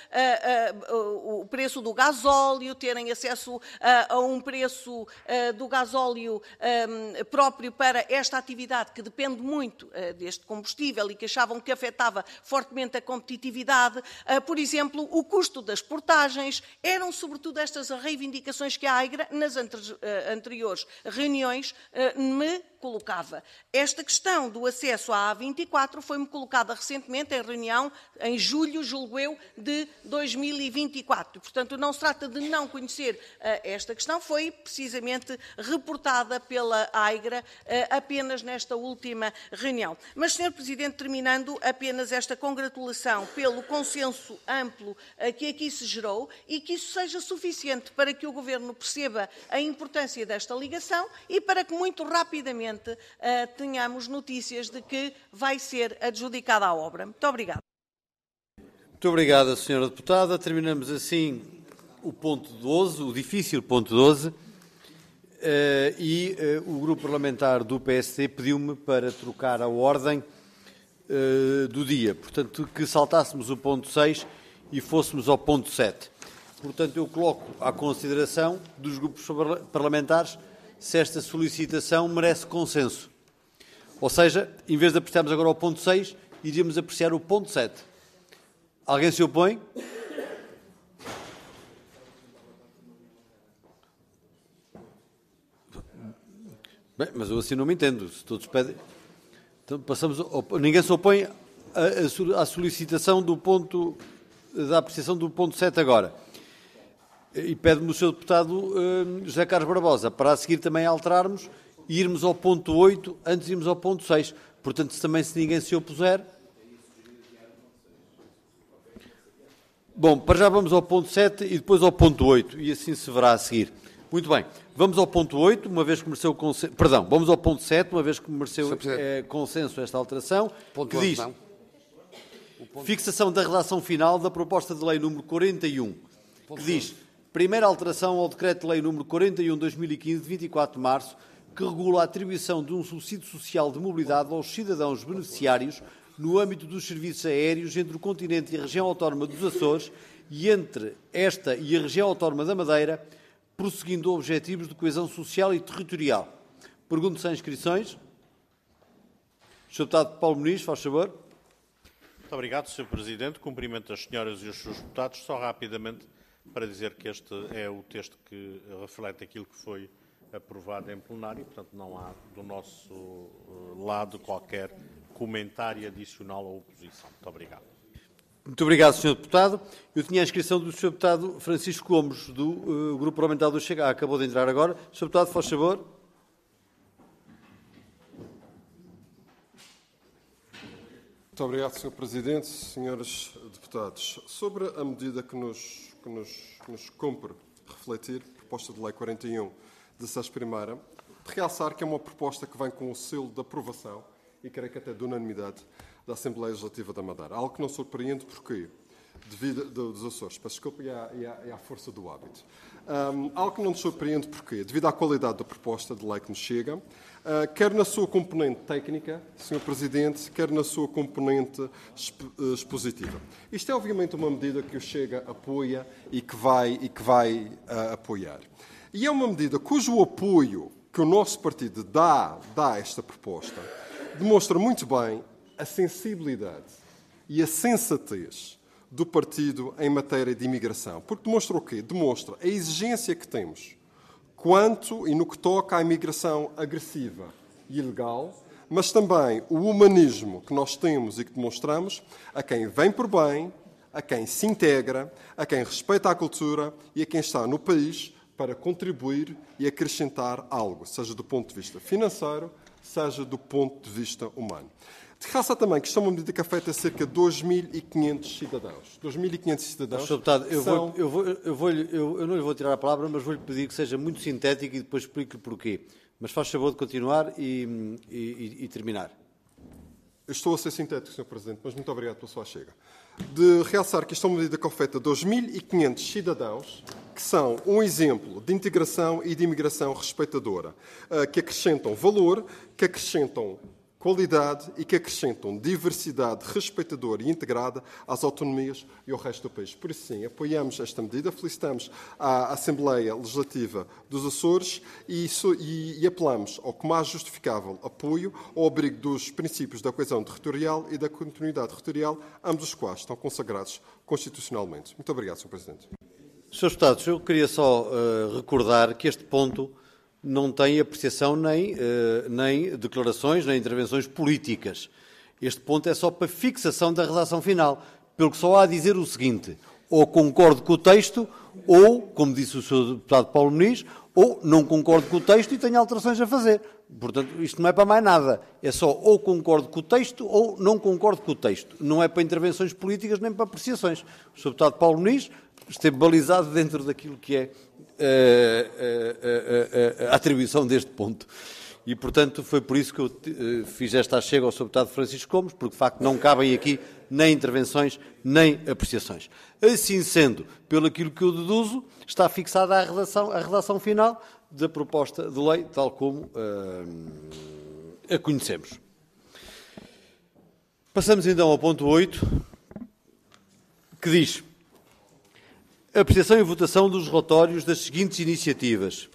uh, o preço do gasóleo, terem acesso uh, a um preço uh, do gasóleo um, próprio para esta atividade que depende muito uh, deste combustível e que achavam que afetava fortemente a competitividade. Uh, por exemplo, o custo das portagens. Eram sobretudo estas as reivindicações que a AIGRA, nas anter, uh, anteriores reuniões, uh, me colocava. Esta questão do acesso à A vinte e quatro foi-me colocada recentemente em reunião, em julho, julgo eu, de dois mil e vinte e quatro. Portanto, não se trata de não conhecer uh, esta questão, foi precisamente reportada pela AIGRA uh, apenas nesta última reunião. Mas, senhor Presidente, terminando, apenas esta congratulação pelo consenso amplo uh, que aqui se gerou e que isso seja suficiente para que o Governo perceba a importância desta ligação e para que muito rapidamente Uh, tenhamos notícias de que vai ser adjudicada a obra. Muito obrigada. Muito obrigada, senhora Deputada. Terminamos assim o ponto doze, o difícil ponto doze, uh, e uh, o Grupo Parlamentar do P S D pediu-me para trocar a ordem uh, do dia. Portanto, que saltássemos o ponto seis e fôssemos ao ponto sete. Portanto, eu coloco à consideração dos grupos parlamentares se esta solicitação merece consenso. Ou seja, em vez de apreciarmos agora o ponto seis, iríamos apreciar o ponto sete. Alguém se opõe? Bem, mas eu assim não me entendo. Se todos pedem... Então passamos... Ninguém se opõe à solicitação do ponto... da apreciação do ponto sete agora. E pede-me o senhor deputado uh, José Carlos Barbosa para a seguir também alterarmos e irmos ao ponto oito antes de irmos ao ponto seis. Portanto, se também se ninguém se opuser... Bom, para já vamos ao ponto sete e depois ao ponto oito, e assim se verá a seguir. Muito bem, vamos ao ponto oito, uma vez que mereceu consenso... Perdão, vamos ao ponto sete, uma vez que mereceu eh, consenso esta alteração, ponto que diz... Fixação da redação final da proposta de lei número quarenta e um, que diz... Primeira alteração ao Decreto-Lei número quarenta e um barra dois mil e quinze, de vinte e quatro de março, que regula a atribuição de um subsídio social de mobilidade aos cidadãos beneficiários no âmbito dos serviços aéreos entre o continente e a região autónoma dos Açores e entre esta e a região autónoma da Madeira, prosseguindo objetivos de coesão social e territorial. Pergunto sem inscrições. senhor Deputado Paulo Muniz, faz favor. Muito obrigado, senhor Presidente. Cumprimento as senhoras e os senhores deputados. Só rapidamente para dizer que este é o texto que reflete aquilo que foi aprovado em plenário, portanto não há do nosso lado qualquer comentário adicional ou oposição. Muito obrigado. Muito obrigado, senhor Deputado. Eu tinha a inscrição do senhor Deputado Francisco Gomes, do uh, Grupo Parlamentar do Chega. Ah, acabou de entrar agora. senhor Deputado, faz favor. Muito obrigado, senhor Presidente, senhores deputados. Sobre a medida que nos, que nos, que nos cumpre refletir, proposta de lei quarenta e um, dezasseis primeira, de realçar que é uma proposta que vem com o selo de aprovação, e creio que até de unanimidade, da Assembleia Legislativa da Madeira. Algo que não surpreende porque de vida dos Açores. Peço desculpa, e à, e à, e à força do hábito. Um, algo que não nos surpreende, porquê? Devido à qualidade da proposta de lei que nos chega, uh, quer na sua componente técnica, senhor Presidente, quer na sua componente exp expositiva. Isto é, obviamente, uma medida que o Chega apoia e que vai, e que vai uh, apoiar. E é uma medida cujo apoio que o nosso partido dá, dá a esta proposta demonstra muito bem a sensibilidade e a sensatez do partido em matéria de imigração. Porque demonstra o quê? Demonstra a exigência que temos quanto e no que toca à imigração agressiva e ilegal, mas também o humanismo que nós temos e que demonstramos a quem vem por bem, a quem se integra, a quem respeita a cultura e a quem está no país para contribuir e acrescentar algo, seja do ponto de vista financeiro, seja do ponto de vista humano. De raça também, que isto é uma medida que afeta cerca de dois mil e quinhentos cidadãos. dois mil e quinhentos cidadãos. senhor Deputado, eu, são... vou, eu, vou, eu, vou, eu, eu não lhe vou tirar a palavra, mas vou-lhe pedir que seja muito sintético e depois explique-lhe porquê. Mas faz favor de continuar e, e, e terminar. Eu estou a ser sintético, senhor Presidente, mas muito obrigado pela sua chega. De realçar que isto é uma medida que afeta dois mil e quinhentos cidadãos, que são um exemplo de integração e de imigração respeitadora, que acrescentam valor, que acrescentam qualidade e que acrescentam diversidade respeitadora e integrada às autonomias e ao resto do país. Por isso, sim, apoiamos esta medida, felicitamos a Assembleia Legislativa dos Açores e, e, e apelamos ao que mais justificável apoio ao abrigo dos princípios da coesão territorial e da continuidade territorial, ambos os quais estão consagrados constitucionalmente. Muito obrigado, senhor Presidente. senhores Deputados, eu queria só uh, recordar que este ponto não tem apreciação nem, eh, nem declarações, nem intervenções políticas. Este ponto é só para fixação da redação final, pelo que só há a dizer o seguinte: ou concordo com o texto, ou, como disse o senhor deputado Paulo Muniz, ou não concordo com o texto e tenho alterações a fazer. Portanto, isto não é para mais nada. É só ou concordo com o texto ou não concordo com o texto. Não é para intervenções políticas nem para apreciações. O senhor deputado Paulo Muniz esteve balizado dentro daquilo que é a, a, a, a atribuição deste ponto. E, portanto, foi por isso que eu uh, fiz esta achega ao senhor deputado Francisco Gomes, porque, de facto, não cabem aqui nem intervenções, nem apreciações. Assim sendo, pelo aquilo que eu deduzo, está fixada a redação, a redação final da proposta de lei, tal como uh, a conhecemos. Passamos, então, ao ponto oito, que diz: apreciação e votação dos relatórios das seguintes iniciativas.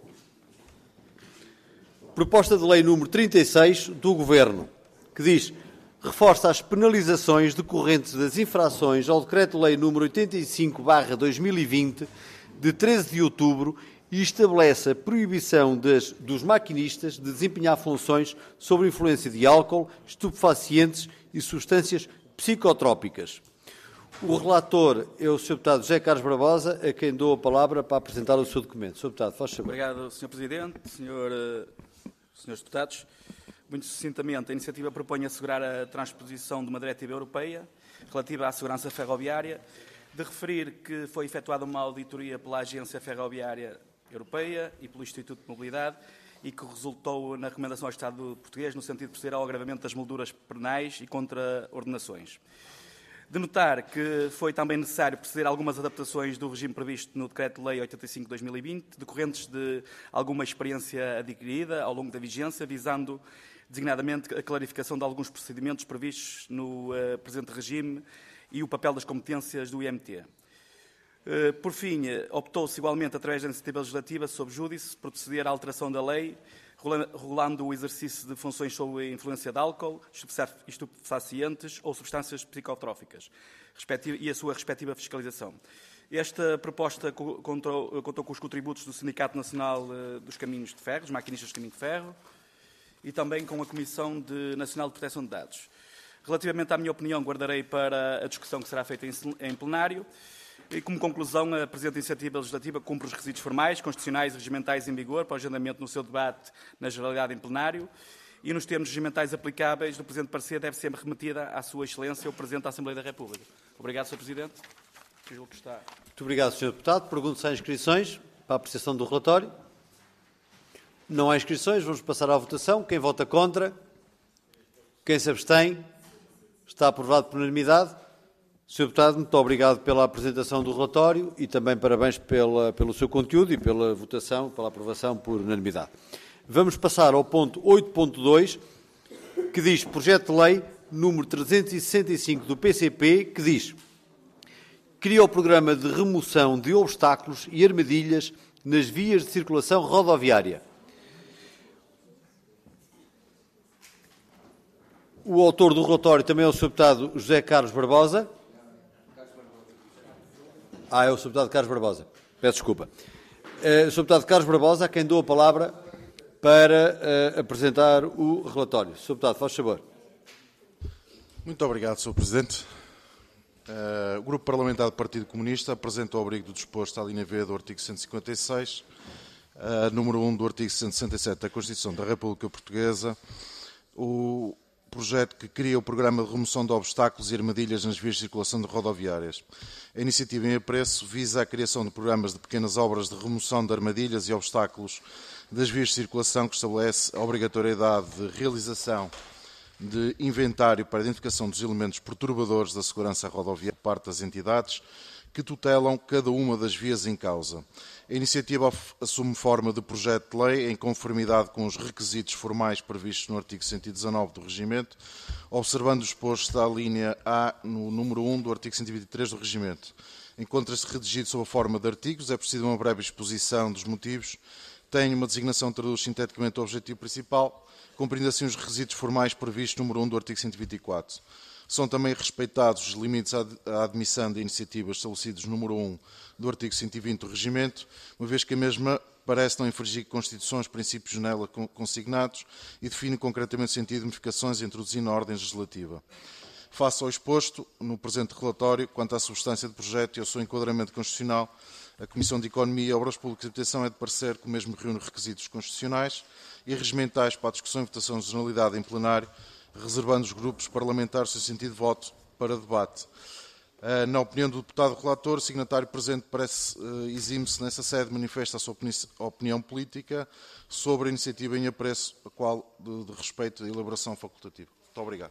Proposta de lei número trinta e seis do Governo, que diz: reforça as penalizações decorrentes das infrações ao Decreto-Lei número oitenta e cinco barra dois mil e vinte, de treze de outubro, e estabelece a proibição das, dos maquinistas de desempenhar funções sob influência de álcool, estupefacientes e substâncias psicotrópicas. O relator é o senhor deputado José Carlos Barbosa, a quem dou a palavra para apresentar o seu documento. senhor Deputado, faz favor. Obrigado, senhor Presidente, senhor, senhores deputados. Muito sucintamente, a iniciativa propõe assegurar a transposição de uma diretiva europeia relativa à segurança ferroviária, de referir que foi efetuada uma auditoria pela Agência Ferroviária Europeia e pelo Instituto de Mobilidade e que resultou na recomendação ao Estado português no sentido de proceder ao agravamento das molduras penais e contra-ordenações. De notar que foi também necessário proceder a algumas adaptações do regime previsto no Decreto-Lei oitenta e cinco barra dois mil e vinte, decorrentes de alguma experiência adquirida ao longo da vigência, visando designadamente a clarificação de alguns procedimentos previstos no uh, presente regime e o papel das competências do I M T. Uh, por fim, optou-se igualmente, através da iniciativa legislativa, sob júdice, proceder à alteração da lei, regulando o exercício de funções sob a influência de álcool, estupefacientes ou substâncias psicotróficas, e a sua respectiva fiscalização. Esta proposta contou, contou com os contributos do Sindicato Nacional dos Caminhos de Ferro, dos Maquinistas de Caminho de Ferro, e também com a Comissão de Nacional de Proteção de Dados. Relativamente à minha opinião, guardarei para a discussão que será feita em plenário. E, como conclusão, a presente iniciativa legislativa cumpre os requisitos formais, constitucionais e regimentais em vigor para o agendamento no seu debate na generalidade em plenário e, nos termos regimentais aplicáveis do presente parecer, deve ser remetida à Sua Excelência o Presidente da Assembleia da República. Obrigado, senhor Presidente. Julgo que está. Muito obrigado, senhor Deputado. Pergunto se há inscrições para a apreciação do relatório. Não há inscrições. Vamos passar à votação. Quem vota contra? Quem se abstém? Está aprovado por unanimidade. senhor Deputado, muito obrigado pela apresentação do relatório e também parabéns pela, pelo seu conteúdo e pela votação, pela aprovação por unanimidade. Vamos passar ao ponto oito ponto dois, que diz projeto de lei número trezentos e sessenta e cinco do P C P, que diz: cria o programa de remoção de obstáculos e armadilhas nas vias de circulação rodoviária. O autor do relatório também é o senhor Deputado José Carlos Barbosa. Ah, é o senhor Deputado Carlos Barbosa. Peço desculpa. Uh, o senhor Deputado Carlos Barbosa, a quem dou a palavra para uh, apresentar o relatório. senhor Deputado, faz favor. Muito obrigado, senhor Presidente. Uh, o Grupo Parlamentar do Partido Comunista apresenta o abrigo do disposto à linha V do artigo cento e cinquenta e seis, uh, número um do artigo cento e sessenta e sete da Constituição da República Portuguesa, o projeto que cria o Programa de Remoção de Obstáculos e Armadilhas nas Vias de Circulação de Rodoviárias. A iniciativa em apreço visa a criação de programas de pequenas obras de remoção de armadilhas e obstáculos das vias de circulação, que estabelece a obrigatoriedade de realização de inventário para a identificação dos elementos perturbadores da segurança rodoviária por parte das entidades que tutelam cada uma das vias em causa. A iniciativa assume forma de projeto de lei em conformidade com os requisitos formais previstos no artigo cento e dezanove do Regimento, observando o exposto da linha A no número um do artigo cento e vinte e três do Regimento. Encontra-se redigido sob a forma de artigos, é preciso uma breve exposição dos motivos, tem uma designação que traduz sinteticamente o objetivo principal, cumprindo assim os requisitos formais previstos no número um do artigo cento e vinte e quatro. São também respeitados os limites à admissão de iniciativas estabelecidos no número um do artigo cento e vinte do Regimento, uma vez que a mesma parece não infringir Constituições, princípios nela consignados e define concretamente o sentido de modificações introduzindo na ordem legislativa. Face ao exposto, no presente relatório, quanto à substância do projeto e ao seu enquadramento constitucional, a Comissão de Economia, Obras Públicas e Habitação é de parecer que o mesmo reúne requisitos constitucionais e regimentais para a discussão e votação de generalidade em plenário, reservando os grupos parlamentares o seu sentido de voto para debate. Na opinião do deputado relator, o signatário presente parece exime-se nessa sede, manifesta a sua opinião política sobre a iniciativa em apreço, a qual de, de respeito à elaboração facultativa. Muito obrigado.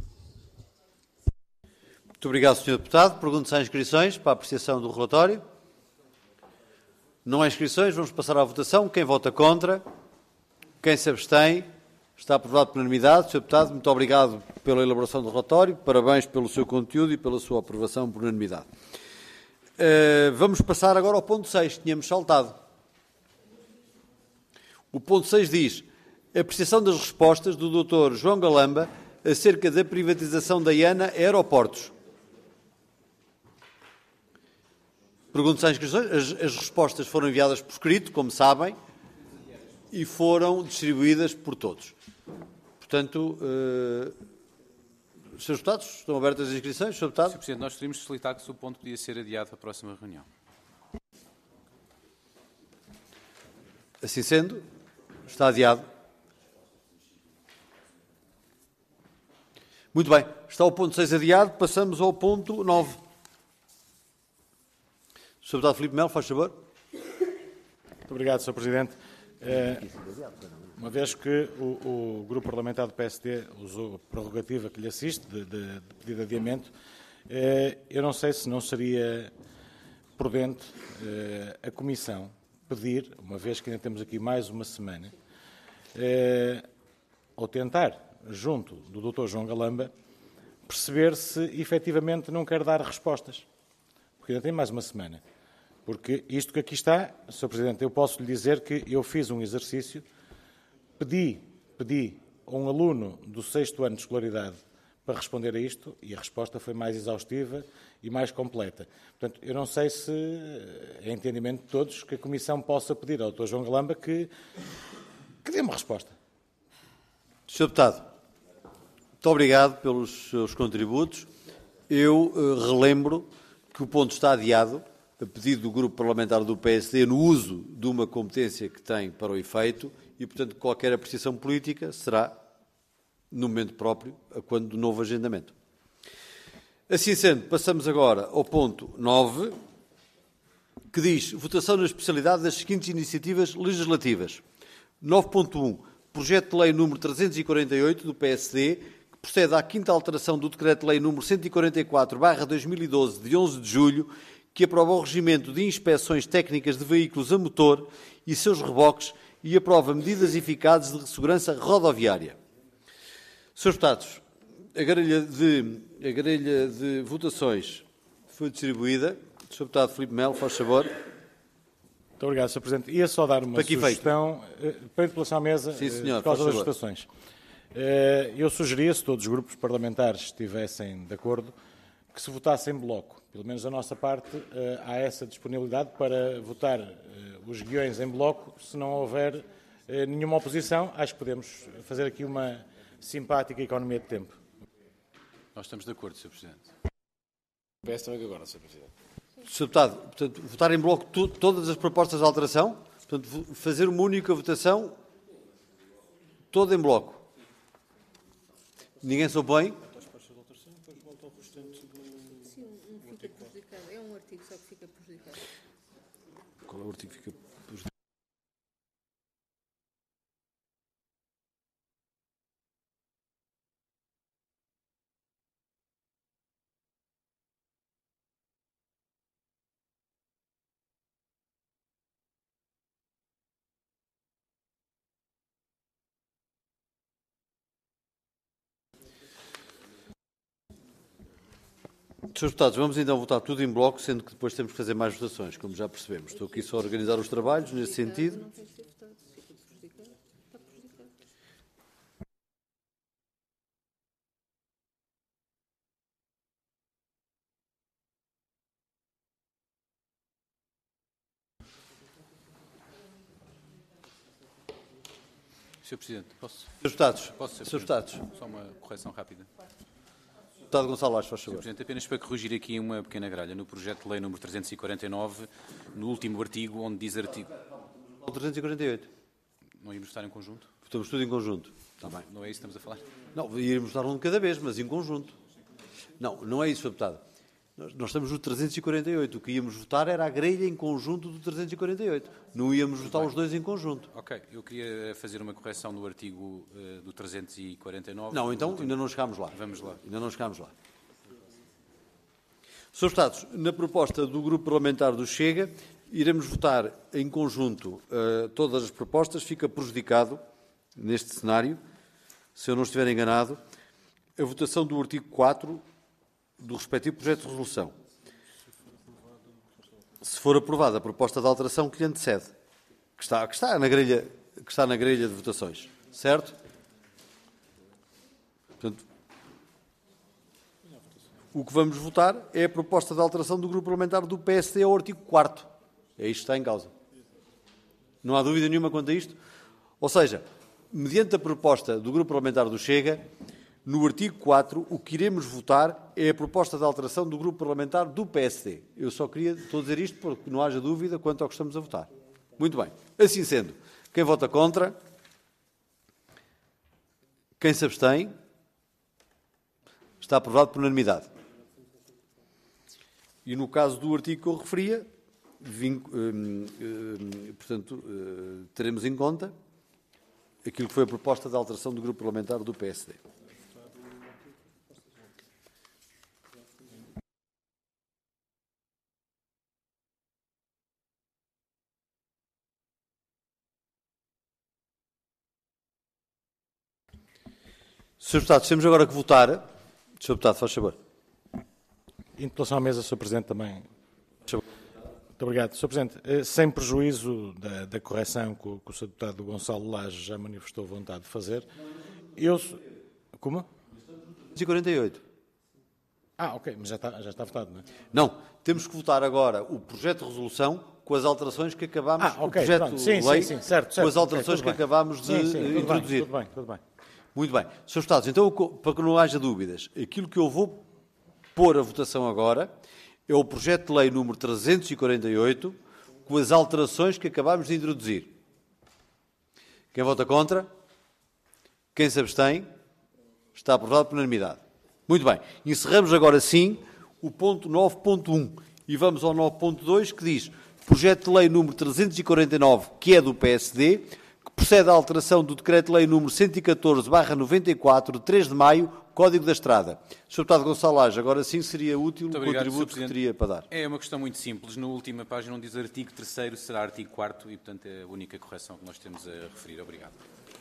Muito obrigado, senhor Deputado. Pergunto se há inscrições para a apreciação do relatório. Não há inscrições, vamos passar à votação. Quem vota contra? Quem se abstém? Está aprovado por unanimidade. senhor Deputado, muito obrigado pela elaboração do relatório, parabéns pelo seu conteúdo e pela sua aprovação por unanimidade. Uh, vamos passar agora ao ponto seis, tínhamos saltado. O ponto seis diz: apreciação das respostas do doutor João Galamba acerca da privatização da ANA Aeroportos. Pergunto se há inscrições. As, as respostas foram enviadas por escrito, como sabem, e foram distribuídas por todos. Portanto, uh, senhores deputados, estão abertas as inscrições? senhor Deputado? senhor Presidente, nós teríamos facilitar que o ponto podia ser adiado para a próxima reunião. Assim sendo, está adiado. Muito bem, está o ponto seis adiado, passamos ao ponto nove. senhor Deputado Filipe Melo, faz favor. Muito obrigado, senhor Presidente. Uma vez que o, o Grupo Parlamentar do P S D usou a prerrogativa que lhe assiste de, de, de pedido de adiamento, eu não sei se não seria prudente a Comissão pedir, uma vez que ainda temos aqui mais uma semana, ou tentar, junto do doutor João Galamba, perceber se efetivamente não quer dar respostas. Porque ainda tem mais uma semana. Porque isto que aqui está, senhor Presidente, eu posso lhe dizer que eu fiz um exercício, pedi, pedi a um aluno do sexto ano de escolaridade para responder a isto e a resposta foi mais exaustiva e mais completa. Portanto, eu não sei se é entendimento de todos que a Comissão possa pedir ao doutor João Galamba que, que dê uma resposta. senhor Deputado, muito obrigado pelos seus contributos. Eu uh, relembro que o ponto está adiado, a pedido do Grupo Parlamentar do P S D, no uso de uma competência que tem para o efeito e, portanto, qualquer apreciação política será no momento próprio, a quando do novo agendamento. Assim sendo, passamos agora ao ponto nove, que diz votação na especialidade das seguintes iniciativas legislativas. nove ponto um, projeto de lei número trezentos e quarenta e oito do P S D, que procede à quinta alteração do Decreto-Lei número cento e quarenta e quatro barra dois mil e doze, de onze de julho, que aprova o regimento de inspeções técnicas de veículos a motor e seus reboques e aprova medidas eficazes de segurança rodoviária. senhores Deputados, a grelha de, a grelha de votações foi distribuída. senhor Deputado Filipe Melo, faz favor. Muito obrigado, senhor Presidente. Ia só dar uma para sugestão para a interpelação à mesa. Sim, senhor, por causa das favor. votações. Eu sugeria, se todos os grupos parlamentares estivessem de acordo, que se votasse em bloco. Pelo menos da nossa parte, há essa disponibilidade para votar os guiões em bloco, se não houver nenhuma oposição. Acho que podemos fazer aqui uma simpática economia de tempo. Nós estamos de acordo, senhor Presidente. Peço também que agora, senhor Presidente. senhor Deputado, portanto, votar em bloco tu, todas as propostas de alteração, portanto, fazer uma única votação, toda em bloco. Ninguém se opõe? Sim, um fica prejudicado. É um artigo só que fica prejudicado. Qual é o artigo que fica prejudicado? senhores Deputados, vamos então votar tudo em bloco, sendo que depois temos que fazer mais votações, como já percebemos. Estou aqui só a organizar os trabalhos nesse sentido. Não tem que ser votado. Fica prejudicado. Está prejudicado. senhor Presidente, posso? senhores Deputados, Posso, senhor senhores Deputados. Só uma correção rápida. Deputado Gonçalo Aires, faz senhor favor. Presidente, apenas para corrigir aqui uma pequena gralha. No projeto de lei número trezentos e quarenta e nove, no último artigo, onde diz artigo... trezentos e quarenta e oito. Não íamos votar em conjunto? Votamos tudo em conjunto. Está bem. Não é isso que estamos a falar? Não, iríamos votar um de cada vez, mas em conjunto. Não, não é isso, senhor Deputado. Nós, nós estamos no trezentos e quarenta e oito. O que íamos votar era a grelha em conjunto do trezentos e quarenta e oito. Não íamos votar os dois em conjunto. Ok. Eu queria fazer uma correção no artigo uh, do trezentos e quarenta e nove. Não, então ainda não chegámos lá. Vamos lá. Ainda não chegámos lá. senhores Deputados, na proposta do Grupo Parlamentar do Chega, iremos votar em conjunto uh, todas as propostas. Fica prejudicado, neste cenário, se eu não estiver enganado, a votação do artigo quatro do respectivo projeto de resolução. Se for aprovada a proposta de alteração que lhe antecede, que está, que está, na, grelha, que está na grelha de votações. Certo? Portanto, o que vamos votar é a proposta de alteração do Grupo Parlamentar do P S D ao artigo quatro. É isto que está em causa. Não há dúvida nenhuma quanto a isto. Ou seja, mediante a proposta do Grupo Parlamentar do Chega, no artigo quatro, o que iremos votar é a proposta de alteração do Grupo Parlamentar do P S D. Eu só queria estou a dizer isto porque não haja dúvida quanto ao que estamos a votar. Muito bem. Assim sendo, quem vota contra? Quem se abstém? Está aprovado por unanimidade. E no caso do artigo que eu referia, vim, hum, hum, portanto, hum, teremos em conta aquilo que foi a proposta de alteração do Grupo Parlamentar do P S D. senhores Deputados, temos agora que votar. senhor Deputado, faz favor. Interpelação à mesa, senhor Presidente, também. Muito obrigado. senhor Presidente, sem prejuízo da, da correção que o, que o senhor Deputado Gonçalo Laje já manifestou vontade de fazer, eu... Como? trezentos e quarenta e oito. Ah, ok, mas já está, já está votado, não é? Não, temos que votar agora o projeto de resolução com as alterações que acabámos, ah, okay, o projeto pronto. Sim, de lei, sim, sim, certo, certo, com as alterações okay, que acabámos de sim, sim, tudo introduzir. Bem, tudo bem, tudo bem. Muito bem. senhores Deputados, então, para que não haja dúvidas, aquilo que eu vou pôr a votação agora é o projeto de lei número trezentos e quarenta e oito, com as alterações que acabámos de introduzir. Quem vota contra? Quem se abstém? Está aprovado por unanimidade. Muito bem. Encerramos agora sim o ponto nove ponto um e vamos ao nove ponto dois, que diz projeto de lei número trezentos e quarenta e nove, que é do P S D, que procede à alteração do Decreto-Lei número cento e catorze barra noventa e quatro, de três de maio, Código da Estrada. senhor Deputado Gonçalo Lage, agora sim seria útil o obrigado, contributo que teria para dar. É uma questão muito simples. Na última página onde diz artigo terceiro, será artigo quarto e, portanto, é a única correção que nós temos a referir. Obrigado.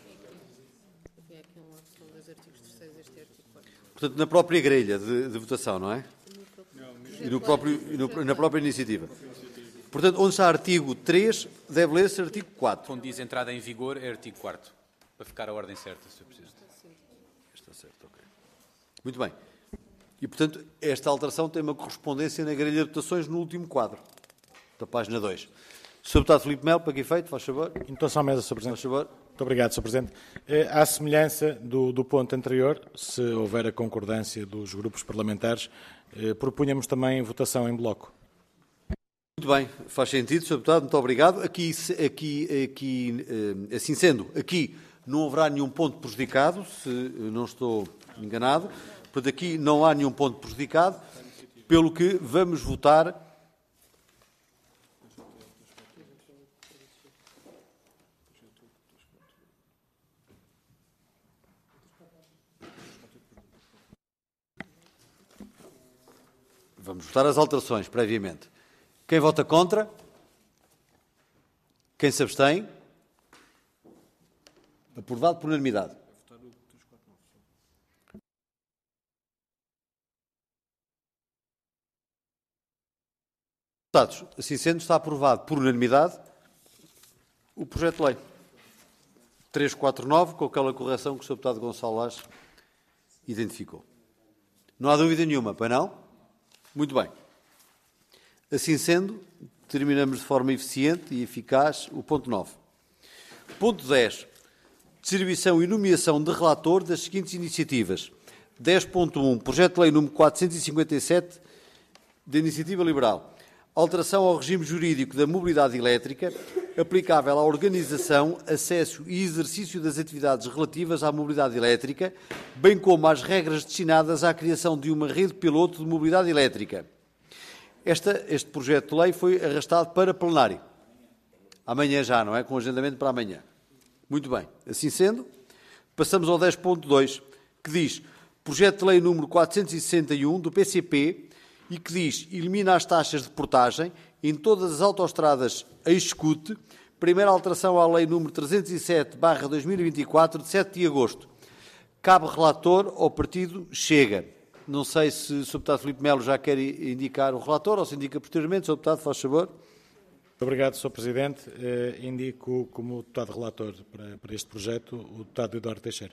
Portanto, na própria grelha de, de votação, não é? E, no próprio, e no, na própria iniciativa. Portanto, onde está artigo três, deve ler-se artigo quatro. Onde diz entrada em vigor, é artigo quarto. Para ficar a ordem certa, se eu preciso. Está certo, ok. Muito bem. E, portanto, esta alteração tem uma correspondência na grelha de votações no último quadro, da página dois. senhor Deputado Filipe Melo, para que efeito, faz favor. Intuação à mesa, senhor Presidente. Faz favor. Muito obrigado, senhor Presidente. À semelhança do, do ponto anterior, se houver a concordância dos grupos parlamentares, eh, propunhamos também votação em bloco. Muito bem, faz sentido, senhor Deputado, muito obrigado. Aqui, aqui, aqui, assim sendo, aqui não haverá nenhum ponto prejudicado, se não estou enganado. Portanto, aqui não há nenhum ponto prejudicado, pelo que vamos votar. Vamos votar as alterações previamente. Quem vota contra? Quem se abstém? Aprovado por unanimidade. Deputados, assim sendo, está aprovado por unanimidade o projeto de lei trezentos e quarenta e nove, com aquela correção que o senhor Deputado Gonçalo Lage identificou. Não há dúvida nenhuma, pois não? Muito bem. Assim sendo, terminamos de forma eficiente e eficaz o ponto nove. Ponto dez. Distribuição e nomeação de relator das seguintes iniciativas. dez ponto um. Projeto de lei número quatrocentos e cinquenta e sete, da Iniciativa Liberal. Alteração ao regime jurídico da mobilidade elétrica, aplicável à organização, acesso e exercício das atividades relativas à mobilidade elétrica, bem como às regras destinadas à criação de uma rede piloto de mobilidade elétrica. Esta, este projeto de lei foi arrastado para plenário. Amanhã já, não é? Com agendamento para amanhã. Muito bem. Assim sendo, passamos ao dez ponto dois, que diz projeto de lei número quatrocentos e sessenta e um, do P C P, e que diz elimina as taxas de portagem em todas as autoestradas a execute, primeira alteração à lei número trezentos e sete barra dois mil e vinte e quatro, de sete de agosto. Cabe relator ao partido Chega. Não sei se o senhor Deputado Filipe Melo já quer indicar o relator ou se indica posteriormente. senhor Deputado, faz favor. Muito obrigado, senhor Presidente. Eh, indico como deputado relator para, para este projeto o deputado Eduardo Teixeira.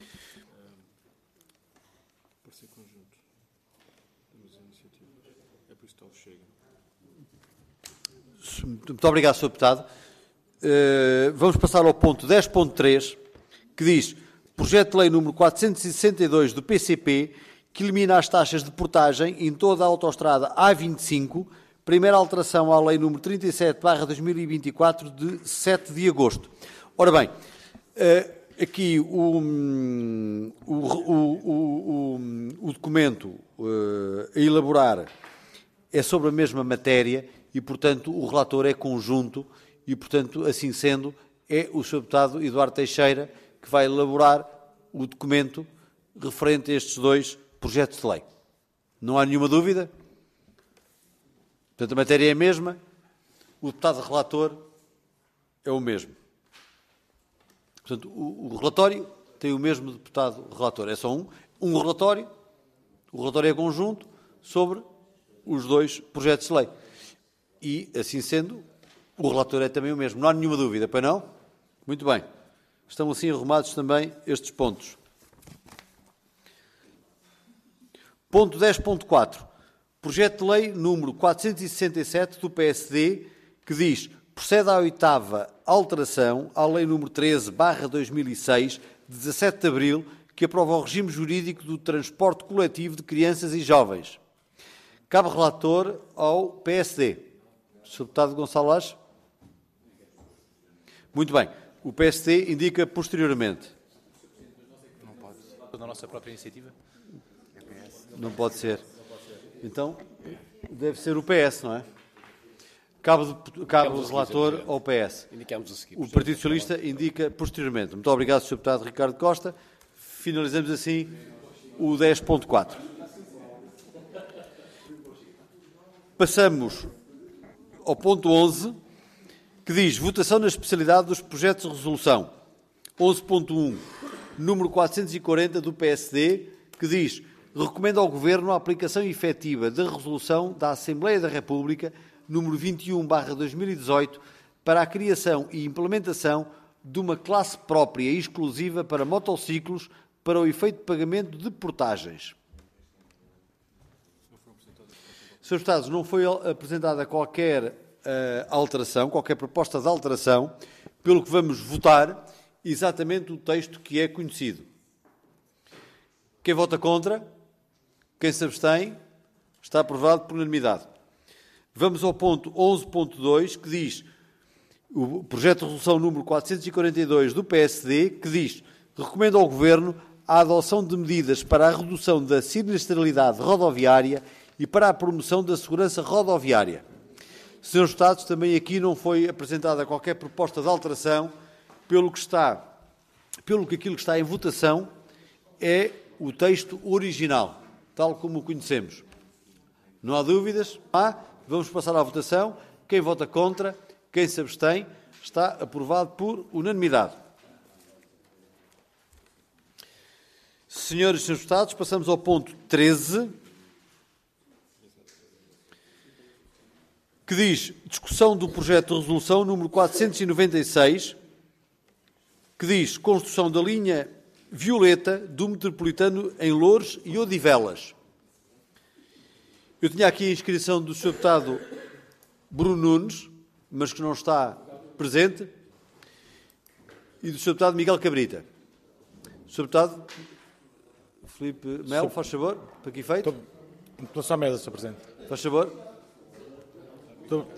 Muito obrigado, senhor Deputado. Uh, vamos passar ao ponto dez ponto três, que diz projeto de lei número quatrocentos e sessenta e dois do P C P, que elimina as taxas de portagem em toda a autoestrada A vinte e cinco, primeira alteração à lei número trinta e sete barra dois mil e vinte e quatro, de sete de agosto. Ora bem, uh, aqui o, o, o, o, o documento uh, a elaborar é sobre a mesma matéria e, portanto, o relator é conjunto e, portanto, assim sendo, é o senhor Deputado Eduardo Teixeira que vai elaborar o documento referente a estes dois projetos de lei. Não há nenhuma dúvida? Portanto, a matéria é a mesma, o deputado relator é o mesmo. Portanto, o, o relatório tem o mesmo deputado relator. É só um, um relatório, o relatório é conjunto sobre os dois projetos de lei. E, assim sendo, o relator é também o mesmo. Não há nenhuma dúvida, pois não? Muito bem. Estão assim arrumados também estes pontos. Ponto dez ponto quatro. Projeto de lei número quatrocentos e sessenta e sete do P S D, que diz procede à oitava alteração à lei número treze barra dois mil e seis, de dezassete de abril, que aprova o regime jurídico do transporte coletivo de crianças e jovens. Cabe relator ao P S D. senhor Deputado Gonçalo Lage. Muito bem. O P S D indica posteriormente. Não pode. Da nossa própria iniciativa? Não pode ser. Então, deve ser o P S, não é? Cabe, cabe o relator ao P S. Indicamos a seguir. O Partido Socialista indica posteriormente. Muito obrigado, senhor Deputado Ricardo Costa. Finalizamos assim o dez ponto quatro. Passamos ao ponto onze, que diz votação na especialidade dos projetos de resolução. onze ponto um, número quatrocentos e quarenta do P S D, que diz recomenda ao Governo a aplicação efetiva da resolução da Assembleia da República número vinte e um barra dois mil e dezoito para a criação e implementação de uma classe própria e exclusiva para motociclos para o efeito de pagamento de portagens. senhores Deputados, não foi apresentada qualquer uh, alteração, qualquer proposta de alteração, pelo que vamos votar exatamente o texto que é conhecido. Quem vota contra? Quem se abstém? Está aprovado por unanimidade. Vamos ao ponto onze ponto dois, que diz o projeto de resolução número quatrocentos e quarenta e dois do P S D, que diz recomenda ao Governo a adoção de medidas para a redução da sinistralidade rodoviária e para a promoção da segurança rodoviária. senhores Deputados, também aqui não foi apresentada qualquer proposta de alteração, pelo que está, pelo que aquilo que está em votação é o texto original, tal como o conhecemos. Não há dúvidas? Há. Vamos passar à votação. Quem vota contra, quem se abstém, está aprovado por unanimidade. Senhoras e senhores deputados, passamos ao ponto treze, que diz discussão do projeto de resolução número quatrocentos e noventa e seis, que diz construção da linha violeta do metropolitano em Loures e Odivelas. Eu tinha aqui a inscrição do senhor Deputado Bruno Nunes, mas que não está presente, e do senhor Deputado Miguel Cabrita. senhor Deputado Filipe Melo, faz favor, para aqui feito. Estou só a mesa, senhor Presidente. Faz favor. Estou...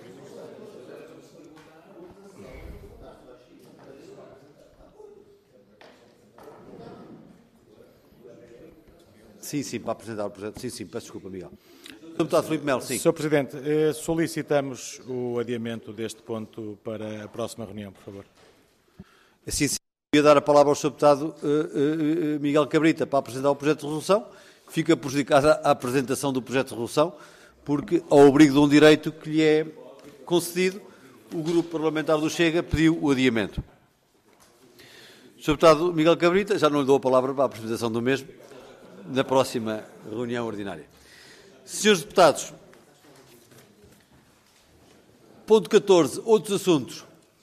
Sim, sim, para apresentar o projeto. Sim, sim, peço desculpa, Miguel. senhor Deputado Filipe Melo, sim. senhor Presidente, solicitamos o adiamento deste ponto para a próxima reunião, por favor. Assim, sim, ia dar a palavra ao senhor Deputado uh, uh, Miguel Cabrita para apresentar o projeto de resolução. Fica prejudicada a apresentação do projeto de resolução, porque, ao abrigo de um direito que lhe é concedido, o Grupo Parlamentar do Chega pediu o adiamento. senhor Deputado Miguel Cabrita, já não lhe dou a palavra para a apresentação do mesmo, na próxima reunião ordinária. senhores Deputados, ponto catorze, outros assuntos.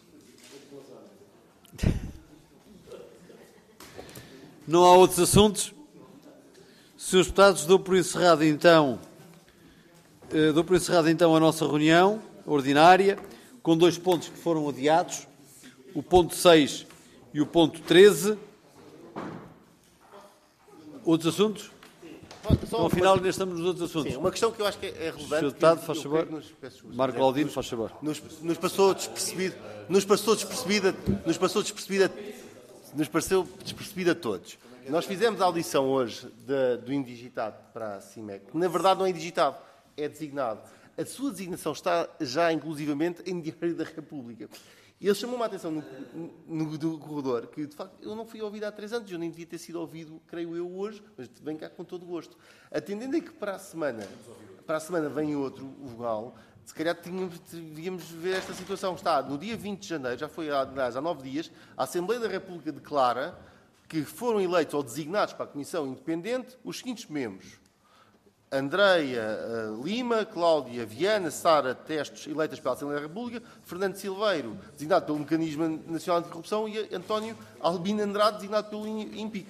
Não há outros assuntos? senhores Deputados, dou por encerrado então, dou por encerrado então a nossa reunião ordinária, com dois pontos que foram adiados, o ponto seis e o ponto treze. Outros assuntos? Então, ao final, ainda estamos nos outros assuntos. Sim, uma questão que eu acho que é relevante. senhor Deputado, faz favor. Nos, Marco Aldino, faz favor. Nos, nos passou despercebido, nos passou despercebida, nos passou despercebida, nos pareceu despercebida a todos. Nós fizemos a audição hoje de, do indigitado para a CIMEC, que na verdade não é indigitado, é designado. A sua designação está já inclusivamente em Diário da República. E ele chamou-me a atenção no, no, no corredor que, de facto, eu não fui ouvido há três anos, eu nem devia ter sido ouvido, creio eu, hoje, mas venho cá com todo o gosto. Atendendo a que para a semana, para a semana vem outro vogal, se calhar tínhamos, devíamos ver esta situação. Está no dia vinte de janeiro, já foi aliás, há nove dias, a Assembleia da República declara que foram eleitos ou designados para a Comissão Independente os seguintes membros: Andreia Lima, Cláudia Viana, Sara Testos, eleitas pela Assembleia da República, Fernando Silveiro, designado pelo Mecanismo Nacional de Corrupção, e António Albino Andrade, designado pelo INPIC.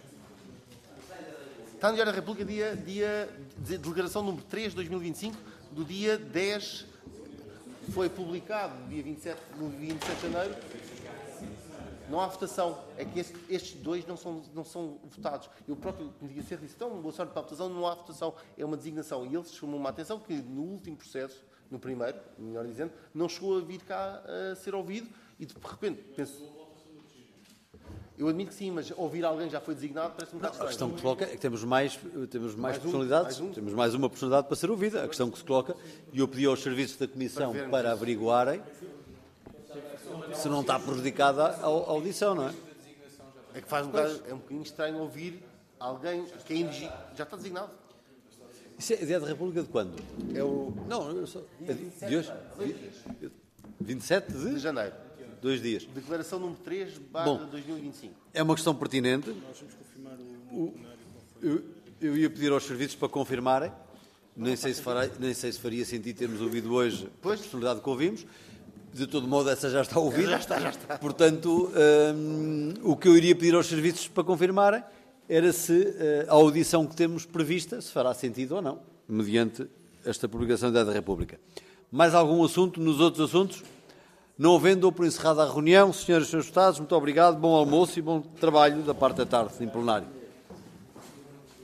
Está no Diário da República, dia, dia de delegação número três de dois mil e vinte e cinco, do dia dez, foi publicado no dia vinte e sete, no vinte e sete de janeiro. Não há votação. É que este, estes dois não são, não são votados. Eu próprio me disse, então, boa sorte para a votação, não há votação, é uma designação. E eles chamam uma atenção que no último processo, no primeiro, melhor dizendo, não chegou a vir cá a ser ouvido e de repente, penso... Eu admito que sim, mas ouvir alguém já foi designado parece um bocado estranho. A questão que se coloca é que temos mais, temos mais, mais personalidades, um, mais um. temos mais uma personalidade para ser ouvida. A questão que se coloca, e eu pedi aos serviços da Comissão para, para averiguarem se não está prejudicada a audição, não é? É que faz um bocado, é um bocadinho estranho ouvir alguém que é indigente. Já está designado? Isso é Dia da República de quando? É o... Não, eu só... é de, de hoje? vinte e sete de... de janeiro. Dois dias. Declaração número três, barra dois mil e vinte e cinco. É uma questão pertinente. O, eu, eu ia pedir aos serviços para confirmarem. Nem sei, se fará, nem sei se faria sentido termos ouvido hoje a personalidade que ouvimos. De todo modo, essa já está ouvida. Já está, já está. Portanto, hum, o que eu iria pedir aos serviços para confirmarem era se uh, a audição que temos prevista se fará sentido ou não, mediante esta publicação da República. Mais algum assunto nos outros assuntos? Não havendo, dou por encerrada a reunião. Senhoras e senhores deputados, muito obrigado, bom almoço e bom trabalho da parte da tarde em plenário.